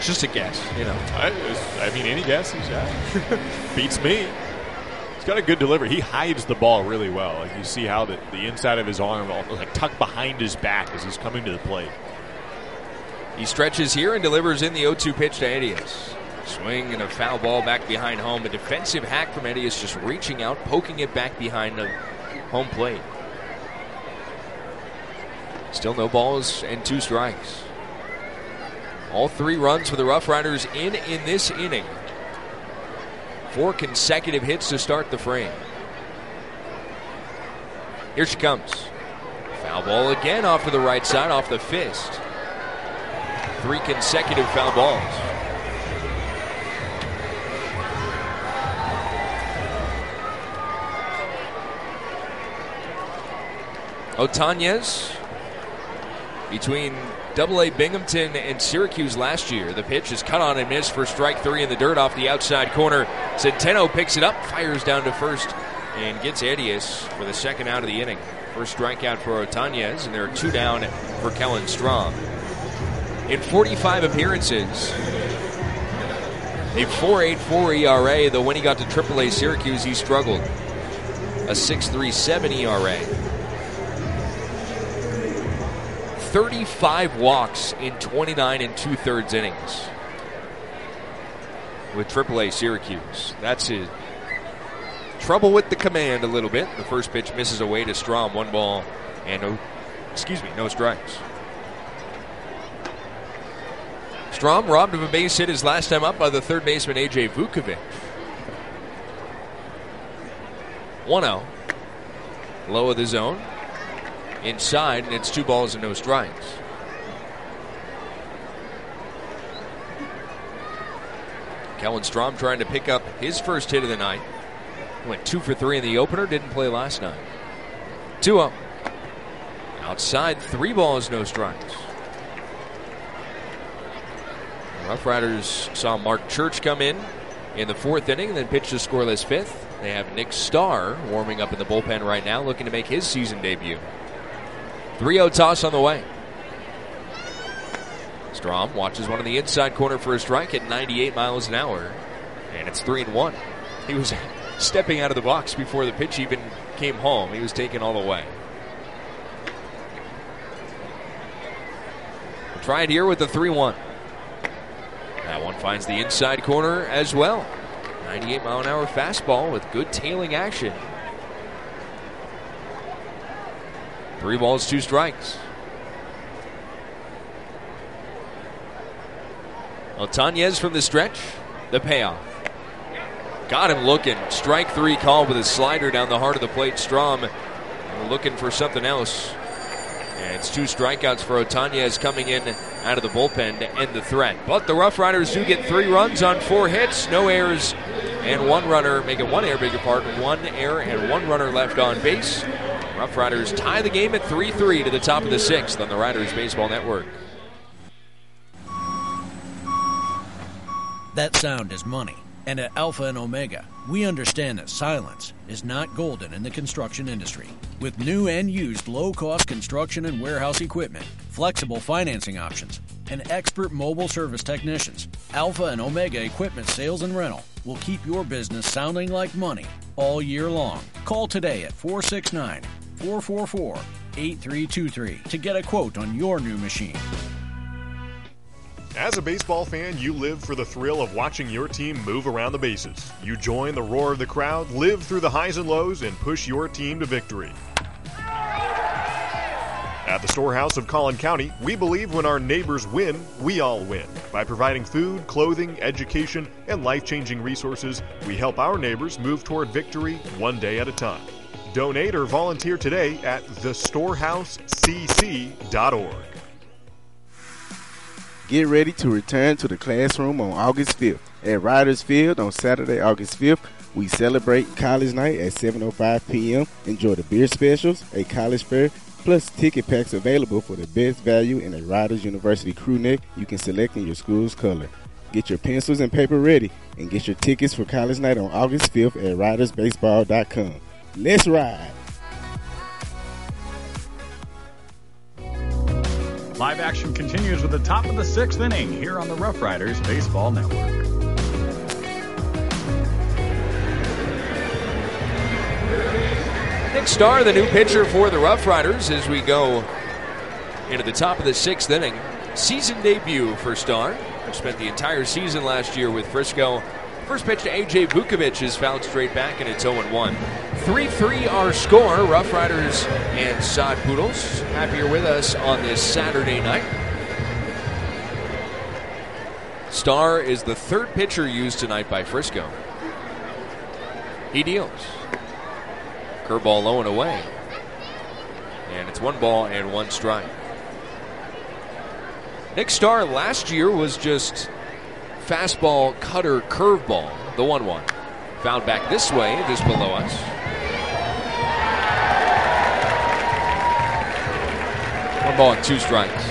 It's just a guess, you know. I mean, any guesses, yeah. Beats me. He's got a good delivery. He hides the ball really well. Like you see how the inside of his arm like tucked behind his back as he's coming to the plate. He stretches here and delivers in the 0-2 pitch to Edius. Swing and a foul ball back behind home. A defensive hack from Edius, just reaching out, poking it back behind the home plate. Still no balls and 2 strikes. All 3 runs for the Rough Riders in this inning. 4 consecutive hits to start the frame. Here she comes. Foul ball again off to the right side, off the fist. 3 consecutive foul balls. Otañez, between AA Binghamton and Syracuse last year. The pitch is cut on and missed for strike 3 in the dirt off the outside corner. Centeno picks it up, fires down to first, and gets Edius for the second out of the inning. First strikeout for Otañez, and there are 2 down for Kellen Strom. In 45 appearances, a 4.84 ERA, though when he got to AAA Syracuse, he struggled. A 6.37 ERA. 35 walks in 29 2/3 innings with AAA Syracuse. That's his trouble with the command a little bit. The first pitch misses away to Strom. 1 ball and no strikes. Strom robbed of a base hit his last time up by the third baseman A.J. Vukovic. 1-0. Low of the zone. Inside, and it's 2 balls and no strikes. Kellen Strom trying to pick up his first hit of the night. Went 2 for 3 in the opener, didn't play last night. 2-0. Outside, 3 balls, no strikes. The Rough Riders saw Mark Church come in the 4th inning and then pitch a scoreless 5th. They have Nick Starr warming up in the bullpen right now, looking to make his season debut. 3-0 toss on the way. Strom watches one in the inside corner for a strike at 98 miles an hour. And it's 3-1. He was stepping out of the box before the pitch even came home. He was taken all the way. We'll try it here with the 3-1. That one finds the inside corner as well. 98 mile an hour fastball with good tailing action. 3 balls, 2 strikes. Otañez from the stretch. The payoff. Got him looking. Strike 3 called with a slider down the heart of the plate. Strom looking for something else. And it's 2 strikeouts for Otañez coming in out of the bullpen to end the threat. But the Rough Riders do get 3 runs on 4 hits. No errors and 1 runner. Make it 1 error, beg your pardon. 1 error and 1 runner left on base. Rough Riders tie the game at 3-3 to the top of the 6th on the Riders Baseball Network. That sound is money. And at Alpha and Omega, we understand that silence is not golden in the construction industry. With new and used low-cost construction and warehouse equipment, flexible financing options, and expert mobile service technicians, Alpha and Omega Equipment Sales and Rental will keep your business sounding like money all year long. Call today at 469-444-8323 to get a quote on your new machine. As a baseball fan, you live for the thrill of watching your team move around the bases. You join the roar of the crowd, live through the highs and lows, and push your team to victory. At the Storehouse of Collin County, we believe when our neighbors win, we all win. By providing food, clothing, education, and life-changing resources, we help our neighbors move toward victory one day at a time. Donate or volunteer today at thestorehousecc.org. Get ready to return to the classroom on August 5th. At Riders Field on Saturday, August 5th, we celebrate College Night at 7:05 p.m. Enjoy the beer specials, a college fair, plus ticket packs available for the best value in a Riders University crew neck you can select in your school's color. Get your pencils and paper ready and get your tickets for College Night on August 5th at ridersbaseball.com. Let's ride! Live action continues with the top of the 6th inning here on the Rough Riders Baseball Network. Nick Starr, the new pitcher for the Rough Riders, as we go into the top of the 6th inning. Season debut for Starr, who spent the entire season last year with Frisco. First pitch to A.J. Vukovic is fouled straight back, and it's 0-1. 3-3 our score. Rough Riders and Sod Poodles happy you're with us on this Saturday night. Starr is the third pitcher used tonight by Frisco. He deals. Curveball low and away. And it's 1 ball and 1 strike. Nick Starr last year was just fastball, cutter, curveball, the 1-1. Fouled back this way, just below us. One ball and 2 strikes.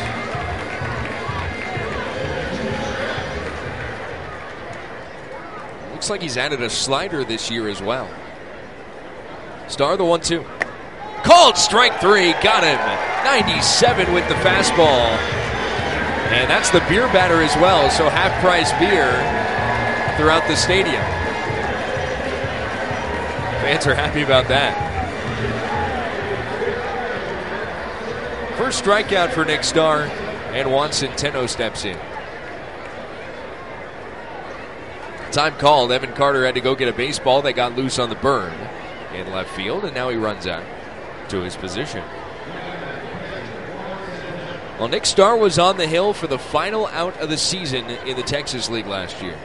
Looks like he's added a slider this year as well. Starr, the 1-2. Called strike 3, got him. 97 with the fastball. And that's the beer batter as well, so half-price beer throughout the stadium. Fans are happy about that. First strikeout for Nick Starr, and Juan Centeno steps in. Time called. Evan Carter had to go get a baseball that got loose on the burn in left field, and now he runs out to his position. Well, Nick Starr was on the hill for the final out of the season in the Texas League last year.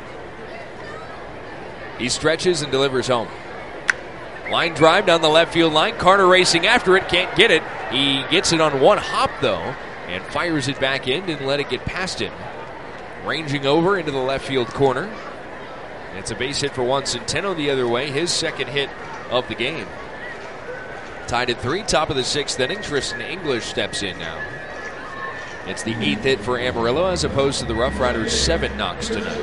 He stretches and delivers home. Line drive down the left field line. Carter racing after it, can't get it. He gets it on 1 hop, though, and fires it back in, didn't let it get past him. Ranging over into the left field corner. It's a base hit for Juan Centeno the other way, his second hit of the game. Tied at 3, top of the 6th inning. Tristan English steps in now. It's the 8th hit for Amarillo as opposed to the Rough Riders' 7 knocks tonight.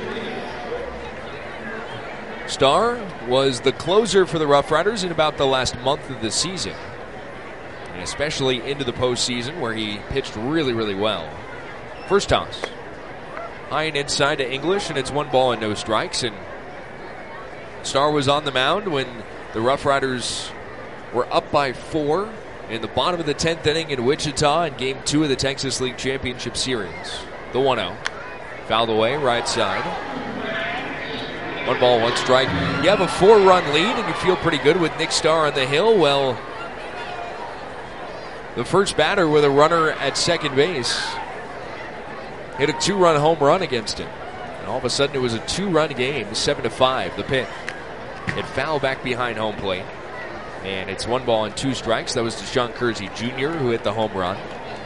Starr was the closer for the Rough Riders in about the last month of the season, and especially into the postseason where he pitched really, really well. First toss. High and inside to English, and it's 1 ball and no strikes. And Starr was on the mound when the Rough Riders were up by 4 in the bottom of the 10th inning in Wichita in Game 2 of the Texas League Championship Series. The 1-0. Fouled away, right side. 1 ball, 1 strike. You have a 4-run lead and you feel pretty good with Nick Starr on the hill. Well, the first batter with a runner at second base hit a 2-run home run against him. And all of a sudden it was a 2-run game, 7-5, the pitch. It fouled back behind home plate. And it's 1 ball and 2 strikes. That was Deshaun Kersey Jr. who hit the home run.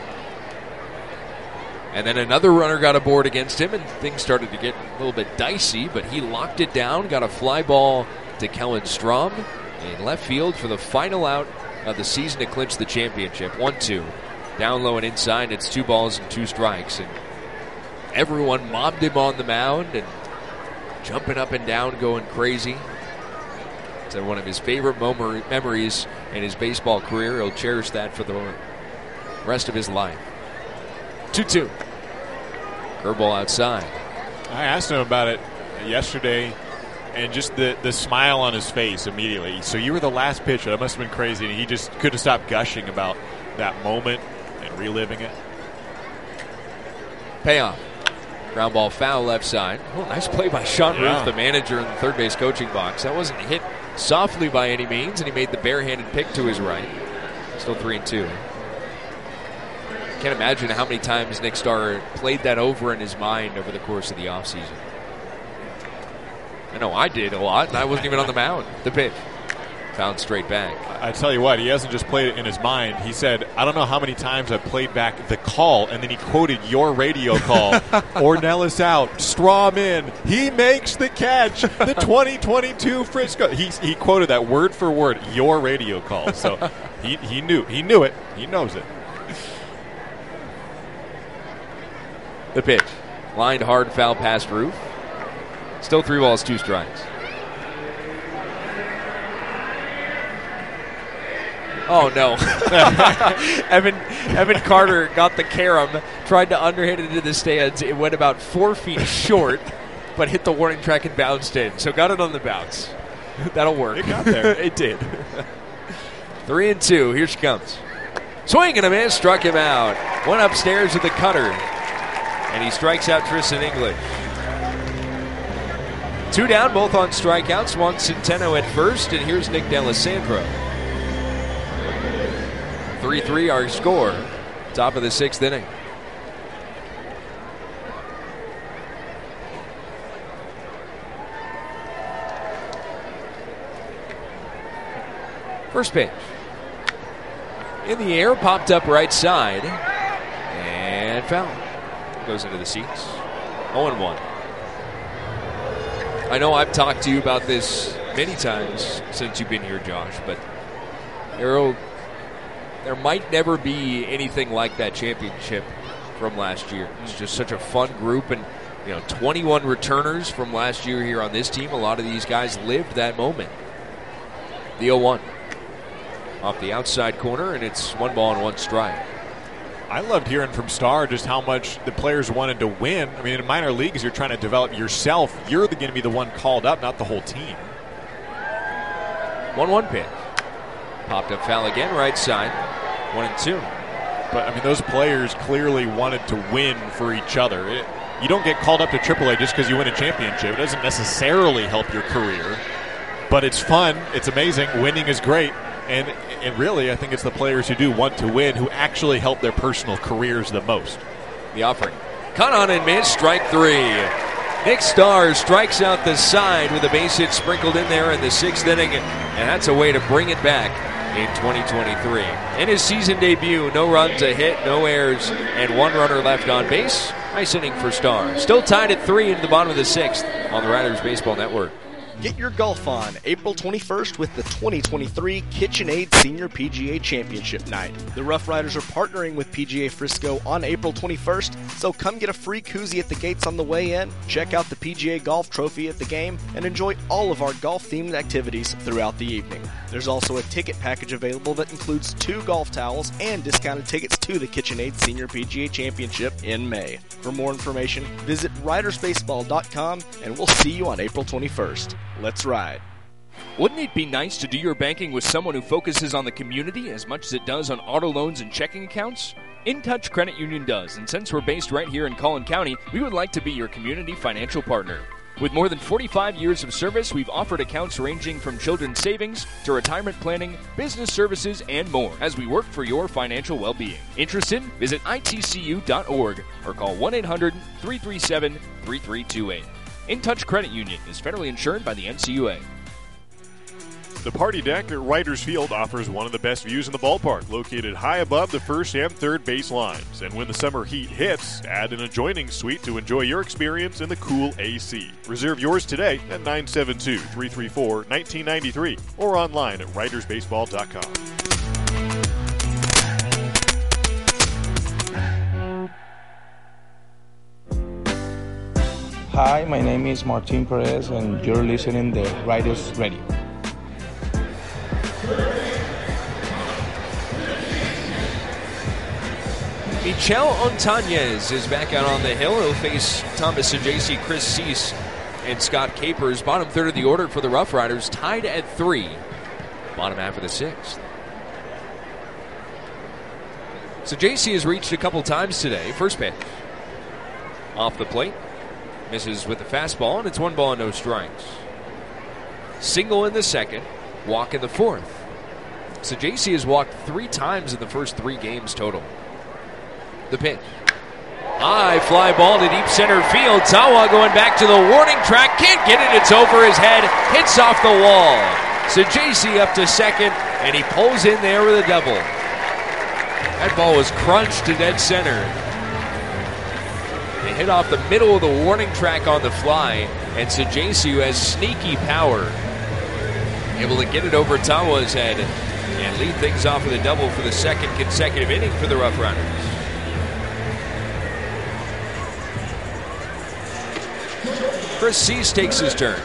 And then another runner got aboard against him, and things started to get a little bit dicey, but he locked it down, got a fly ball to Kellen Strom in left field for the final out of the season to clinch the championship. 1-2. Down low and inside, it's 2 balls and 2 strikes. And everyone mobbed him on the mound and jumping up and down, going crazy. It's one of his favorite memories in his baseball career. He'll cherish that for the rest of his life. 2-2. Curveball outside. I asked him about it yesterday, and just the smile on his face immediately. So you were the last pitcher. That must have been crazy. And he just couldn't stop gushing about that moment and reliving it. Payoff. Ground ball foul left side. Oh, nice play by Sean Ruth, the manager in the third base coaching box. That wasn't hit softly by any means, and he made the barehanded pick to his right. Still 3-2. Can't imagine how many times Nick Starr played that over in his mind over the course of the offseason. I know I did a lot, and I wasn't even on the mound. The pitch. Found straight back. I tell you what, he hasn't just played it in his mind. He said, I don't know how many times I've played back the call, and then he quoted your radio call. Ornelas out, Strom in, he makes the catch, the 2022 Frisco. He quoted that word for word, your radio call. So he knew it. He knows it. The pitch. Lined hard, foul past Roof. Still 3 balls, 2 strikes. Oh, no. Evan Carter got the carom, tried to underhand it into the stands. It went about 4 feet short, but hit the warning track and bounced in. So got it on the bounce. That'll work. It got there. It did. 3-2. Here she comes. Swing and a miss. Struck him out. One upstairs with the cutter. And he strikes out Tristan English. 2 down, both on strikeouts. Juan Centeno at first, and here's Nick D'Alessandro. 3-3 our score. Top of the 6th inning. First pitch. In the air, popped up right side. And foul. Goes into the seats. 0-1. I know I've talked to you about this many times since you've been here, Josh, but there might never be anything like that championship from last year. It's just such a fun group, and 21 returners from last year here on this team. A lot of these guys lived that moment. The 0-1 off the outside corner, and it's 1 ball and 1 strike. I loved hearing from Starr just how much the players wanted to win. I mean, in minor leagues, you're trying to develop yourself. You're going to be the one called up, not the whole team. 1-1 pitch. Popped up foul again, right side. 1-2. But, I mean, those players clearly wanted to win for each other. You don't get called up to AAA just because you win a championship. It doesn't necessarily help your career. But it's fun. It's amazing. Winning is great. And really, I think it's the players who do want to win who actually help their personal careers the most. The offering. Cut on and miss, strike 3. Nick Starr strikes out the side with a base hit sprinkled in there in the 6th inning, and that's a way to bring it back in 2023. In his season debut, no runs, a hit, no errors, and 1 runner left on base. Nice inning for Starr. Still tied at 3 into the bottom of the 6th on the Riders Baseball Network. Get your golf on April 21st with the 2023 KitchenAid Senior PGA Championship Night. The Rough Riders are partnering with PGA Frisco on April 21st, so come get a free koozie at the gates on the way in, check out the PGA Golf Trophy at the game, and enjoy all of our golf-themed activities throughout the evening. There's also a ticket package available that includes 2 golf towels and discounted tickets to the KitchenAid Senior PGA Championship in May. For more information, visit ridersbaseball.com, and we'll see you on April 21st. Let's ride. Wouldn't it be nice to do your banking with someone who focuses on the community as much as it does on auto loans and checking accounts? InTouch Credit Union does, and since we're based right here in Collin County, we would like to be your community financial partner. With more than 45 years of service, we've offered accounts ranging from children's savings to retirement planning, business services, and more as we work for your financial well-being. Interested? Visit itcu.org or call 1-800-337-3328. InTouch Credit Union is federally insured by the NCUA. The Party Deck at Writers Field offers one of the best views in the ballpark, located high above the first and third base lines. And when the summer heat hits, add an adjoining suite to enjoy your experience in the cool AC. Reserve yours today at 972-334-1993 or online at writersbaseball.com. Hi, my name is Martin Perez, and you're listening to Riders Radio. Michel Ontañez is back out on the hill. He'll face Thomas Saggese, Chris Cease, and Scott Capers. Bottom third of the order for the Rough Riders, tied at 3. Bottom half of the 6th. Saggese has reached a couple times today. First pitch. Off the plate. Misses with the fastball, and it's 1 ball and no strikes. Single in the 2nd, walk in the 4th. Saggese has walked 3 times in the first 3 games total. The pitch. High fly ball to deep center field. Tawa going back to the warning track. Can't get it. It's over his head. Hits off the wall. Saggese up to 2nd, and he pulls in there with a double. That ball was crunched to dead center. They hit off the middle of the warning track on the fly, and Saggese, who has sneaky power, able to get it over Tawa's head and lead things off with a double for the 2nd consecutive inning for the Rough Riders. Chris Cease takes his turn.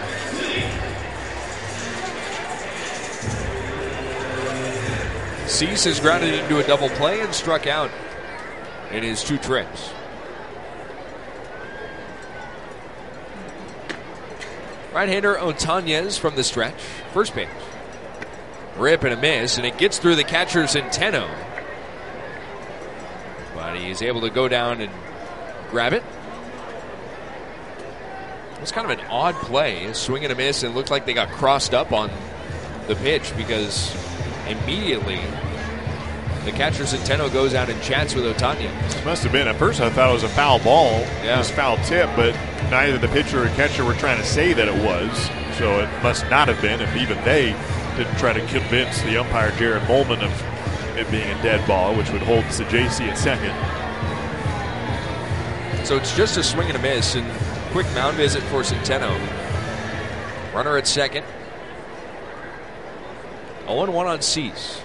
Cease has grounded into a double play and struck out in his 2 trips. Right-hander Otañez from the stretch. First pitch. Rip and a miss, and it gets through the catcher Centeno. But he's able to go down and grab it. It was kind of an odd play. A swing and a miss, and it looked like they got crossed up on the pitch because immediately the catcher Centeno goes out and chats with Otañez. It must have been. At first I thought it was a foul ball. Yeah. It was foul tip, but neither the pitcher or catcher were trying to say that it was. So it must not have been, if even they didn't try to convince the umpire Jared Molman of it being a dead ball, which would hold Sajaci at second. So it's just a swing and a miss, and quick mound visit for Centeno. Runner at second. 0-1 on Cease.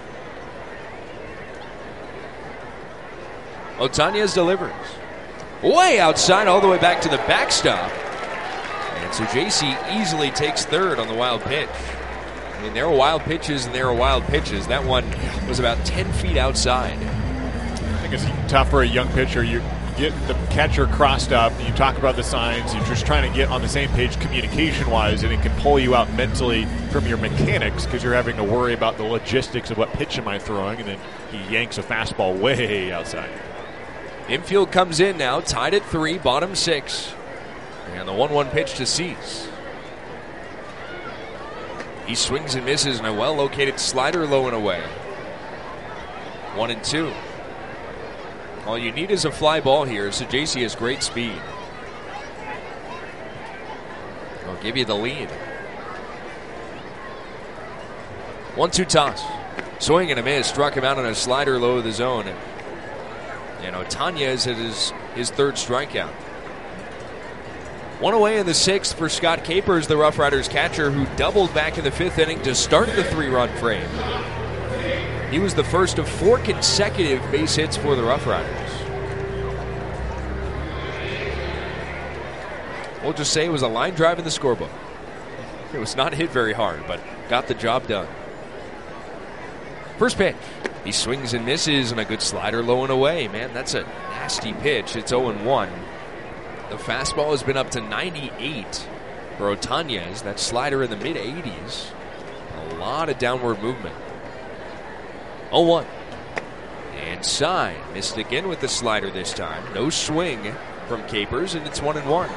Otañez delivers. Way outside, all the way back to the backstop. And Sajaci easily takes third on the wild pitch. I mean, there are wild pitches and there are wild pitches. That one was about 10 feet outside. I think it's tough for a young pitcher. You get the catcher crossed up, and you talk about the signs. You're just trying to get on the same page communication-wise, and it can pull you out mentally from your mechanics because you're having to worry about the logistics of what pitch am I throwing, and then he yanks a fastball way outside. Infield comes in now, tied at 3, bottom 6. And the 1-1 pitch to Cease. He swings and misses, and a well-located slider low and away. 1-2. All you need is a fly ball here. Sajaci has great speed. I'll give you the lead. 1-2 toss. Swing and a miss. Struck him out on a slider low of the zone. And Otañez had his third strikeout. 1 away in the 6th for Scott Capers, the Rough Riders catcher, who doubled back in the 5th inning to start the 3-run frame. He was the first of 4 consecutive base hits for the Rough Riders. We'll just say it was a line drive in the scorebook. It was not hit very hard, but got the job done. First pitch. He swings and misses, and a good slider low and away. Man, that's a nasty pitch. It's 0-1. The fastball has been up to 98 for Otañez. That slider in the mid-80s. A lot of downward movement. 0-1. And Sy missed again with the slider this time. No swing from Capers, and it's 1-1.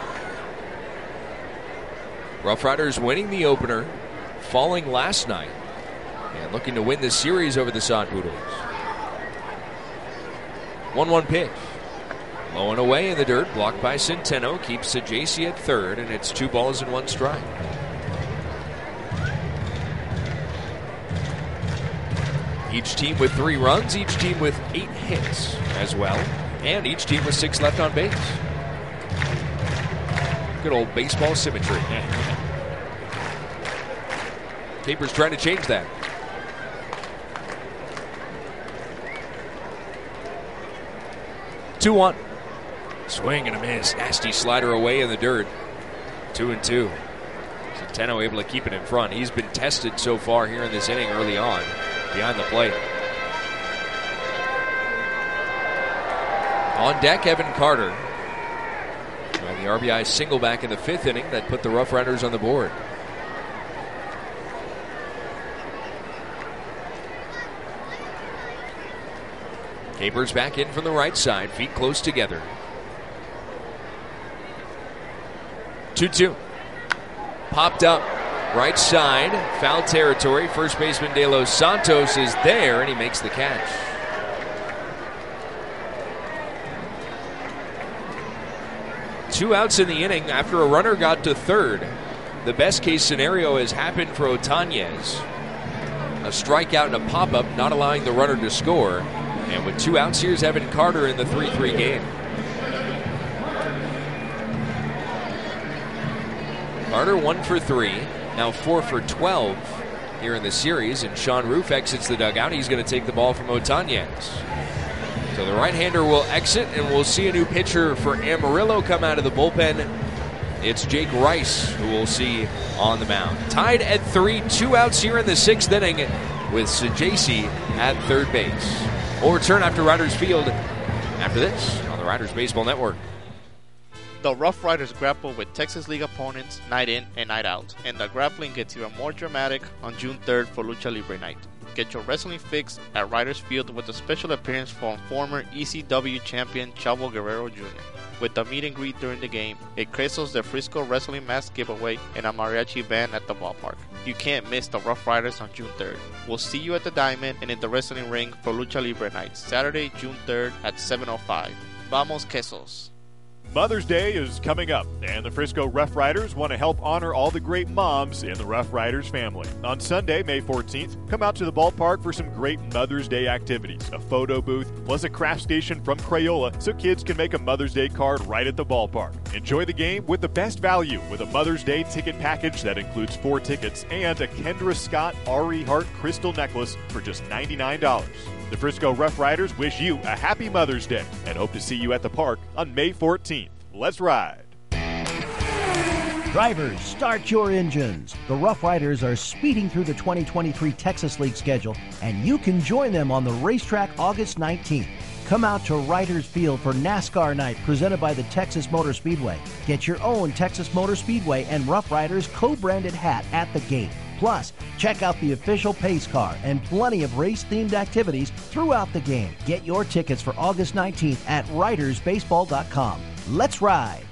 Rough Riders winning the opener, falling last night, and looking to win this series over the Sod Poodles. 1-1 pitch. Low and away in the dirt, blocked by Centeno, keeps Sajaci at third, and it's 2 balls and 1 strike. Each team with 3 runs, each team with 8 hits as well, and each team with 6 left on base. Good old baseball symmetry. Capers trying to change that. 2-1. Swing and a miss. Nasty slider away in the dirt. 2-2. Centeno able to keep it in front. He's been tested so far here in this inning early on behind the plate. On deck, Evan Carter. And the RBI single back in the 5th inning that put the Rough Riders on the board. Capers back in from the right side, feet close together. 2-2. Popped up right side, foul territory. First baseman De Los Santos is there, and he makes the catch. Two outs in the inning after a runner got to third. The best case scenario has happened for Otañez. A strikeout and a pop-up, not allowing the runner to score. And with 2 outs, here's Evan Carter in the 3-3 game. Carter 1 for 3, now 4 for 12 here in the series. And Sean Roof exits the dugout. He's going to take the ball from Otañez. So the right-hander will exit, and we'll see a new pitcher for Amarillo come out of the bullpen. It's Jake Rice who we'll see on the mound. Tied at 3, 2 outs here in the 6th inning with Sajaci at third base. We'll return after Riders Field after this on the Riders Baseball Network. The Rough Riders grapple with Texas League opponents night in and night out, and the grappling gets even more dramatic on June 3rd for Lucha Libre Night. Get your wrestling fix at Riders Field with a special appearance from former ECW champion Chavo Guerrero Jr. With a meet and greet during the game, a Cresos de Frisco wrestling mask giveaway, and a mariachi band at the ballpark. You can't miss the Rough Riders on June 3rd. We'll see you at the Diamond and in the wrestling ring for Lucha Libre Night, Saturday, June 3rd at 7:05. Vamos Quesos. Mother's Day is coming up, and the Frisco Rough Riders want to help honor all the great moms in the Rough Riders family. On Sunday, May 14th, come out to the ballpark for some great Mother's Day activities. A photo booth, plus a craft station from Crayola, so kids can make a Mother's Day card right at the ballpark. Enjoy the game with the best value with a Mother's Day ticket package that includes 4 tickets and a Kendra Scott R.E. Hart crystal necklace for just $99. The Frisco Rough Riders wish you a happy Mother's Day and hope to see you at the park on May 14th. Let's ride. Drivers, start your engines. The Rough Riders are speeding through the 2023 Texas League schedule, and you can join them on the racetrack August 19th. Come out to Riders Field for NASCAR Night presented by the Texas Motor Speedway. Get your own Texas Motor Speedway and Rough Riders co-branded hat at the gate. Plus, check out the official pace car and plenty of race-themed activities throughout the game. Get your tickets for August 19th at ridersbaseball.com. Let's ride.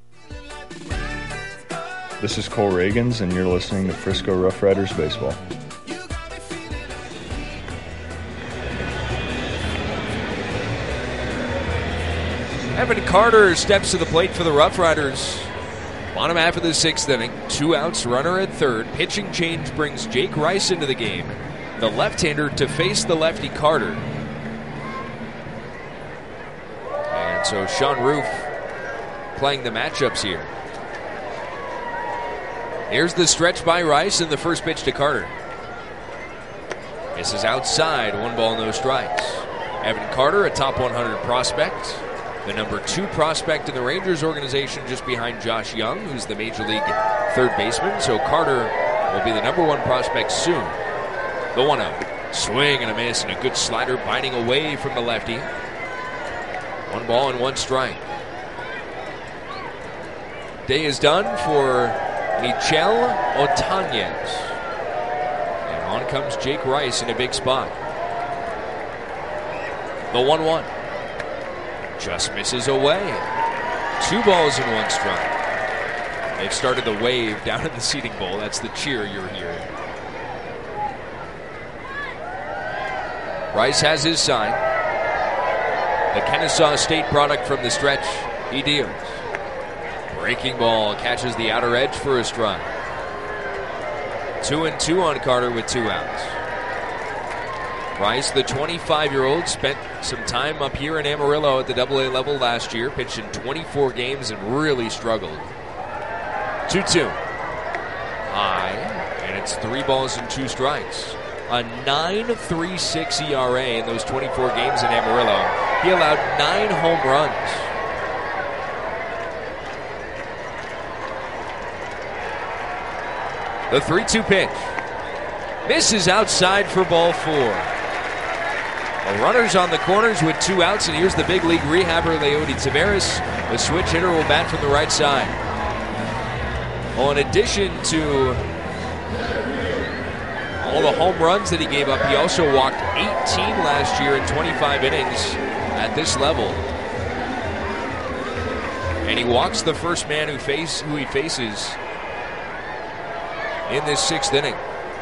This is Cole Reagans, and you're listening to Frisco Rough Riders Baseball. Evan Carter steps to the plate for the Rough Riders. Bottom half of the 6th inning, 2 outs, runner at third. Pitching change brings Jake Rice into the game, the left-hander to face the lefty Carter. And so Sean Roof playing the matchups here. Here's the stretch by Rice and the first pitch to Carter. This is outside, 1 ball, no strikes. Evan Carter, a top 100 prospect. The number 2 prospect in the Rangers organization, just behind Josh Young, who's the Major League third baseman. So Carter will be the number 1 prospect soon. The 1-0. Swing and a miss, and a good slider biting away from the lefty. 1 ball and 1 strike. Day is done for Michel Otañez. And on comes Jake Rice in a big spot. The 1-1. Just misses away. 2 balls and 1 strike. They've started the wave down at the seating bowl. That's the cheer you're hearing. Rice has his sign. The Kennesaw State product from the stretch, he deals. Breaking ball catches the outer edge for a strike. 2-2 on Carter with 2 outs. Rice, the 25-year-old, spent some time up here in Amarillo at the AA level last year, pitched in 24 games and really struggled. 2-2. High, and it's 3 balls and 2 strikes. A 9.36 ERA in those 24 games in Amarillo. He allowed 9 home runs. The 3-2 pitch. Misses outside for ball 4. The runners on the corners with 2 outs, and here's the big league rehabber, Leody Taveras. The switch hitter will bat from the right side. Well, in addition to all the home runs that he gave up, he also walked 18 last year in 25 innings at this level. And he walks the first man who he faces in this 6th inning.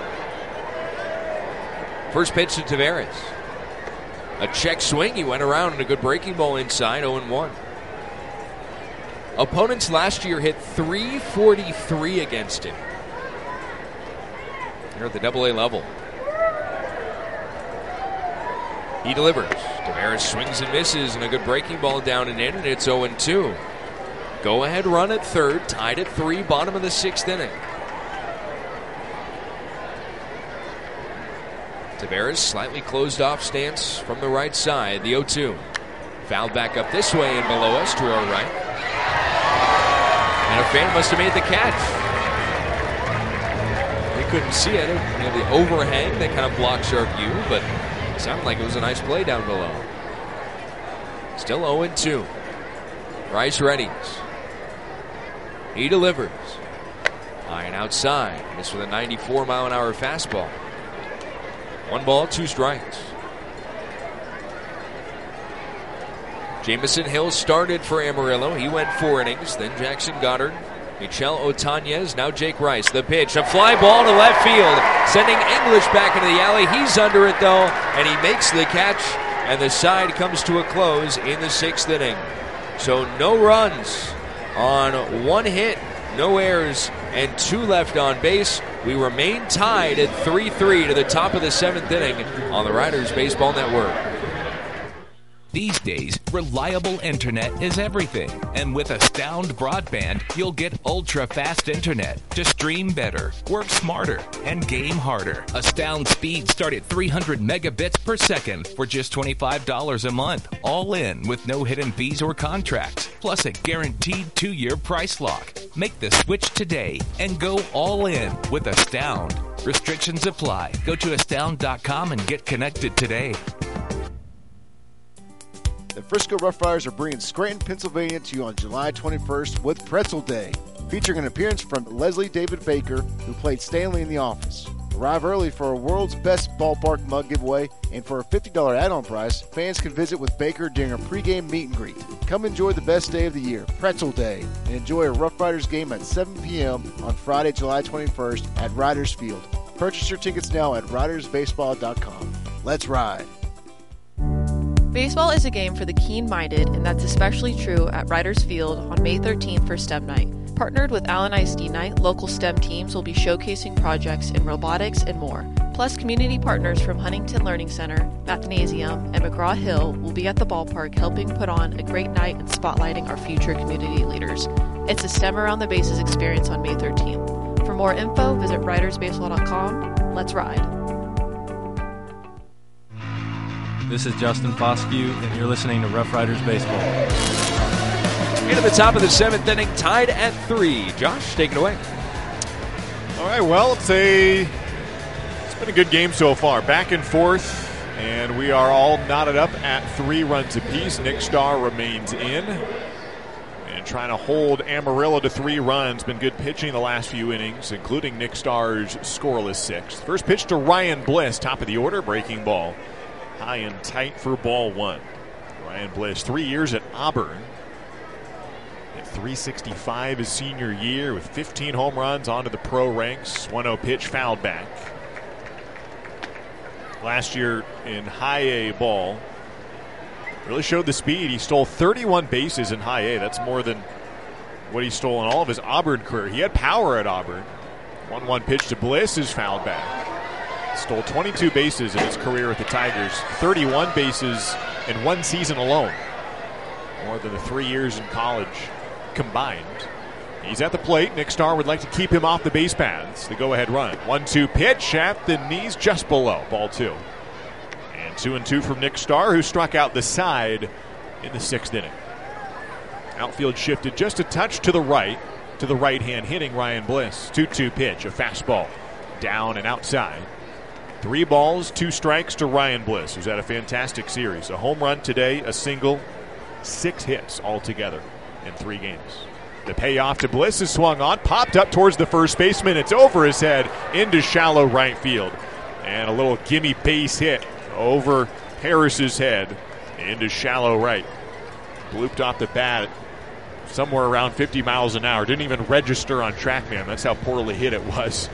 First pitch to Taveras. A check swing, he went around and a good breaking ball inside, 0-1. Opponents last year hit .343 against him. Here at the AA level. He delivers. Taveras swings and misses, and a good breaking ball down and in, and it's 0-2. Go-ahead run at third, tied at 3, bottom of the 6th inning. Taveras, slightly closed off stance from the right side, the 0-2. Fouled back up this way and below us to our right. And a fan must have made the catch. They couldn't see it. You know, the overhang that kind of blocks our view, but Sounded like it was a nice play down below. Still 0-2. Rice readies. He delivers. High and outside. Missed with a 94-mile-an-hour fastball. 1 ball, 2 strikes. Jamison Hill started for Amarillo. He went 4 innings. Then Jackson Goddard, Michel Otañez, now Jake Rice. The pitch, a fly ball to left field, sending English back into the alley. He's under it, though, and he makes the catch, and the side comes to a close in the 6th inning. So no runs on 1 hit, no errors, and 2 left on base. We remain tied at 3-3 to the top of the 7th inning on the Riders Baseball Network. These days, reliable internet is everything. And with Astound Broadband, you'll get ultra-fast internet to stream better, work smarter, and game harder. Astound speeds start at 300 megabits per second for just $25 a month, all in with no hidden fees or contracts, plus a guaranteed 2-year price lock. Make the switch today and go all in with Astound. Restrictions apply. Go to astound.com and get connected today. The Frisco Rough Riders are bringing Scranton, Pennsylvania to you on July 21st with Pretzel Day, featuring an appearance from Leslie David Baker, who played Stanley in The Office. Arrive early for a world's best ballpark mug giveaway, and for a $50 add-on price, fans can visit with Baker during a pregame meet and greet. Come enjoy the best day of the year, Pretzel Day, and enjoy a Rough Riders game at 7 p.m. on Friday, July 21st at Riders Field. Purchase your tickets now at ridersbaseball.com. Let's ride. Baseball is a game for the keen-minded, and that's especially true at Riders Field on May 13th for STEM Night. Partnered with Allen ISD Night, local STEM teams will be showcasing projects in robotics and more. Plus, community partners from Huntington Learning Center, Mathnasium, and McGraw-Hill will be at the ballpark helping put on a great night and spotlighting our future community leaders. It's a STEM Around the Bases experience on May 13th. For more info, visit ridersbaseball.com. Let's ride. This is Justin Foscue, and you're listening to Rough Riders Baseball. Into the top of the 7th inning, tied at 3. Josh, take it away. All right, well, it's been a good game so far. Back and forth, and we are all knotted up at 3 runs apiece. Nick Starr remains in and trying to hold Amarillo to 3 runs. Been good pitching the last few innings, including Nick Starr's scoreless 6th. First pitch to Ryan Bliss, top of the order, breaking ball. High and tight for ball 1. Ryan Bliss, 3 years at Auburn. At .365 his senior year with 15 home runs onto the pro ranks. 1-0 pitch fouled back. Last year in high A ball, really showed the speed. He stole 31 bases in high A. That's more than what he stole in all of his Auburn career. He had power at Auburn. 1-1 pitch to Bliss is fouled back. Stole 22 bases in his career with the Tigers, 31 bases in 1 season alone, more than the 3 years in college combined. He's at the plate. Nick Starr would like to keep him off the base paths. The go-ahead run. 1-2 pitch at the knees, just below, ball 2. And 2-2 from Nick Starr, who struck out the side in the 6th inning. Outfield shifted just a touch to the right hand, hitting Ryan Bliss. 2-2 pitch, a fastball, down and outside. 3 balls, 2 strikes to Ryan Bliss, who's had a fantastic series. A home run today, a single, 6 hits altogether in 3 games. The payoff to Bliss is swung on, popped up towards the first baseman. It's over his head into shallow right field. And a little gimme base hit over Harris's head into shallow right. Blooped off the bat somewhere around 50 miles an hour. Didn't even register on TrackMan. That's how poorly hit it was.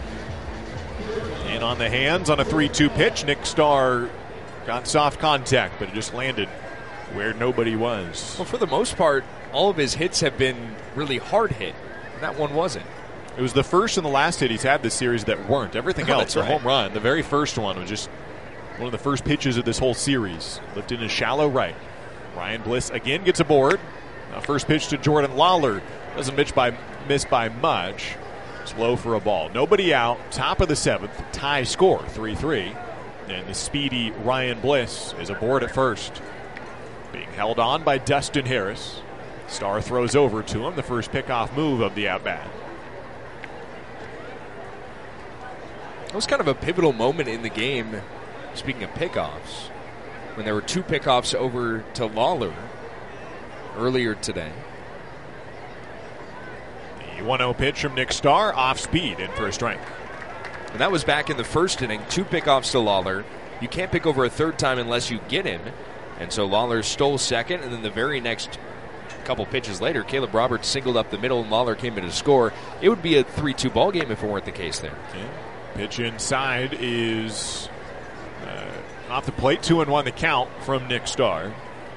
In on the hands on a 3-2 pitch. Nick Starr got soft contact, but it just landed where nobody was. Well, for the most part, all of his hits have been really hard hit. That one wasn't. It was the first and the last hit he's had this series that weren't. Everything else, a home run. The very first one was just one of the first pitches of this whole series. Lifted in a shallow right. Ryan Bliss again gets aboard. Now first pitch to Jordan Lawler. Doesn't miss by much. It's low for a ball. Nobody out. Top of the 7th. Tie score, 3-3. And the speedy Ryan Bliss is aboard at first. Being held on by Dustin Harris. Starr throws over to him. The first pickoff move of the at-bat. It was kind of a pivotal moment in the game, speaking of pickoffs. when there were 2 pickoffs over to Lawler earlier today. The 1-0 pitch from Nick Starr, off speed, in for a strike. And that was back in the first inning, 2 pickoffs to Lawler. You can't pick over a third time unless you get him. And so Lawler stole second, and then the very next couple pitches later, Caleb Roberts singled up the middle, and Lawler came in to score. It would be a 3-2 ball game if it weren't the case there. Okay. Pitch inside is off the plate, 2-1 the count from Nick Starr.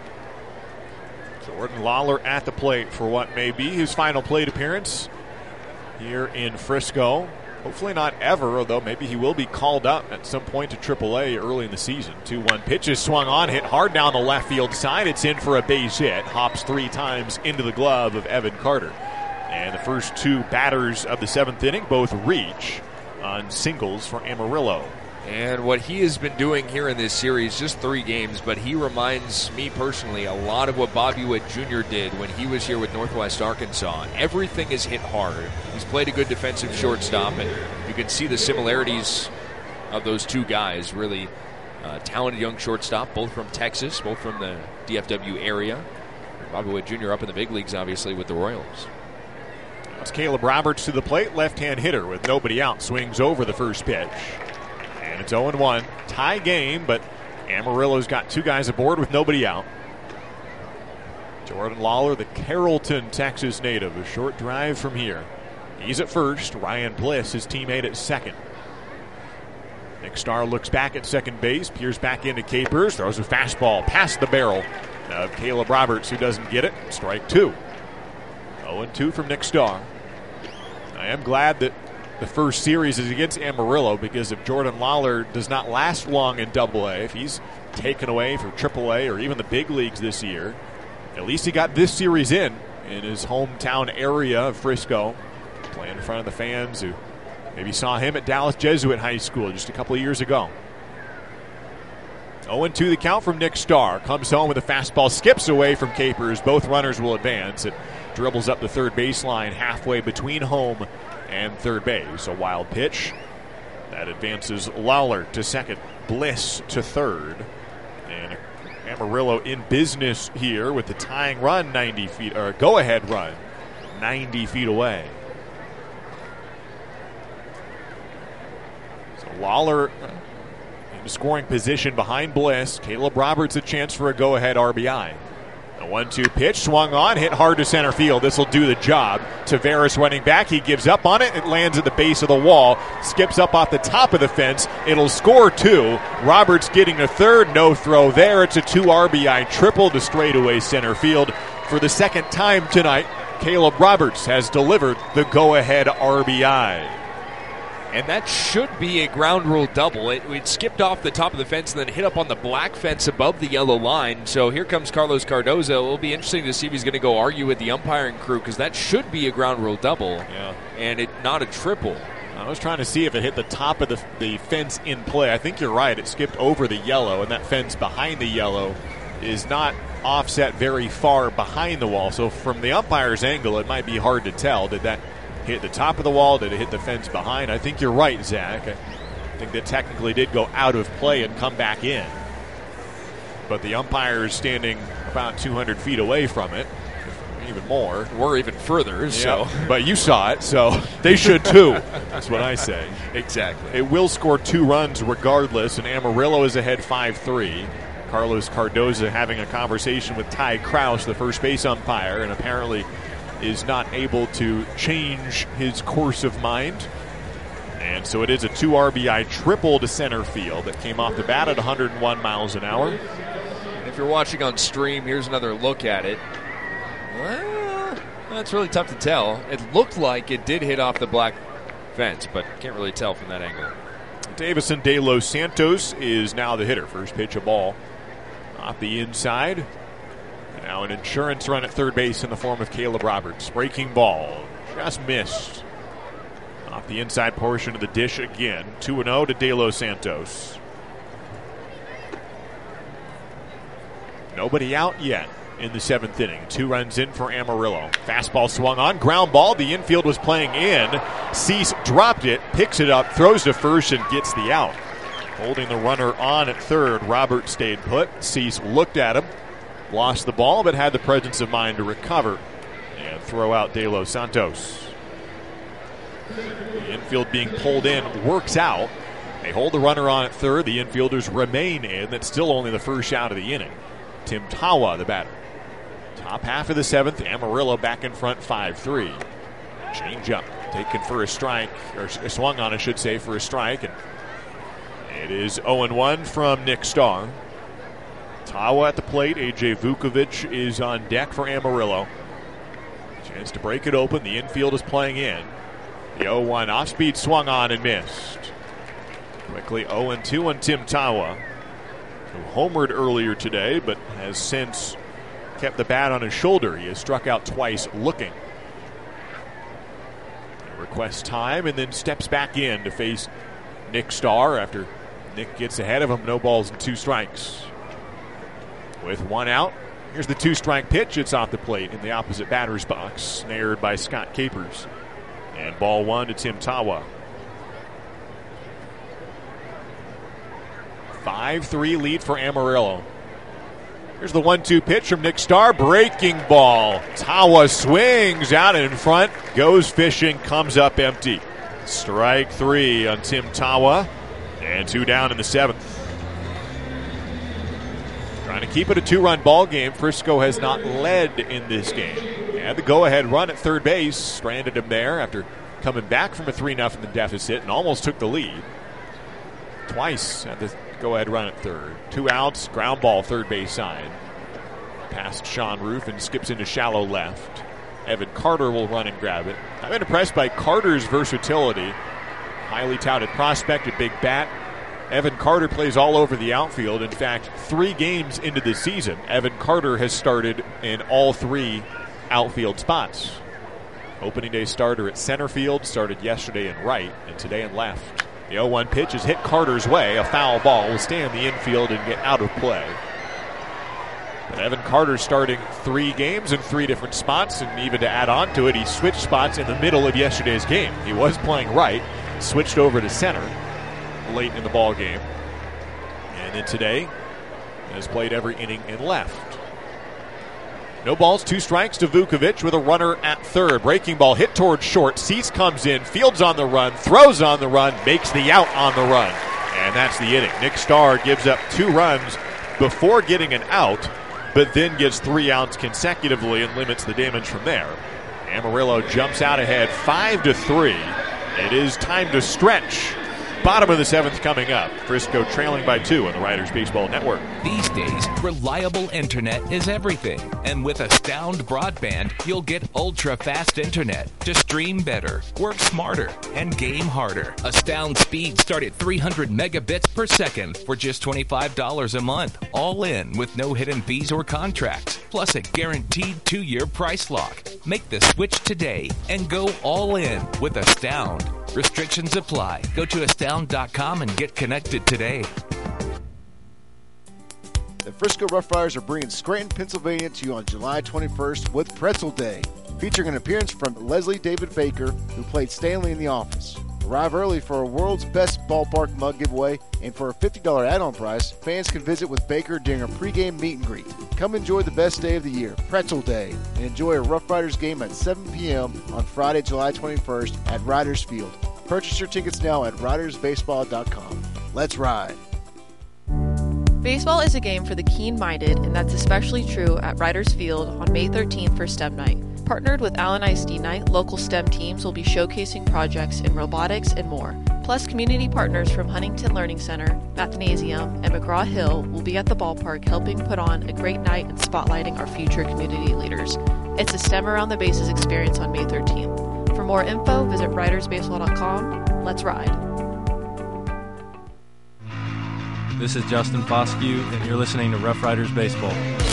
Jordan Lawler at the plate for what may be his final plate appearance here in Frisco. Hopefully not ever, although maybe he will be called up at some point to AAA early in the season. 2-1 pitch is swung on, hit hard down the left field side. It's in for a base hit. Hops 3 times into the glove of Evan Carter. And the first 2 batters of the 7th inning both reach on singles for Amarillo. And what he has been doing here in this series, just 3 games, but he reminds me personally a lot of what Bobby Witt Jr. did when he was here with Northwest Arkansas. Everything is hit hard. He's played a good defensive shortstop, and you can see the similarities of those 2 guys. Really talented young shortstop, both from Texas, both from the DFW area. Bobby Witt Jr. up in the big leagues, obviously, with the Royals. That's Caleb Roberts to the plate, left-hand hitter with nobody out. Swings over the first pitch. And it's 0-1. Tie game, but Amarillo's got 2 guys aboard with nobody out. Jordan Lawler, the Carrollton, Texas native. A short drive from here. He's at first. Ryan Bliss, his teammate, at second. Nick Starr looks back at second base. Peers back into Capers. Throws a fastball past the barrel of Caleb Roberts, who doesn't get it. Strike 2. 0-2 from Nick Starr. I am glad that the first series is against Amarillo, because if Jordan Lawler does not last long in AA, if he's taken away from AAA or even the big leagues this year, at least he got this series in his hometown area of Frisco, playing in front of the fans who maybe saw him at Dallas Jesuit High School just a couple of years ago. 0-2 the count from Nick Starr. Comes home with a fastball, skips away from Capers. Both runners will advance. It dribbles up the third baseline halfway between home and third base. A wild pitch that advances Lawler to second, Bliss to third, and Amarillo in business here with the tying run 90 feet, or go-ahead run 90 feet away. So Lawler in scoring position behind Bliss. Caleb Roberts a chance for a go-ahead RBI. A 1-2 pitch swung on, hit hard to center field. This will do the job. Tavares running back. He gives up on it. It lands at the base of the wall. Skips up off the top of the fence. It'll score 2. Roberts getting a third. No throw there. It's a 2 RBI triple to straightaway center field. For the second time tonight, Caleb Roberts has delivered the go-ahead RBI. And that should be a ground rule double. It skipped off the top of the fence and then hit up on the black fence above the yellow line. So here comes Carlos Cardozo. It will be interesting to see if he's going to go argue with the umpiring crew, because that should be a ground rule double, and it not a triple. I was trying to see if it hit the top of the fence in play. I think you're right. It skipped over the yellow, and that fence behind the yellow is not offset very far behind the wall. So from the umpire's angle, it might be hard to tell. Did that hit the top of the wall? Did it hit the fence behind? I think you're right, Zach. I think that technically did go out of play and come back in. But the umpire is standing about 200 feet away from it, even more. Or even further. So. But you saw it, so they should too. That's what I say. Exactly. It will score 2 runs regardless, and Amarillo is ahead 5-3. Carlos Cardozo having a conversation with Ty Kraus, the first base umpire, and apparently is not able to change his course of mind. And so it is a 2 RBI triple to center field that came off the bat at 101 miles an hour. And if you're watching on stream, here's another look at it. Well, that's really tough to tell. It looked like it did hit off the black fence, but can't really tell from that angle. Davison De Los Santos is now the hitter. First pitch, a ball off the inside. Now an insurance run at third base in the form of Caleb Roberts. Breaking ball. Just missed. Off the inside portion of the dish again. 2-0 to De Los Santos. Nobody out yet in the 7th inning. 2 runs in for Amarillo. Fastball swung on. Ground ball. The infield was playing in. Cease dropped it. Picks it up. Throws to first and gets the out. Holding the runner on at third, Robert stayed put. Cease looked at him, lost the ball, but had the presence of mind to recover and throw out De Los Santos. The infield being pulled in works out. They hold the runner on at third. The infielders remain in. That's still only the first out of the inning. Tim Tawa, the batter. Top half of the seventh, Amarillo back in front 5-3. Change up, taken for a strike, or swung on, I should say, for a strike. And it is 0-1 from Nick Starr. Tawa at the plate. A.J. Vukovic is on deck for Amarillo. Chance to break it open. The infield is playing in. The 0-1 off-speed swung on and missed. Quickly 0-2 on Tim Tawa, who homered earlier today but has since kept the bat on his shoulder. He has struck out twice looking. He requests time and then steps back in to face Nick Starr after Nick gets ahead of him. No balls and 2 strikes. With 1 out, here's the 2-strike pitch. It's off the plate in the opposite batter's box, snared by Scott Capers. And ball 1 to Tim Tawa. 5-3 lead for Amarillo. Here's the 1-2 pitch from Nick Starr. Breaking ball. Tawa swings out in front, goes fishing, comes up empty. Strike 3 on Tim Tawa, and 2 down in the 7th. Trying to keep it a 2-run ball game. Frisco has not led in this game. Had the go-ahead run at third base, stranded him there after coming back from a 3-0 deficit and almost took the lead. Twice had the go-ahead run at third. 2 outs, ground ball third base side. Past Sean Roof and skips into shallow left. Evan Carter will run and grab it. I've been impressed by Carter's versatility. Highly touted prospect, a big bat. Evan Carter plays all over the outfield. In fact, 3 games into the season, Evan Carter has started in all 3 outfield spots. Opening day starter at center field, started yesterday in right, and today in left. The 0-1 pitch is hit Carter's way. A foul ball will stay in the infield and get out of play. But Evan Carter starting 3 games in 3 different spots, and even to add on to it, he switched spots in the middle of yesterday's game. He was playing right, switched over to center late in the ball game, and then today has played every inning in left. No balls, 2 strikes to Vukovic with a runner at third. Breaking ball hit towards short. Cease comes in, fields on the run, throws on the run, makes the out on the run. And that's the inning. Nick Starr gives up 2 runs before getting an out, but then gets 3 outs consecutively and limits the damage from there. Amarillo jumps out ahead 5-3. It is time to stretch. Bottom of the 7th coming up. Frisco trailing by 2 on the Riders Baseball Network. These days, reliable internet is everything. And with Astound Broadband, you'll get ultra-fast internet to stream better, work smarter, and game harder. Astound speeds start at 300 megabits per second for just $25 a month. All in with no hidden fees or contracts, plus a guaranteed 2-year price lock. Make the switch today and go all in with Astound. Restrictions apply. Go to astound.com and get connected today. The Frisco Rough Riders are bringing Scranton, Pennsylvania to you on July 21st with Pretzel Day, featuring an appearance from Leslie David Baker, who played Stanley in The Office. Arrive early for a world's best ballpark mug giveaway, and for a $50 add-on price, fans can visit with Baker during a pregame meet and greet. Come enjoy the best day of the year, Pretzel Day, and enjoy a Rough Riders game at 7 p.m. on Friday, July 21st at Riders Field. Purchase your tickets now at ridersbaseball.com. Let's ride. Baseball is a game for the keen-minded, and that's especially true at Riders Field on May 13th for STEM Night. Partnered with Allen ISD Night, local STEM teams will be showcasing projects in robotics and more. Plus, community partners from Huntington Learning Center, Mathnasium, and McGraw-Hill will be at the ballpark helping put on a great night and spotlighting our future community leaders. It's a STEM Around the Bases experience on May 13th. For more info, visit ridersbaseball.com. Let's ride. This is Justin Foscue, and you're listening to Rough Riders Baseball.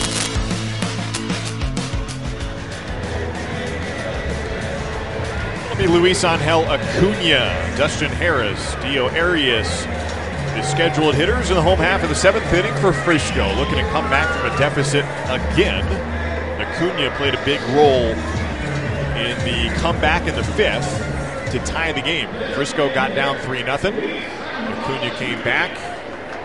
It'll be Luis Angel Acuna, Dustin Harris, Dio Arias, the scheduled hitters in the home half of the 7th inning for Frisco. Looking to come back from a deficit again. Acuna played a big role in the comeback in the 5th to tie the game. Frisco got down 3-0. Acuna came back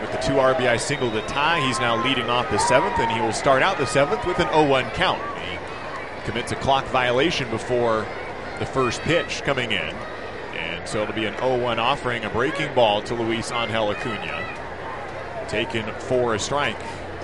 with the 2 RBI single to tie. He's now leading off the 7th, and he will start out the 7th with an 0-1 count. He commits a clock violation before the first pitch coming in. And so it'll be an 0-1 offering, a breaking ball to Luis Angel Acuna. Taken for a strike.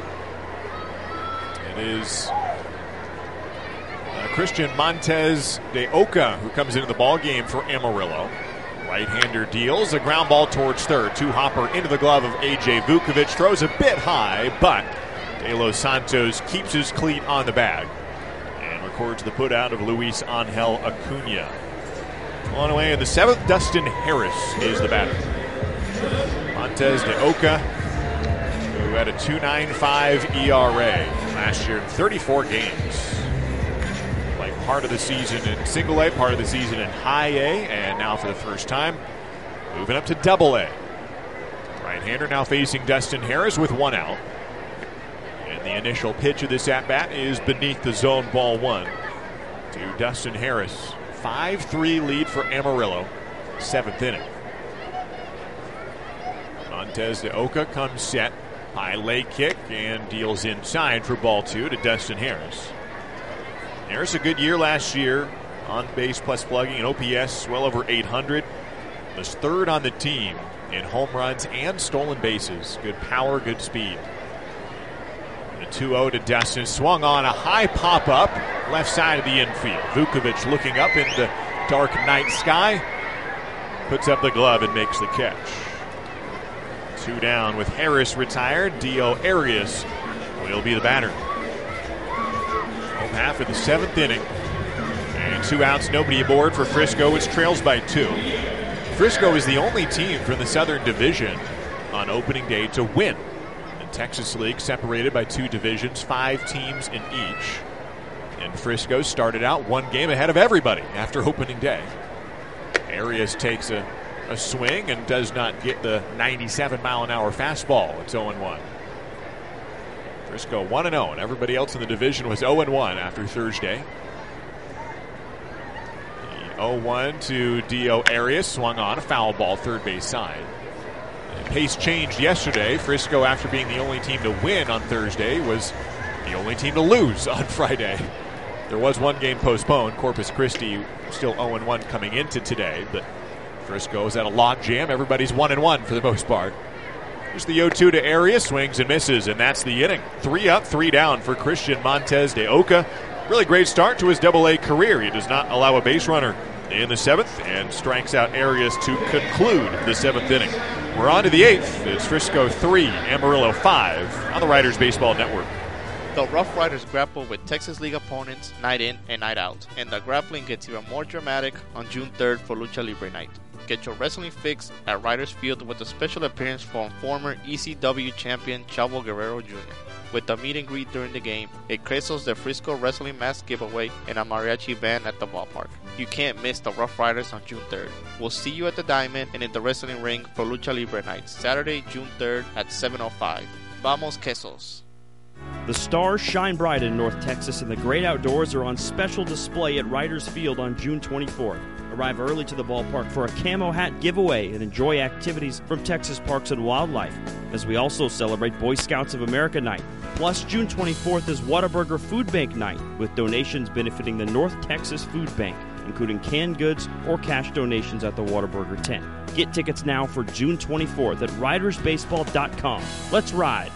It is Christian Montes de Oca who comes into the ball game for Amarillo. Right-hander deals a ground ball towards third. Two-hopper into the glove of A.J. Vukovic. Throws a bit high, but De Los Santos keeps his cleat on the bag and records the put-out of Luis Angel Acuna. On the way in the 7th, Dustin Harris is the batter. Montes de Oca, who had a 2.95 ERA last year in 34 games. Like part of the season in Single A, part of the season in High A, and now for the first time, moving up to Double A. Right-hander now facing Dustin Harris with 1 out. And the initial pitch of this at-bat is beneath the zone, ball 1 to Dustin Harris. 5-3 lead for Amarillo, 7th inning. Montes de Oca comes set. High leg kick and deals inside for ball 2 to Dustin Harris. Harris a good year last year on base plus slugging and OPS well over 800. Was 3rd on the team in home runs and stolen bases. Good power, good speed. The 2-0 to Dustin. Swung on a high pop-up left side of the infield. Vukovic looking up in the dark night sky. Puts up the glove and makes the catch. 2 down with Harris retired. Dio Arias will be the batter. Home half of the 7th inning. And 2 outs, nobody aboard for Frisco, which trails by 2. Frisco is the only team from the Southern Division on opening day to win. The Texas League separated by 2 divisions, 5 teams in each. And Frisco started out 1 game ahead of everybody after opening day. Arias takes a swing and does not get the 97-mile-an-hour fastball. It's 0-1. Frisco 1-0, and everybody else in the division was 0-1 after Thursday. The 0-1 to Dio Arias, swung on a foul ball, third base side. The pace changed yesterday. Frisco, after being the only team to win on Thursday, was the only team to lose on Friday. There was 1 game postponed. Corpus Christi still 0-1 coming into today, but Frisco's at a log jam. Everybody's 1-1 for the most part. Here's the 0-2 to Arias, swings and misses, and that's the inning. 3 up, 3 down for Christian Montes de Oca. Really great start to his Double-A career. He does not allow a base runner in the 7th and strikes out Arias to conclude the 7th inning. We're on to the 8th. It's Frisco 3, Amarillo 5 on the Riders Baseball Network. The Rough Riders grapple with Texas League opponents night in and night out, and the grappling gets even more dramatic on June 3rd for Lucha Libre Night. Get your wrestling fix at Riders Field with a special appearance from former ECW champion Chavo Guerrero Jr. With a meet and greet during the game, a Cresos de Frisco wrestling mask giveaway, and a mariachi band at the ballpark. You can't miss the Rough Riders on June 3rd. We'll see you at the Diamond and in the wrestling ring for Lucha Libre Night, Saturday, June 3rd at 7:05. Vamos Quesos. The stars shine bright in North Texas, and the great outdoors are on special display at Riders Field on June 24th. Arrive early to the ballpark for a camo hat giveaway and enjoy activities from Texas Parks and Wildlife, as we also celebrate Boy Scouts of America Night. Plus, June 24th is Whataburger Food Bank Night, with donations benefiting the North Texas Food Bank, including canned goods or cash donations at the Whataburger tent. Get tickets now for June 24th at ridersbaseball.com. Let's ride!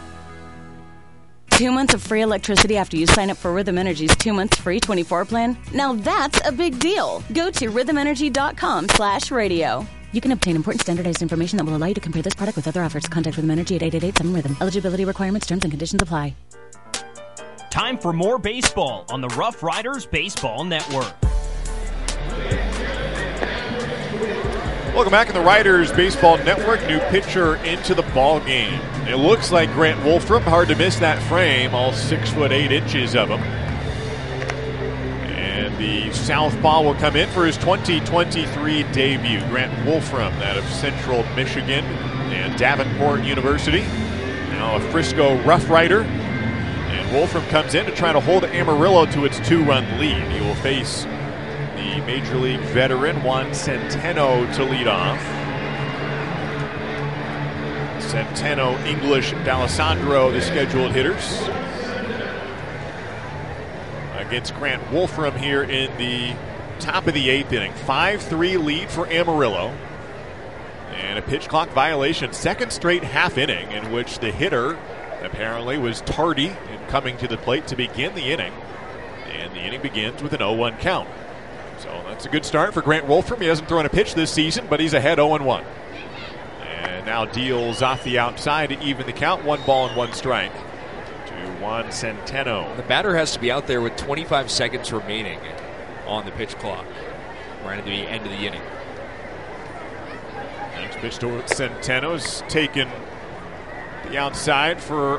2 months of free electricity after you sign up for Rhythm Energy's 2 months free 24 plan? Now that's a big deal. Go to rhythmenergy.com/radio. You can obtain important standardized information that will allow you to compare this product with other offers. Contact Rhythm Energy at 888-7-RHYTHM. Eligibility requirements, terms, and conditions apply. Time for more baseball on the Rough Riders Baseball Network. Welcome back in the Riders Baseball Network. New pitcher into the ball game. It looks like Grant Wolfram. Hard to miss that frame. All 6'8" of him. And the southpaw will come in for his 2023 debut. Grant Wolfram, out of Central Michigan and Davenport University. Now a Frisco Rough Rider. And Wolfram comes in to try to hold Amarillo to its 2-run lead. He will face the Major League veteran Juan Centeno to lead off. Centeno, English, D'Alessandro, the scheduled hitters. Against Grant Wolfram here in the top of the 8th inning. 5-3 lead for Amarillo. And a pitch clock violation, second straight half inning in which the hitter apparently was tardy in coming to the plate to begin the inning. And the inning begins with an 0-1 count. So that's a good start for Grant Wolfram. He hasn't thrown a pitch this season, but he's ahead 0-1. And now deals off the outside to even the count. 1 ball and 1 strike to Juan Centeno. The batter has to be out there with 25 seconds remaining on the pitch clock right at the end of the inning. Next pitch to Centeno's taken the outside for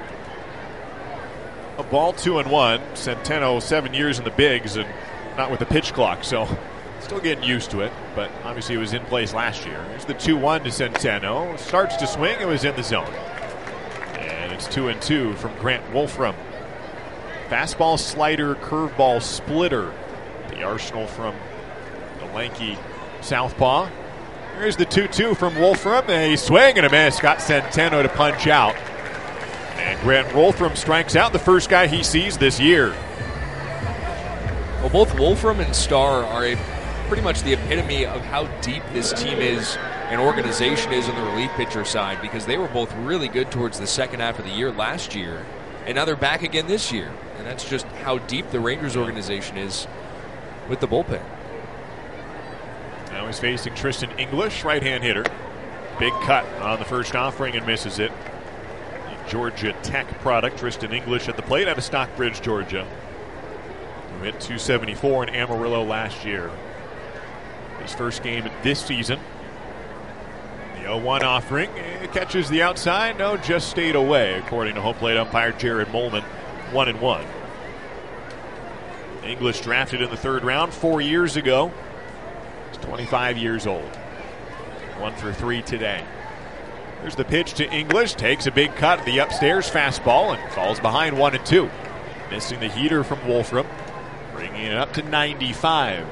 a ball, 2-1. Centeno 7 years in the bigs and not with the pitch clock, so still getting used to it, but obviously it was in place last year. Here's the 2-1 to Centeno. Starts to swing, it was in the zone. And it's 2-2 from Grant Wolfram. Fastball, slider, curveball, splitter. The arsenal from the lanky southpaw. Here's the 2-2 from Wolfram. A swing and a miss. Got Centeno to punch out. And Grant Wolfram strikes out the first guy he sees this year. Well, both Wolfram and Starr are pretty much the epitome of how deep this team is and organization is on the relief pitcher side, because they were both really good towards the second half of the year last year, and now they're back again this year. And that's just how deep the Rangers organization is with the bullpen. Now he's facing Tristan English, right-hand hitter. Big cut on the first offering and misses it. The Georgia Tech product, Tristan English at the plate out of Stockbridge, Georgia. Who hit .274 in Amarillo last year. His first game this season. The 0-1 offering. It catches the outside. No, just stayed away, according to home plate umpire Jared Molman. 1-1. English drafted in the third round 4 years ago. 25 years old. 1 for 3 today. Here's the pitch to English. Takes a big cut at the upstairs fastball and falls behind 1-2. Missing the heater from Wolfram. Bringing it up to 95.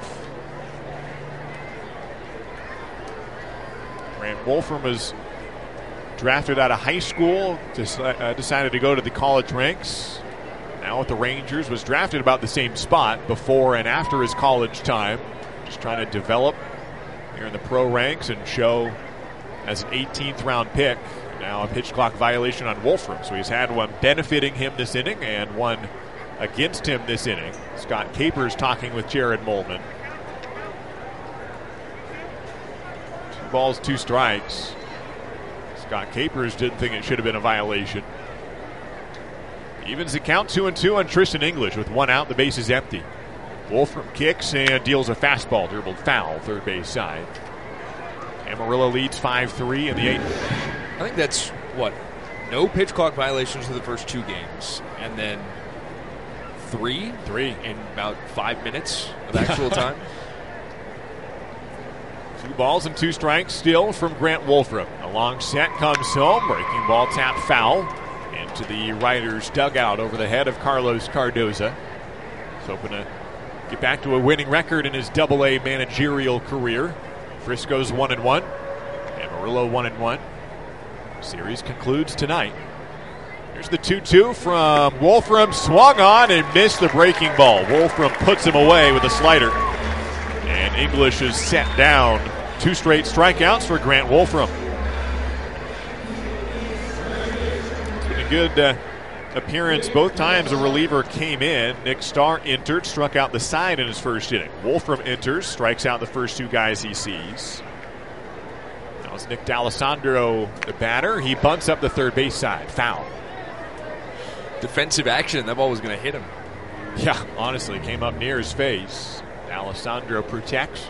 Grant Wolfram was drafted out of high school. Decided to go to the college ranks. Now with the Rangers. Was drafted about the same spot before and after his college time. Just trying to develop here in the pro ranks and show as an 18th round pick. Now a pitch clock violation on Wolfram. So he's had one benefiting him this inning and one against him this inning. Scott Capers talking with Jared Molman. 2 balls, 2 strikes. Scott Capers didn't think it should have been a violation. Evens the count 2-2 on Tristan English with 1 out. The base is empty. Wolfram kicks and deals a fastball, dribbled foul, third base side. Amarillo leads 5-3 in the 8th. I think that's, no pitch clock violations for the first 2 games, and then three in about 5 minutes of actual time. 2 balls and 2 strikes still from Grant Wolfram. A long set comes home, breaking ball tapped foul into the Riders' dugout over the head of Carlos Cardoza. He's hoping to get back to a winning record in his AA managerial career. Frisco's 1-1. Amarillo 1-1. Series concludes tonight. Here's the 2-2 from Wolfram. Swung on and missed the breaking ball. Wolfram puts him away with a slider. And English is set down. 2 straight strikeouts for Grant Wolfram. It's been a good appearance both times a reliever came in. Nick Starr entered, struck out the side in his first inning. Wolfram enters, strikes out the first 2 guys he sees. Now it's Nick D'Alessandro, the batter. He bunts up the third base side. Foul. Defensive action. That ball was going to hit him. Yeah, honestly, came up near his face. D'Alessandro protects.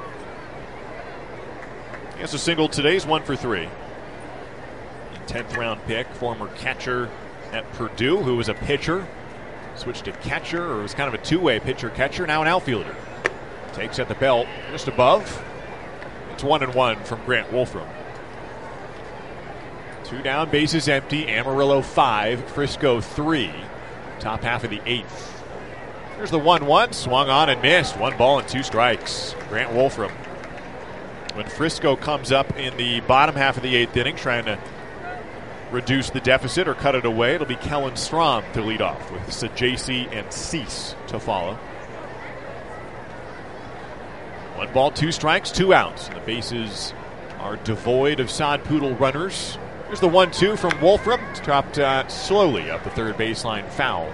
He has a single today's 1 for 3. 10th round pick, former catcher at Purdue, who was a pitcher, switched to catcher, or was kind of a 2-way pitcher-catcher, now an outfielder. Takes at the belt, just above. It's 1-1 from Grant Wolfram. 2 down, bases empty. Amarillo 5, Frisco 3. Top half of the 8th. Here's the 1-1, swung on and missed. 1 ball and 2 strikes. Grant Wolfram. When Frisco comes up in the bottom half of the 8th inning, trying to reduce the deficit or cut it away. It'll be Kellen Strom to lead off with Sajaci and Cease to follow. 1 ball, 2 strikes, 2 outs. And the bases are devoid of sod poodle runners. Here's the 1-2 from Wolfram. It's dropped slowly up the third baseline, foul.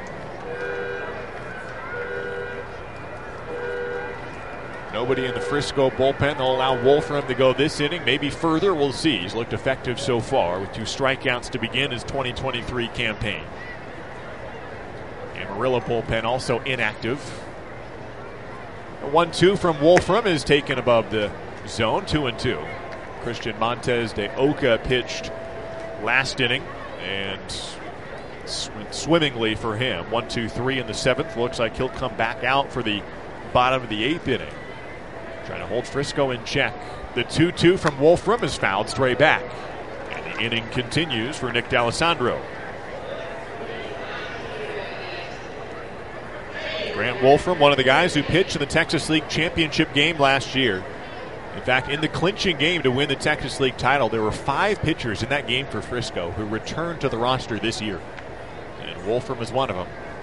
Nobody in the Frisco bullpen. They'll allow Wolfram to go this inning, maybe further. We'll see. He's looked effective so far with 2 strikeouts to begin his 2023 campaign. Amarillo bullpen also inactive. The 1-2 from Wolfram is taken above the zone, 2-2. Christian Montes de Oca pitched last inning and went swimmingly for him. 1-2-3 in the 7th. Looks like he'll come back out for the bottom of the 8th inning. Trying to hold Frisco in check. The 2-2 from Wolfram is fouled straight back. And the inning continues for Nick D'Alessandro. Grant Wolfram, one of the guys who pitched in the Texas League championship game last year. In fact, in the clinching game to win the Texas League title, there were 5 pitchers in that game for Frisco who returned to the roster this year. And Wolfram is one of them.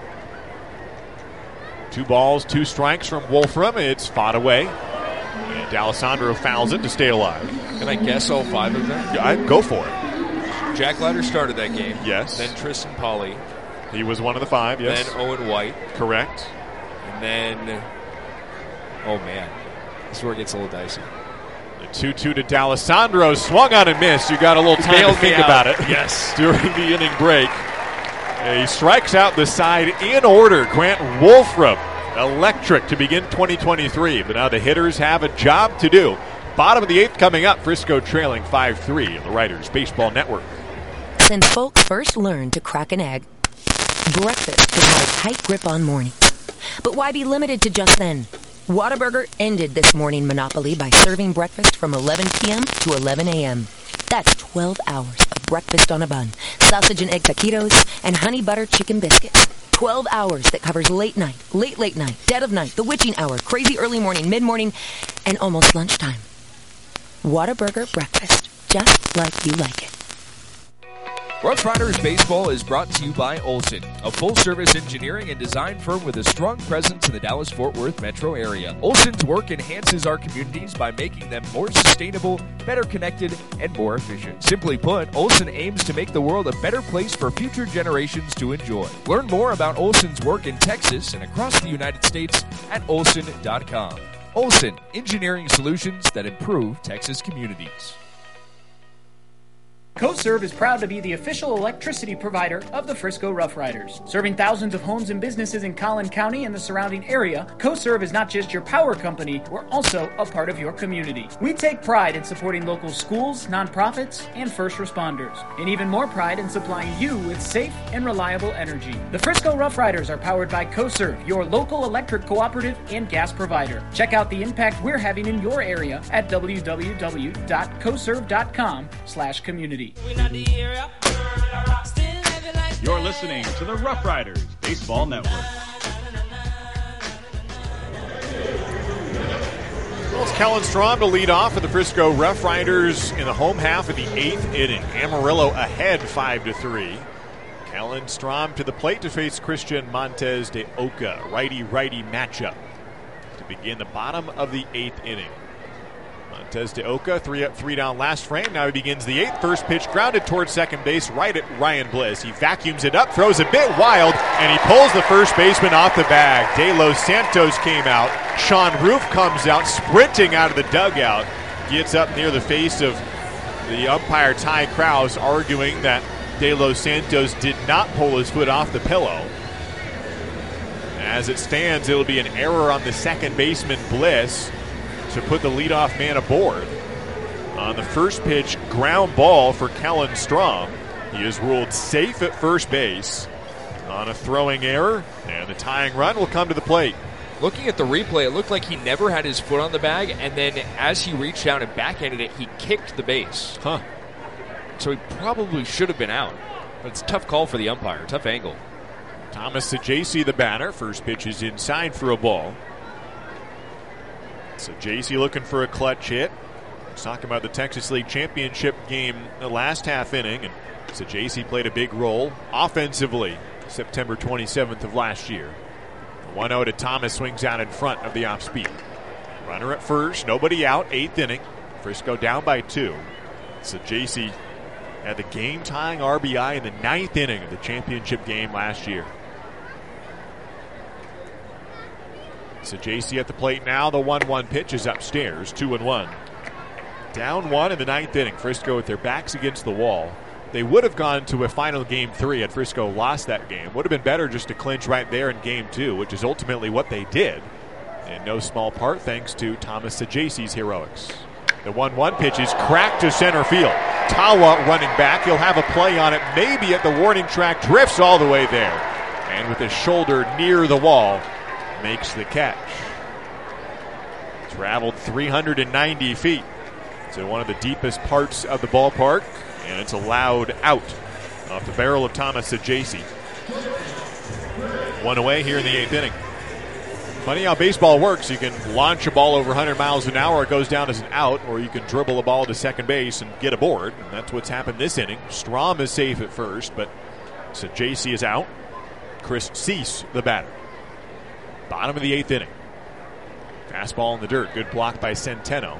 2 balls, 2 strikes from Wolfram. It's fought away. And D'Alessandro fouls it to stay alive. Can I guess all 5 of them? Yeah, I'd go for it. Jack Leiter started that game. Yes. Then Tristan Pauly. He was one of the 5, yes. Then Owen White. Correct. And then, oh man, this is where it gets a little dicey. The 2-2 to D'Alessandro, swung on and missed. You got a little time to think about it. Yes. During the inning break. He strikes out the side in order. Grant Wolfram, electric to begin 2023. But now the hitters have a job to do. Bottom of the 8th coming up. Frisco trailing 5-3 on the Writers Baseball Network. Since folks first learned to crack an egg, breakfast has had a tight grip on mornings. But why be limited to just then? Whataburger ended this morning monopoly by serving breakfast from 11 p.m. to 11 a.m. That's 12 hours of breakfast on a bun, sausage and egg taquitos, and honey butter chicken biscuits. 12 hours that covers late night, late night, dead of night, the witching hour, crazy early morning, mid-morning, and almost lunchtime. Whataburger breakfast, just like you like it. Rough Riders Baseball is brought to you by Olson, a full-service engineering and design firm with a strong presence in the Dallas-Fort Worth metro area. Olson's work enhances our communities by making them more sustainable, better connected, and more efficient. Simply put, Olson aims to make the world a better place for future generations to enjoy. Learn more about Olson's work in Texas and across the United States at olson.com. Olson, engineering solutions that improve Texas communities. CoServe is proud to be the official electricity provider of the Frisco Rough Riders. Serving thousands of homes and businesses in Collin County and the surrounding area, CoServe is not just your power company, we're also a part of your community. We take pride in supporting local schools, nonprofits, and first responders, and even more pride in supplying you with safe and reliable energy. The Frisco Rough Riders are powered by CoServe, your local electric cooperative and gas provider. Check out the impact we're having in your area at www.coserve.com/community. You're listening to the Rough Riders Baseball Network. Well, it's Kellen Strom to lead off for the Frisco Rough Riders in the home half of the 8th inning. Amarillo ahead 5-3. Kellen Strom to the plate to face Christian Montes de Oca. Righty-righty matchup to begin the bottom of the 8th inning. Montes de Oca, 3 up, 3 down last frame. Now he begins the 8th. First pitch grounded towards second base, right at Ryan Bliss. He vacuums it up, throws a bit wild, and he pulls the first baseman off the bag. De Los Santos came out. Sean Roof comes out, sprinting out of the dugout. Gets up near the face of the umpire, Ty Krause, arguing that De Los Santos did not pull his foot off the pillow. As it stands, it'll be an error on the second baseman, Bliss, to put the leadoff man aboard. On the first pitch, ground ball for Kellen Strom. He is ruled safe at first base on a throwing error, and the tying run will come to the plate. Looking at the replay, it looked like he never had his foot on the bag, and then as he reached down and backhanded it, he kicked the base. So he probably should have been out. But it's a tough call for the umpire, tough angle. Thomas Sajaci, the batter. First pitch is inside for a ball. So Sajaci looking for a clutch hit. Talking about the Texas League Championship game the last half inning, and Sajaci played a big role offensively September 27th of last year. 1-0 to Thomas, swings out in front of the off speed. Runner at first, nobody out, 8th inning. Frisco down by 2. Sajaci had the game-tying RBI in the 9th inning of the championship game last year. Sajaci at the plate now. The 1-1 pitch is upstairs, 2-1. Down 1 in the 9th inning. Frisco with their backs against the wall. They would have gone to a final game 3 had Frisco lost that game. Would have been better just to clinch right there in game 2, which is ultimately what they did. In no small part thanks to Thomas Sajaci's heroics. The 1-1 pitch is cracked to center field. Tawa running back. He'll have a play on it, maybe at the warning track. Drifts all the way there. And with his shoulder near the wall, makes the catch. Traveled 390 feet to one of the deepest parts of the ballpark, and it's allowed out off the barrel of Thomas Sajaci. 1 away here in the 8th inning. Funny how baseball works. You can launch a ball over 100 miles an hour, it goes down as an out, or you can dribble a ball to second base and get aboard. And that's what's happened this inning. Strom is safe at first, but Sajaci is out. Chris Cease, the batter. Bottom of the 8th inning. Fastball in the dirt. Good block by Centeno.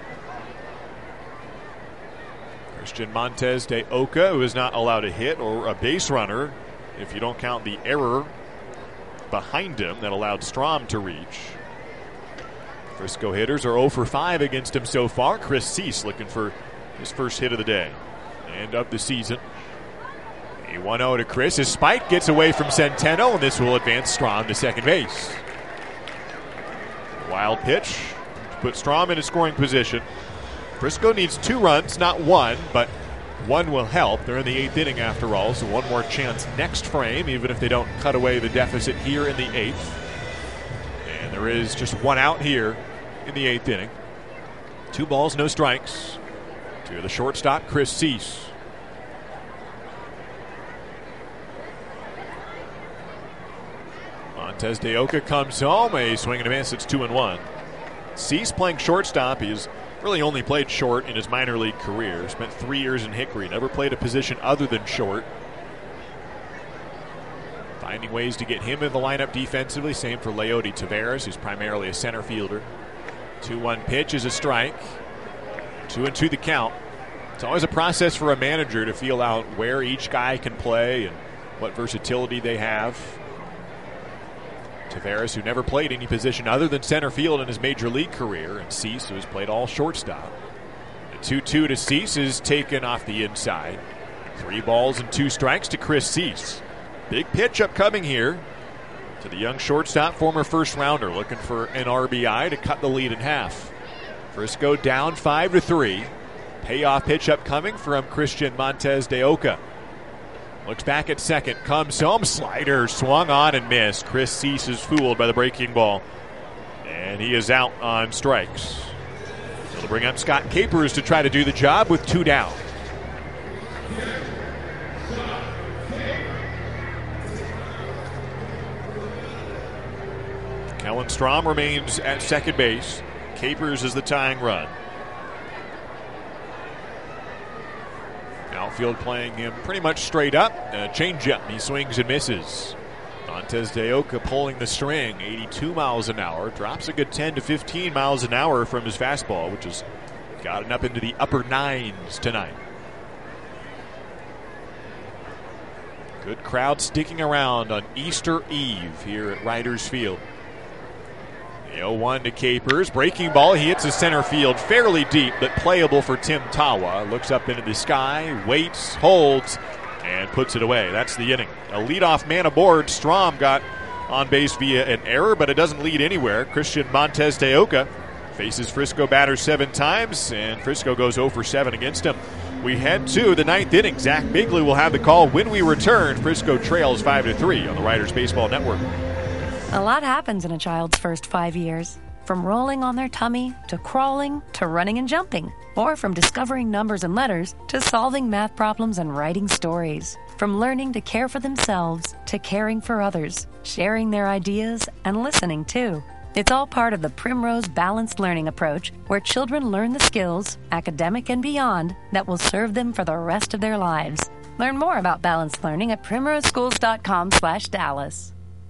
Christian Montes de Oca, who is not allowed a hit or a base runner, if you don't count the error behind him that allowed Strom to reach. Frisco hitters are 0 for 5 against him so far. Chris Cease looking for his first hit of the day and of the season. A 1-0 to Chris. His spike gets away from Centeno, and this will advance Strom to second base. Wild pitch to put Strom in a scoring position. Frisco needs 2 runs, not 1, but 1 will help. They're in the 8th inning after all, so 1 more chance next frame, even if they don't cut away the deficit here in the 8th. And there is just 1 out here in the 8th inning. 2 balls, no strikes to the shortstop, Chris Cease. Montes de Oca comes home, a swing and a miss. It's 2-1. Cease playing shortstop. He's really only played short in his minor league career. Spent 3 years in Hickory. Never played a position other than short. Finding ways to get him in the lineup defensively. Same for Leody Taveras, who's primarily a center fielder. 2-1 pitch is a strike. 2-2 the count. It's always a process for a manager to feel out where each guy can play and what versatility they have. Taveras, who never played any position other than center field in his major league career, and Cease, who has played all shortstop. The 2-2 to Cease is taken off the inside. 3 balls and 2 strikes to Chris Cease. Big pitch upcoming here to the young shortstop, former first rounder, looking for an RBI to cut the lead in half. Frisco down 5-3. Payoff pitch upcoming from Christian Montes de Oca. Looks back at second, comes home, slider swung on and missed. Chris Cease is fooled by the breaking ball, and he is out on strikes. They'll bring up Scott Capers to try to do the job with 2 down. Kellen Strom remains at second base. Capers is the tying run. Outfield playing him pretty much straight up. Changeup, he swings and misses. Montes de Oca pulling the string, 82 miles an hour. Drops a good 10 to 15 miles an hour from his fastball, which has gotten up into the upper 9s tonight. Good crowd sticking around on Easter Eve here at Riders Field. 0-1 to Capers. Breaking ball. He hits the center field fairly deep, but playable for Tim Tawa. Looks up into the sky, waits, holds, and puts it away. That's the inning. A leadoff man aboard. Strom got on base via an error, but it doesn't lead anywhere. Christian Montes de Oca faces Frisco batters 7 times, and Frisco goes 0 for 7 against him. We head to the 9th inning. Zach Bigley will have the call when we return. Frisco trails 5-3 on the Riders Baseball Network. A lot happens in a child's first 5 years. From rolling on their tummy, to crawling, to running and jumping. Or from discovering numbers and letters, to solving math problems and writing stories. From learning to care for themselves, to caring for others, sharing their ideas, and listening too. It's all part of the Primrose Balanced Learning Approach, where children learn the skills, academic and beyond, that will serve them for the rest of their lives. Learn more about balanced learning at primroseschools.com/Dallas.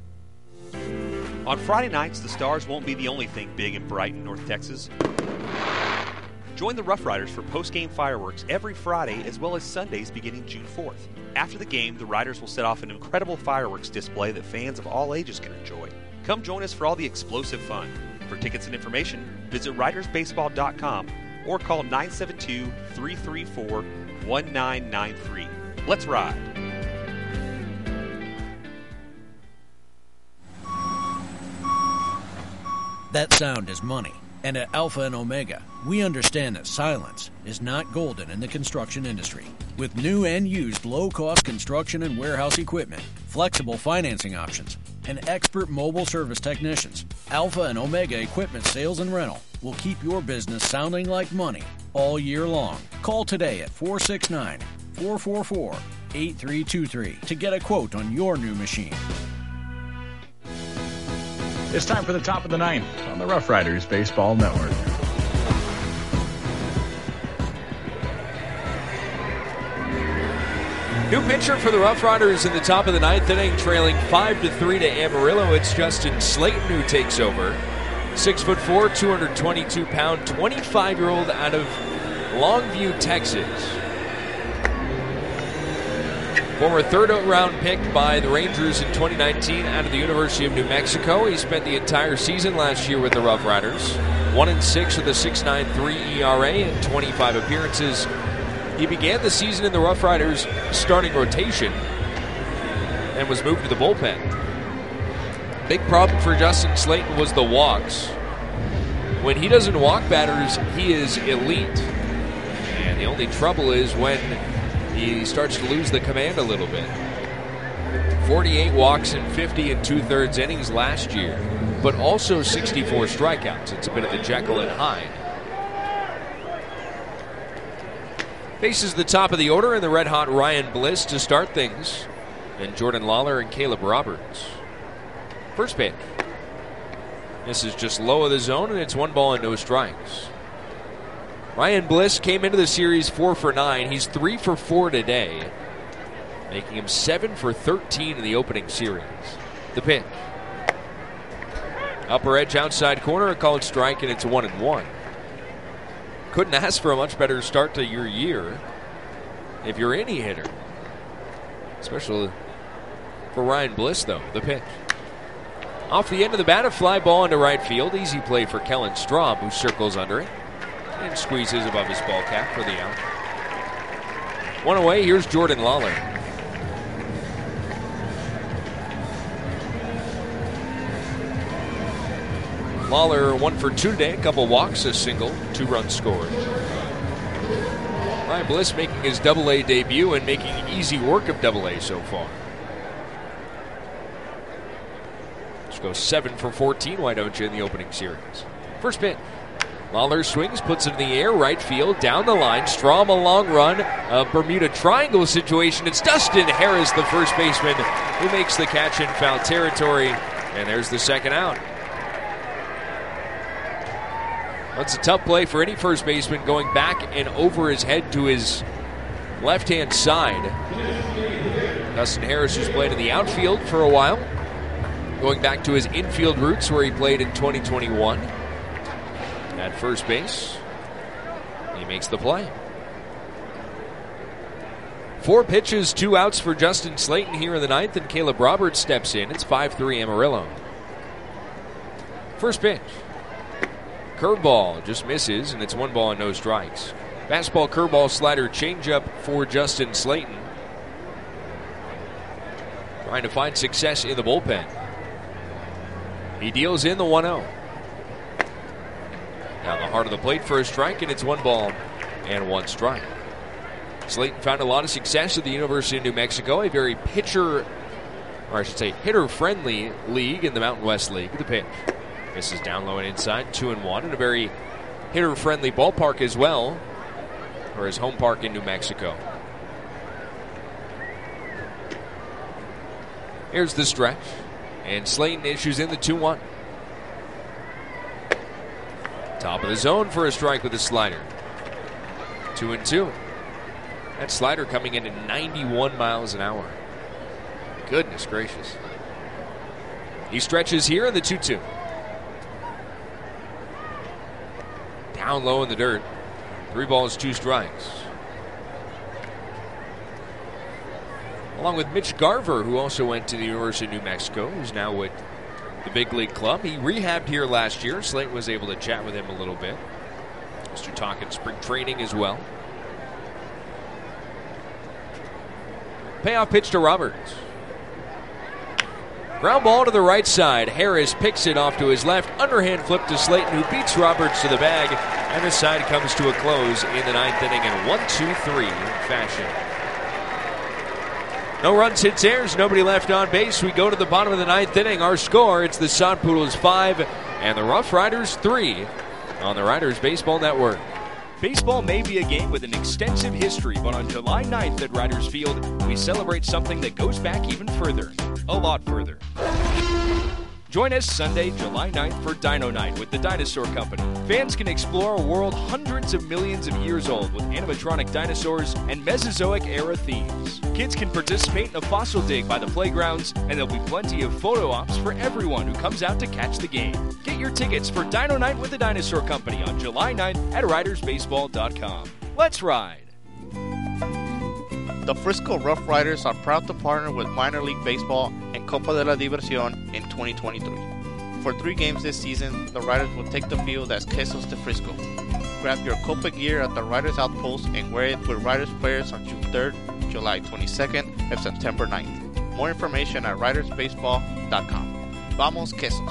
On Friday nights, the Stars won't be the only thing big and bright in North Texas. Join the Rough Riders for post-game fireworks every Friday as well as Sundays beginning June 4th. After the game, the Riders will set off an incredible fireworks display that fans of all ages can enjoy. Come join us for all the explosive fun. For tickets and information, visit ridersbaseball.com or call 972-334-1993. Let's ride. That sound is money. And at Alpha and Omega, we understand that silence is not golden in the construction industry. With new and used low-cost construction and warehouse equipment, flexible financing options, and expert mobile service technicians, Alpha and Omega Equipment Sales and Rental will keep your business sounding like money all year long. Call today at 469-444-8323 to get a quote on your new machine. It's time for the top of the ninth on the Rough Riders Baseball Network. New pitcher for the Rough Riders in the top of the ninth inning, trailing 5-3 to Amarillo. It's Justin Slayton who takes over. 6'4", 222-pound, 25-year-old out of Longview, Texas. Former third-round pick by the Rangers in 2019 out of the University of New Mexico. He spent the entire season last year with the Rough Riders. 1-6 with a 6.93 ERA and 25 appearances. He began the season in the Rough Riders starting rotation and was moved to the bullpen. Big problem for Justin Slayton was the walks. When he doesn't walk batters, he is elite. And the only trouble is when he starts to lose the command a little bit. 48 walks in 50 2/3 innings last year, but also 64 strikeouts. It's a bit of the Jekyll and Hyde. Faces the top of the order and the red-hot Ryan Bliss to start things, and Jordan Lawler and Caleb Roberts. First pitch. This is just low of the zone, and it's 1 ball and no strikes. Ryan Bliss came into the series 4 for 9. He's 3 for 4 today, making him 7 for 13 in the opening series. The pitch. Upper edge outside corner, a called strike, and it's 1-1. Couldn't ask for a much better start to your year if you're any hitter. Especially for Ryan Bliss, though. The pitch. Off the end of the bat, a fly ball into right field. Easy play for Kellen Straub, who circles under it and squeezes above his ball cap for the out. One away, here's Jordan Lawler. Lawler 1 for 2 today, a couple walks, a single, 2 runs scored. Ryan Bliss making his Double-A debut and making easy work of Double-A so far. Let's go 7 for 14, why don't you, in the opening series. First pitch. Lawler swings, puts it in the air, right field, down the line. Straub a long run, a Bermuda Triangle situation. It's Dustin Harris, the first baseman, who makes the catch in foul territory. And there's the second out. That's a tough play for any first baseman, going back and over his head to his left-hand side. Dustin Harris, who's played in the outfield for a while, going back to his infield roots where he played in 2021. At first base, he makes the play. 4 pitches, 2 outs for Justin Slayton here in the ninth, and Caleb Roberts steps in. It's 5-3 Amarillo. First pitch. Curveball just misses, and it's 1 ball and no strikes. Fastball, curveball, slider, changeup for Justin Slayton. Trying to find success in the bullpen. He deals in the 1-0. Down the heart of the plate for a strike, and it's 1 ball and 1 strike. Slayton found a lot of success at the University of New Mexico, a very hitter-friendly league in the Mountain West League. The pitch. This is down low and inside, 2-1, and a very hitter-friendly ballpark as well, or his home park in New Mexico. Here's the stretch, and Slayton issues in the 2-1. Top of the zone for a strike with a slider. 2-2. That slider coming in at 91 miles an hour. Goodness gracious. He stretches here in the 2-2. Down low in the dirt. 3 balls, 2 strikes. Along with Mitch Garver, who also went to the University of New Mexico, who's now with the big league club. He rehabbed here last year. Slayton was able to chat with him a little bit. Mr. talking spring training as well. Payoff pitch to Roberts. Ground ball to the right side. Harris picks it off to his left. Underhand flip to Slayton, who beats Roberts to the bag. And the side comes to a close in the 9th inning in 1-2-3 fashion. No runs, hits, errors, nobody left on base. We go to the bottom of the 9th inning. Our score, it's the Sod Poodles 5 and the Rough Riders 3 on the Riders Baseball Network. Baseball may be a game with an extensive history, but on July 9th at Riders Field, we celebrate something that goes back even further. A lot further. Join us Sunday, July 9th for Dino Night with the Dinosaur Company. Fans can explore a world hundreds of millions of years old with animatronic dinosaurs and Mesozoic-era themes. Kids can participate in a fossil dig by the playgrounds, and there'll be plenty of photo ops for everyone who comes out to catch the game. Get your tickets for Dino Night with the Dinosaur Company on July 9th at ridersbaseball.com. Let's ride! The Frisco Rough Riders are proud to partner with Minor League Baseball and Copa de la Diversión in 2023. For 3 games this season, the Riders will take the field as Quesos de Frisco. Grab your Copa gear at the Riders Outpost and wear it with Riders players on June 3rd, July 22nd, and September 9th. More information at ridersbaseball.com. Vamos Quesos!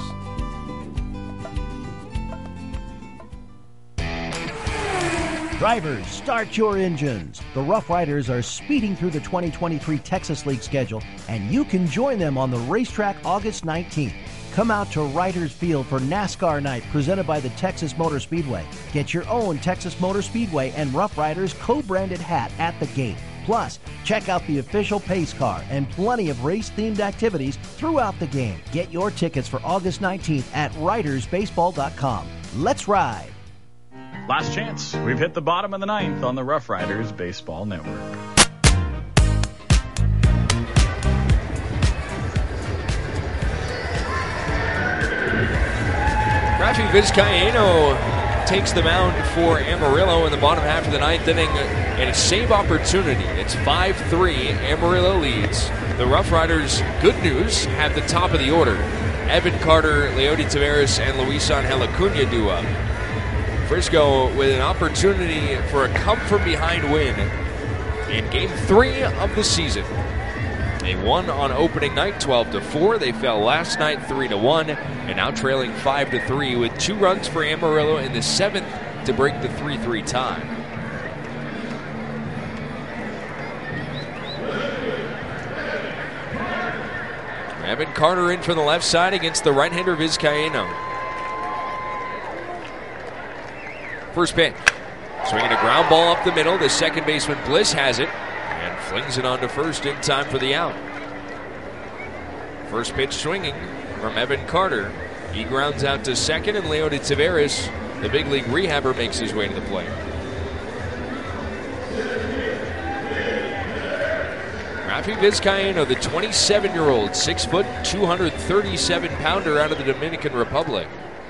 Drivers, start your engines. The Rough Riders are speeding through the 2023 Texas League schedule, and you can join them on the racetrack August 19th. Come out to Riders Field for NASCAR Night presented by the Texas Motor Speedway. Get your own Texas Motor Speedway and Rough Riders co-branded hat at the gate. Plus, check out the official pace car and plenty of race-themed activities throughout the game. Get your tickets for August 19th at ridersbaseball.com. Let's ride! Last chance. We've hit the bottom of the 9th on the Rough Riders Baseball Network. Rafi Vizcaino takes the mound for Amarillo in the bottom half of the 9th inning and a save opportunity. It's 5-3. Amarillo leads. The Rough Riders, good news, have the top of the order. Evan Carter, Leody Taveras, and Luis Angel Acuna do up. Frisco with an opportunity for a come-from-behind win in Game 3 of the season. They won on opening night 12-4. They fell last night 3-1, and now trailing 5-3 with 2 runs for Amarillo in the 7th to break the 3-3 tie. Evan Carter in from the left side against the right-hander Vizcaino. First pitch. Swinging a ground ball up the middle. The second baseman Bliss has it and flings it onto first in time for the out. First pitch swinging from Evan Carter. He grounds out to second, and Leody Taveras, the big league rehabber, makes his way to the plate. Rafi Vizcaino, the 27-year-old, 6 foot, 237-pounder out of the Dominican Republic.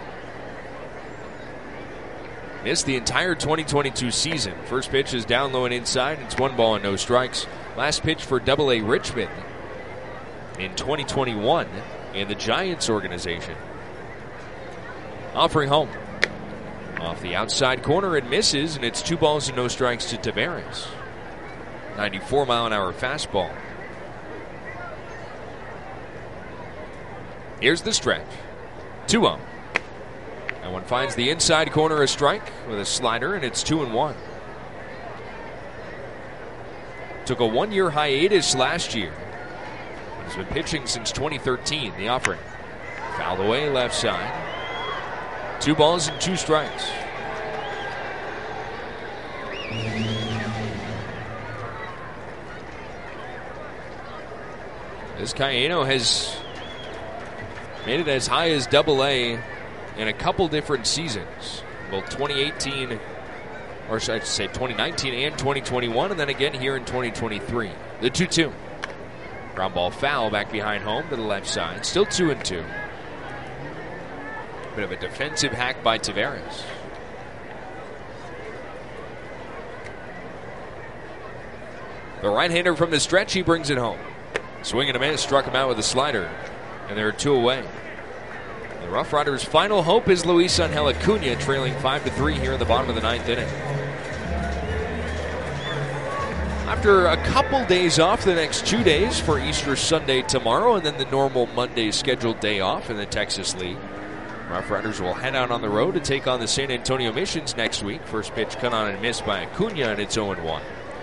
Missed the entire 2022 season. First pitch is down low and inside. It's 1 ball and no strikes. Last pitch for Double-A Richmond in 2021 in the Giants organization. Offering home. Off the outside corner, it misses, and it's 2 balls and no strikes to Taveras. 94-mile-an-hour fastball. Here's the stretch. 2-0. That one finds the inside corner a strike with a slider, and it's 2-1. Took a 1-year hiatus last year. He's been pitching since 2013, the offering. Fouled away left side. 2 balls and 2 strikes. Vizcaino has made it as high as Double-A in a couple different seasons, both 2018 or should I say 2019 and 2021, and then again here in 2023. The 2-2. Ground ball foul back behind home to the left side. Still 2-2. Bit of a defensive hack by Taveras. The right-hander from the stretch, he brings it home. Swing and a miss, struck him out with a slider. And there are 2 away. The Rough Riders' final hope is Luis Angel Acuna, trailing 5-3 here in the bottom of the 9th inning. After a couple days off, the next 2 days for Easter Sunday tomorrow, and then the normal Monday scheduled day off in the Texas League. Rough Riders will head out on the road to take on the San Antonio Missions next week. First pitch cut on and missed by Acuna, and it's 0-1.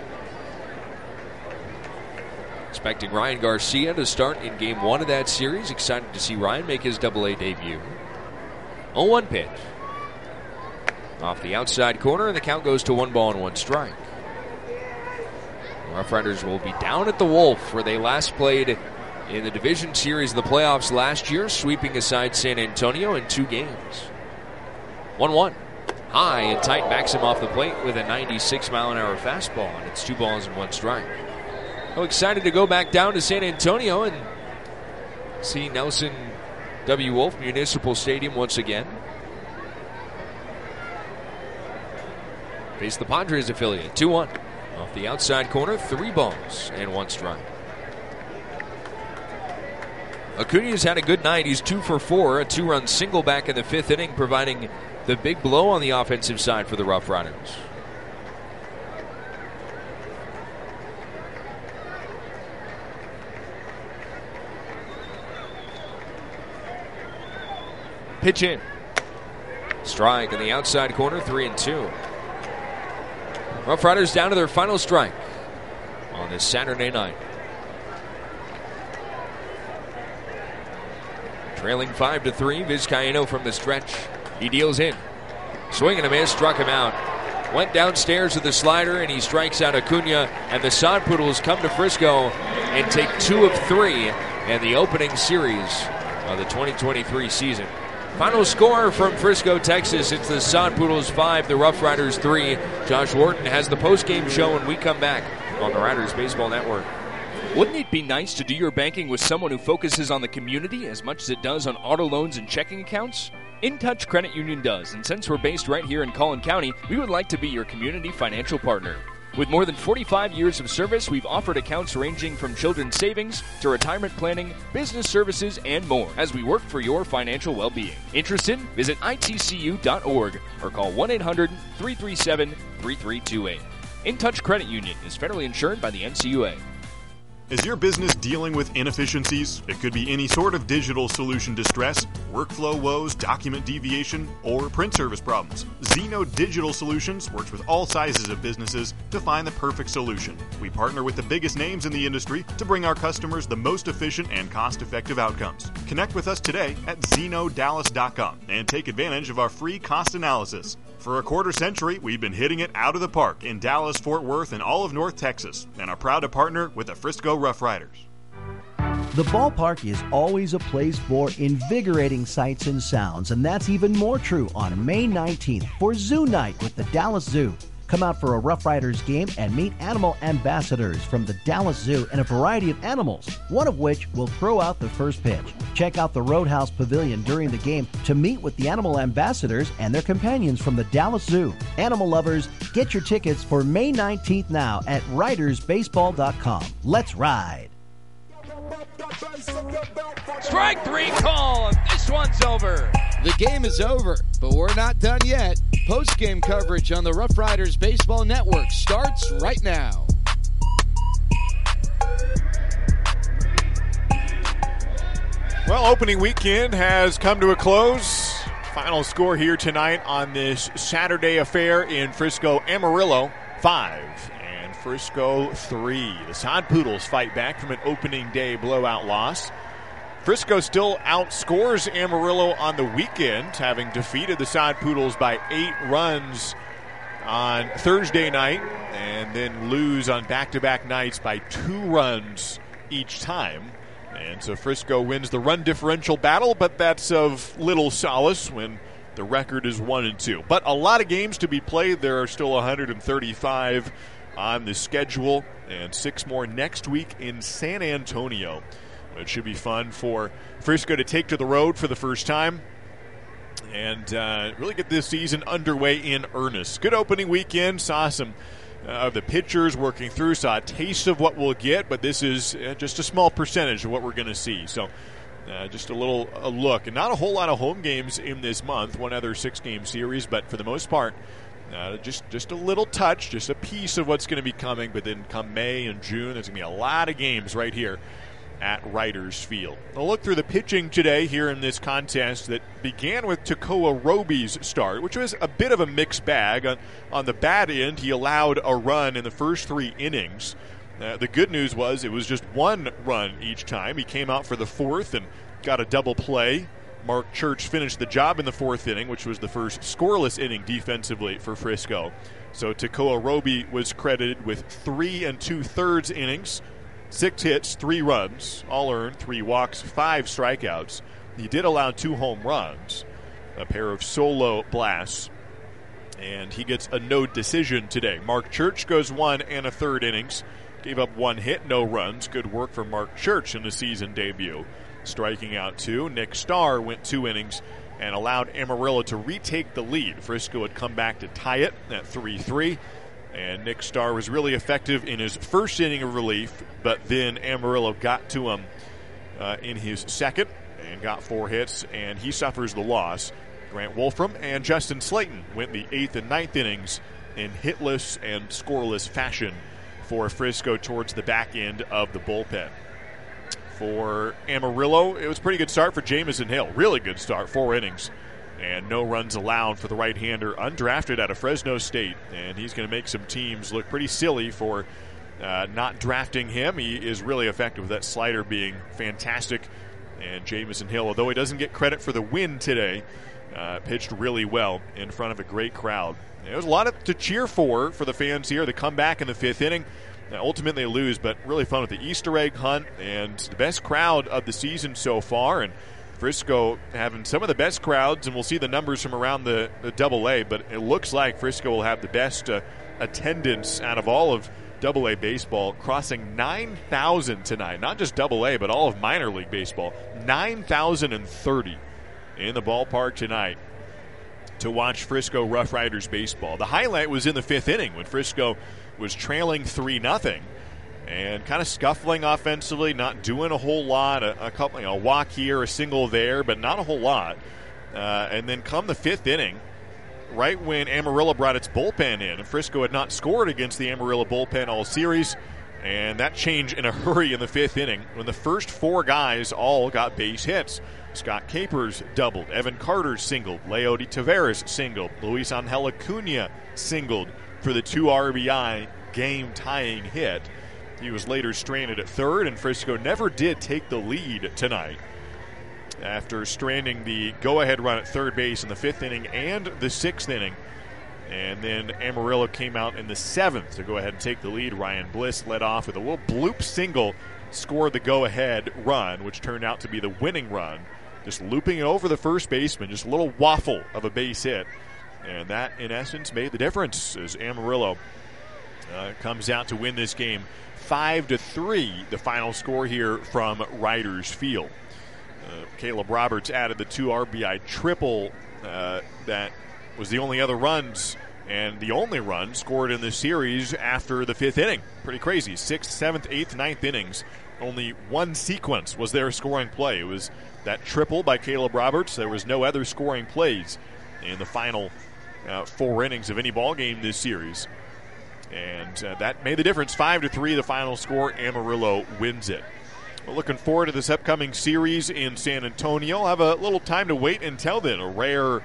Expecting Ryan Garcia to start in Game 1 of that series. Excited to see Ryan make his Double-A debut. 0-1 pitch. Off the outside corner, and the count goes to 1-1 strike. The Rough Riders will be down at the Wolf, where they last played in the division series of the playoffs last year, sweeping aside San Antonio in 2 games. 1-1. High and tight, backs him off the plate with a 96-mile-an-hour fastball, and it's 2-1 strike. Oh, excited to go back down to San Antonio and see Nelson W. Wolf Municipal Stadium once again. Face the Padres affiliate. 2-1. Off the outside corner, 3 balls and 1 strike. Acuna's had a good night. He's 2 for 4, a 2-run single back in the 5th inning, providing the big blow on the offensive side for the Rough Riders. Pitch in. Strike in the outside corner, 3-2. Rough Riders down to their final strike on this Saturday night. Trailing 5-3, Vizcaíno from the stretch. He deals in. Swing and a miss, struck him out. Went downstairs with the slider, and he strikes out Acuna, and the Sod Poodles come to Frisco and take 2 of 3 in the opening series of the 2023 season. Final score from Frisco, Texas. It's the Sod Poodles 5, the Rough Riders 3. Josh Wharton has the post-game show when we come back on the Riders Baseball Network. Wouldn't it be nice to do your banking with someone who focuses on the community as much as it does on auto loans and checking accounts? InTouch Credit Union does, and since we're based right here in Collin County, we would like to be your community financial partner. With more than 45 years of service, we've offered accounts ranging from children's savings to retirement planning, business services, and more as we work for your financial well-being. Interested? Visit itcu.org or call 1-800-337-3328. InTouch Credit Union is federally insured by the NCUA. Is your business dealing with inefficiencies? It could be any sort of digital solution distress, workflow woes, document deviation, or print service problems. Zeno Digital Solutions works with all sizes of businesses to find the perfect solution. We partner with the biggest names in the industry to bring our customers the most efficient and cost-effective outcomes. Connect with us today at ZenoDallas.com and take advantage of our free cost analysis. For a quarter century, we've been hitting it out of the park in Dallas, Fort Worth, and all of North Texas, and are proud to partner with the Frisco Rough Riders. The ballpark is always a place for invigorating sights and sounds, and that's even more true on May 19th for Zoo Night with the Dallas Zoo. Come out for a Rough Riders game and meet animal ambassadors from the Dallas Zoo and a variety of animals, one of which will throw out the first pitch. Check out the Roadhouse Pavilion during the game to meet with the animal ambassadors and their companions from the Dallas Zoo. Animal lovers, get your tickets for May 19th now at ridersbaseball.com. Let's ride. Strike 3 call. This one's over. The game is over, but we're not done yet. Post-game coverage on the Rough Riders Baseball Network starts right now. Well, opening weekend has come to a close. Final score here tonight on this Saturday affair in Frisco. Amarillo 5 and Frisco 3. The Sod Poodles fight back from an opening day blowout loss. Frisco still outscores Amarillo on the weekend, having defeated the Sod Poodles by 8 runs on Thursday night and then lose on back-to-back nights by 2 runs each time. And so Frisco wins the run differential battle, but that's of little solace when The record is 1-2. But a lot of games to be played. There are still 135 on the schedule, and 6 more next week in San Antonio. It should be fun for Frisco to take to the road for the first time and really get this season underway in earnest. Good opening weekend. Saw some of the pitchers working through, saw a taste of what we'll get, but this is just a small percentage of what we're going to see. So just a look. And not a whole lot of home games in this month, one other 6-game series, but for the most part, just a little touch, just a piece of what's going to be coming. But then come May and June, there's going to be a lot of games right here at Riders Field. I'll look through the pitching today here in this contest that began with Tekoa Roby's start, which was a bit of a mixed bag. On the bad end, he allowed a run in the first 3 innings. The good news was it was just 1 run each time. He came out for the 4th and got a double play. Mark Church finished the job in the 4th inning, which was the first scoreless inning defensively for Frisco. So Tekoa Roby was credited with 3 2/3 innings, 6 hits, 3 runs, all earned, 3 walks, 5 strikeouts. He did allow 2 home runs, a pair of solo blasts, and he gets a no decision today. Mark Church goes 1 1/3 innings, gave up 1 hit, no runs. Good work for Mark Church in the season debut. Striking out 2. Nick Starr went 2 innings and allowed Amarillo to retake the lead. Frisco had come back to tie it at 3-3. And Nick Starr was really effective in his first inning of relief, but then Amarillo got to him in his second and got 4 hits, and he suffers the loss. Grant Wolfram and Justin Slayton went the 8th and 9th innings in hitless and scoreless fashion for Frisco towards the back end of the bullpen. For Amarillo, it was a pretty good start for Jamison Hill. Really good start, 4 innings. And no runs allowed for the right-hander, undrafted out of Fresno State. And he's going to make some teams look pretty silly for not drafting him. He is really effective with that slider being fantastic. And Jamison Hill, although he doesn't get credit for the win today, pitched really well in front of a great crowd. There was a lot to cheer for the fans here. They come back in the 5th inning. Ultimately they lose, but really fun with the Easter egg hunt and the best crowd of the season so far. And Frisco having some of the best crowds, and we'll see the numbers from around the AA, but it looks like Frisco will have the best attendance out of all of AA baseball, crossing 9,000 tonight. Not just AA, but all of minor league baseball. 9,030 in the ballpark tonight to watch Frisco Rough Riders baseball. The highlight was in the 5th inning when Frisco was trailing 3-0 and kind of scuffling offensively, not doing a whole lot, a couple, a walk here, a single there, but not a whole lot. And then come the 5th inning, right when Amarillo brought its bullpen in, and Frisco had not scored against the Amarillo bullpen all series, and that changed in a hurry in the 5th inning when the first 4 guys all got base hits. Scott Capers doubled, Evan Carter singled, Leody Taveras singled, Luis Angel Acuna singled for the 2 RBI game-tying hit. He was later stranded at 3rd, and Frisco never did take the lead tonight after stranding the go-ahead run at 3rd base in the 5th inning and the 6th inning. And then Amarillo came out in the 7th to go ahead and take the lead. Ryan Bliss led off with a little bloop single, scored the go-ahead run, which turned out to be the winning run. Just looping it over the first baseman, just a little waffle of a base hit. And that, in essence, made the difference as Amarillo comes out to win this game 5-3, the final score here from Riders Field. Caleb Roberts added the 2 RBI triple that was the only other runs and the only run scored in this series after the 5th inning. Pretty crazy. 6th, 7th, 8th, 9th innings. Only one sequence was their scoring play. It was that triple by Caleb Roberts. There was no other scoring plays in the final 4 innings of any ball game this series. And that made the difference. 5-3, the final score. Amarillo wins it. We're looking forward to this upcoming series in San Antonio. I'll have a little time to wait until then. A rare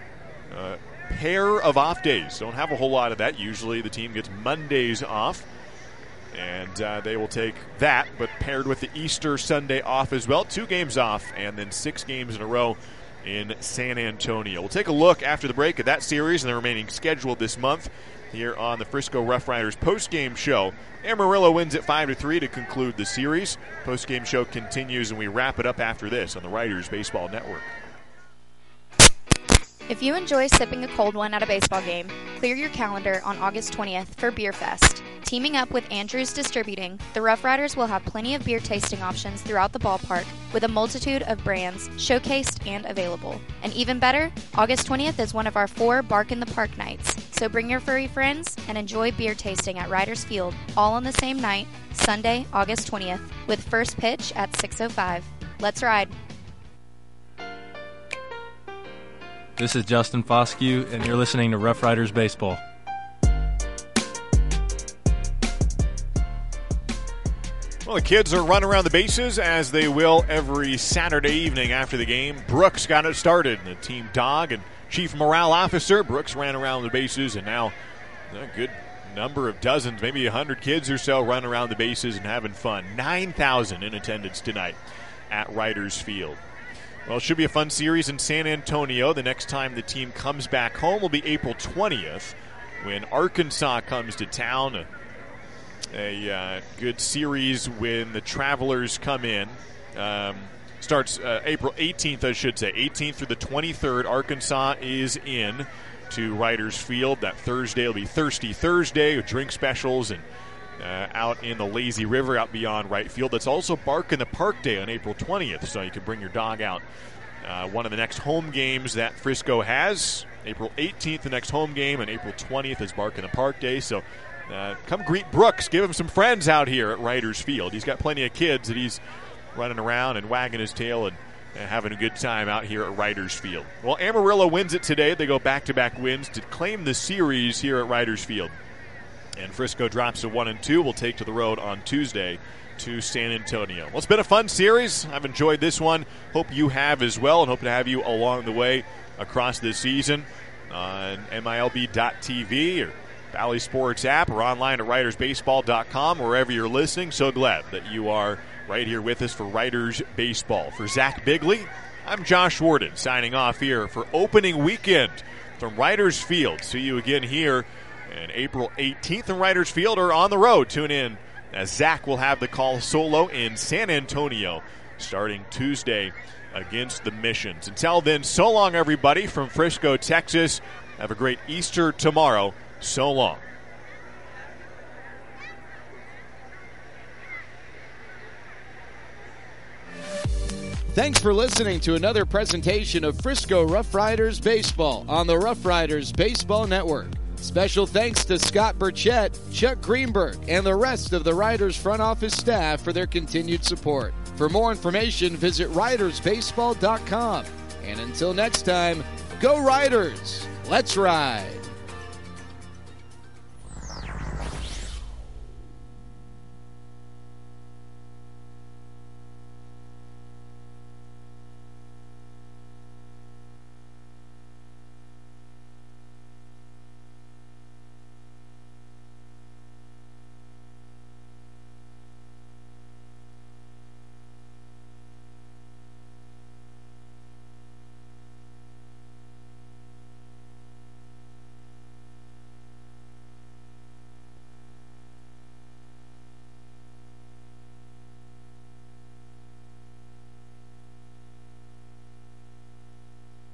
pair of off days. Don't have a whole lot of that. Usually the team gets Mondays off, and they will take that, but paired with the Easter Sunday off as well. 2 games off, and then 6 games in a row in San Antonio. We'll take a look after the break at that series and the remaining schedule this month here on the Frisco Rough Riders postgame show. Amarillo wins at 5-3 to conclude the series. Postgame show continues, and we wrap it up after this on the Riders Baseball Network. If you enjoy sipping a cold one at a baseball game, clear your calendar on August 20th for Beer Fest. Teaming up with Andrews Distributing, the Rough Riders will have plenty of beer tasting options throughout the ballpark with a multitude of brands showcased and available. And even better, August 20th is one of our 4 Bark in the Park nights. So bring your furry friends and enjoy beer tasting at Riders Field all on the same night, Sunday, August 20th, with first pitch at 6:05. Let's ride. This is Justin Foscue, and you're listening to Rough Riders Baseball. Well, the kids are running around the bases, as they will every Saturday evening after the game. Brooks got it started. The team dog and chief morale officer, Brooks, ran around the bases, and now a good number of dozens, maybe 100 kids or so running around the bases and having fun. 9,000 in attendance tonight at Riders Field. Well, it should be a fun series in San Antonio. The next time the team comes back home will be April 20th when Arkansas comes to town. A good series when the Travelers come in. Starts April 18th, I should say. 18th through the 23rd, Arkansas is in to Riders Field. That Thursday will be Thirsty Thursday with drink specials and out in the Lazy River out beyond right field. That's also Bark in the Park Day on April 20th, so you can bring your dog out. One of the next home games that Frisco has, April 18th, the next home game, and April 20th is Bark in the Park Day. So come greet Brooks. Give him some friends out here at Riders Field. He's got plenty of kids that he's running around and wagging his tail and having a good time out here at Riders Field. Well, Amarillo wins it today. They go back-to-back wins to claim the series here at Riders Field. And Frisco drops to 1-2. We'll take to the road on Tuesday to San Antonio. Well, it's been a fun series. I've enjoyed this one. Hope you have as well, and hope to have you along the way across this season on MILB.TV or Valley Sports app or online at RidersBaseball.com, wherever you're listening. So glad that you are right here with us for Riders Baseball. For Zach Bigley, I'm Josh Warden signing off here for opening weekend from Riders Field. See you again here on April 18th in Riders Field or on the road. Tune in as Zach will have the call solo in San Antonio starting Tuesday against the Missions. Until then, so long, everybody, from Frisco, Texas. Have a great Easter tomorrow. So long. Thanks for listening to another presentation of Frisco Rough Riders Baseball on the Rough Riders Baseball Network. Special thanks to Scott Burchett, Chuck Greenberg, and the rest of the Riders front office staff for their continued support. For more information, visit RidersBaseball.com. And until next time, go Riders! Let's ride!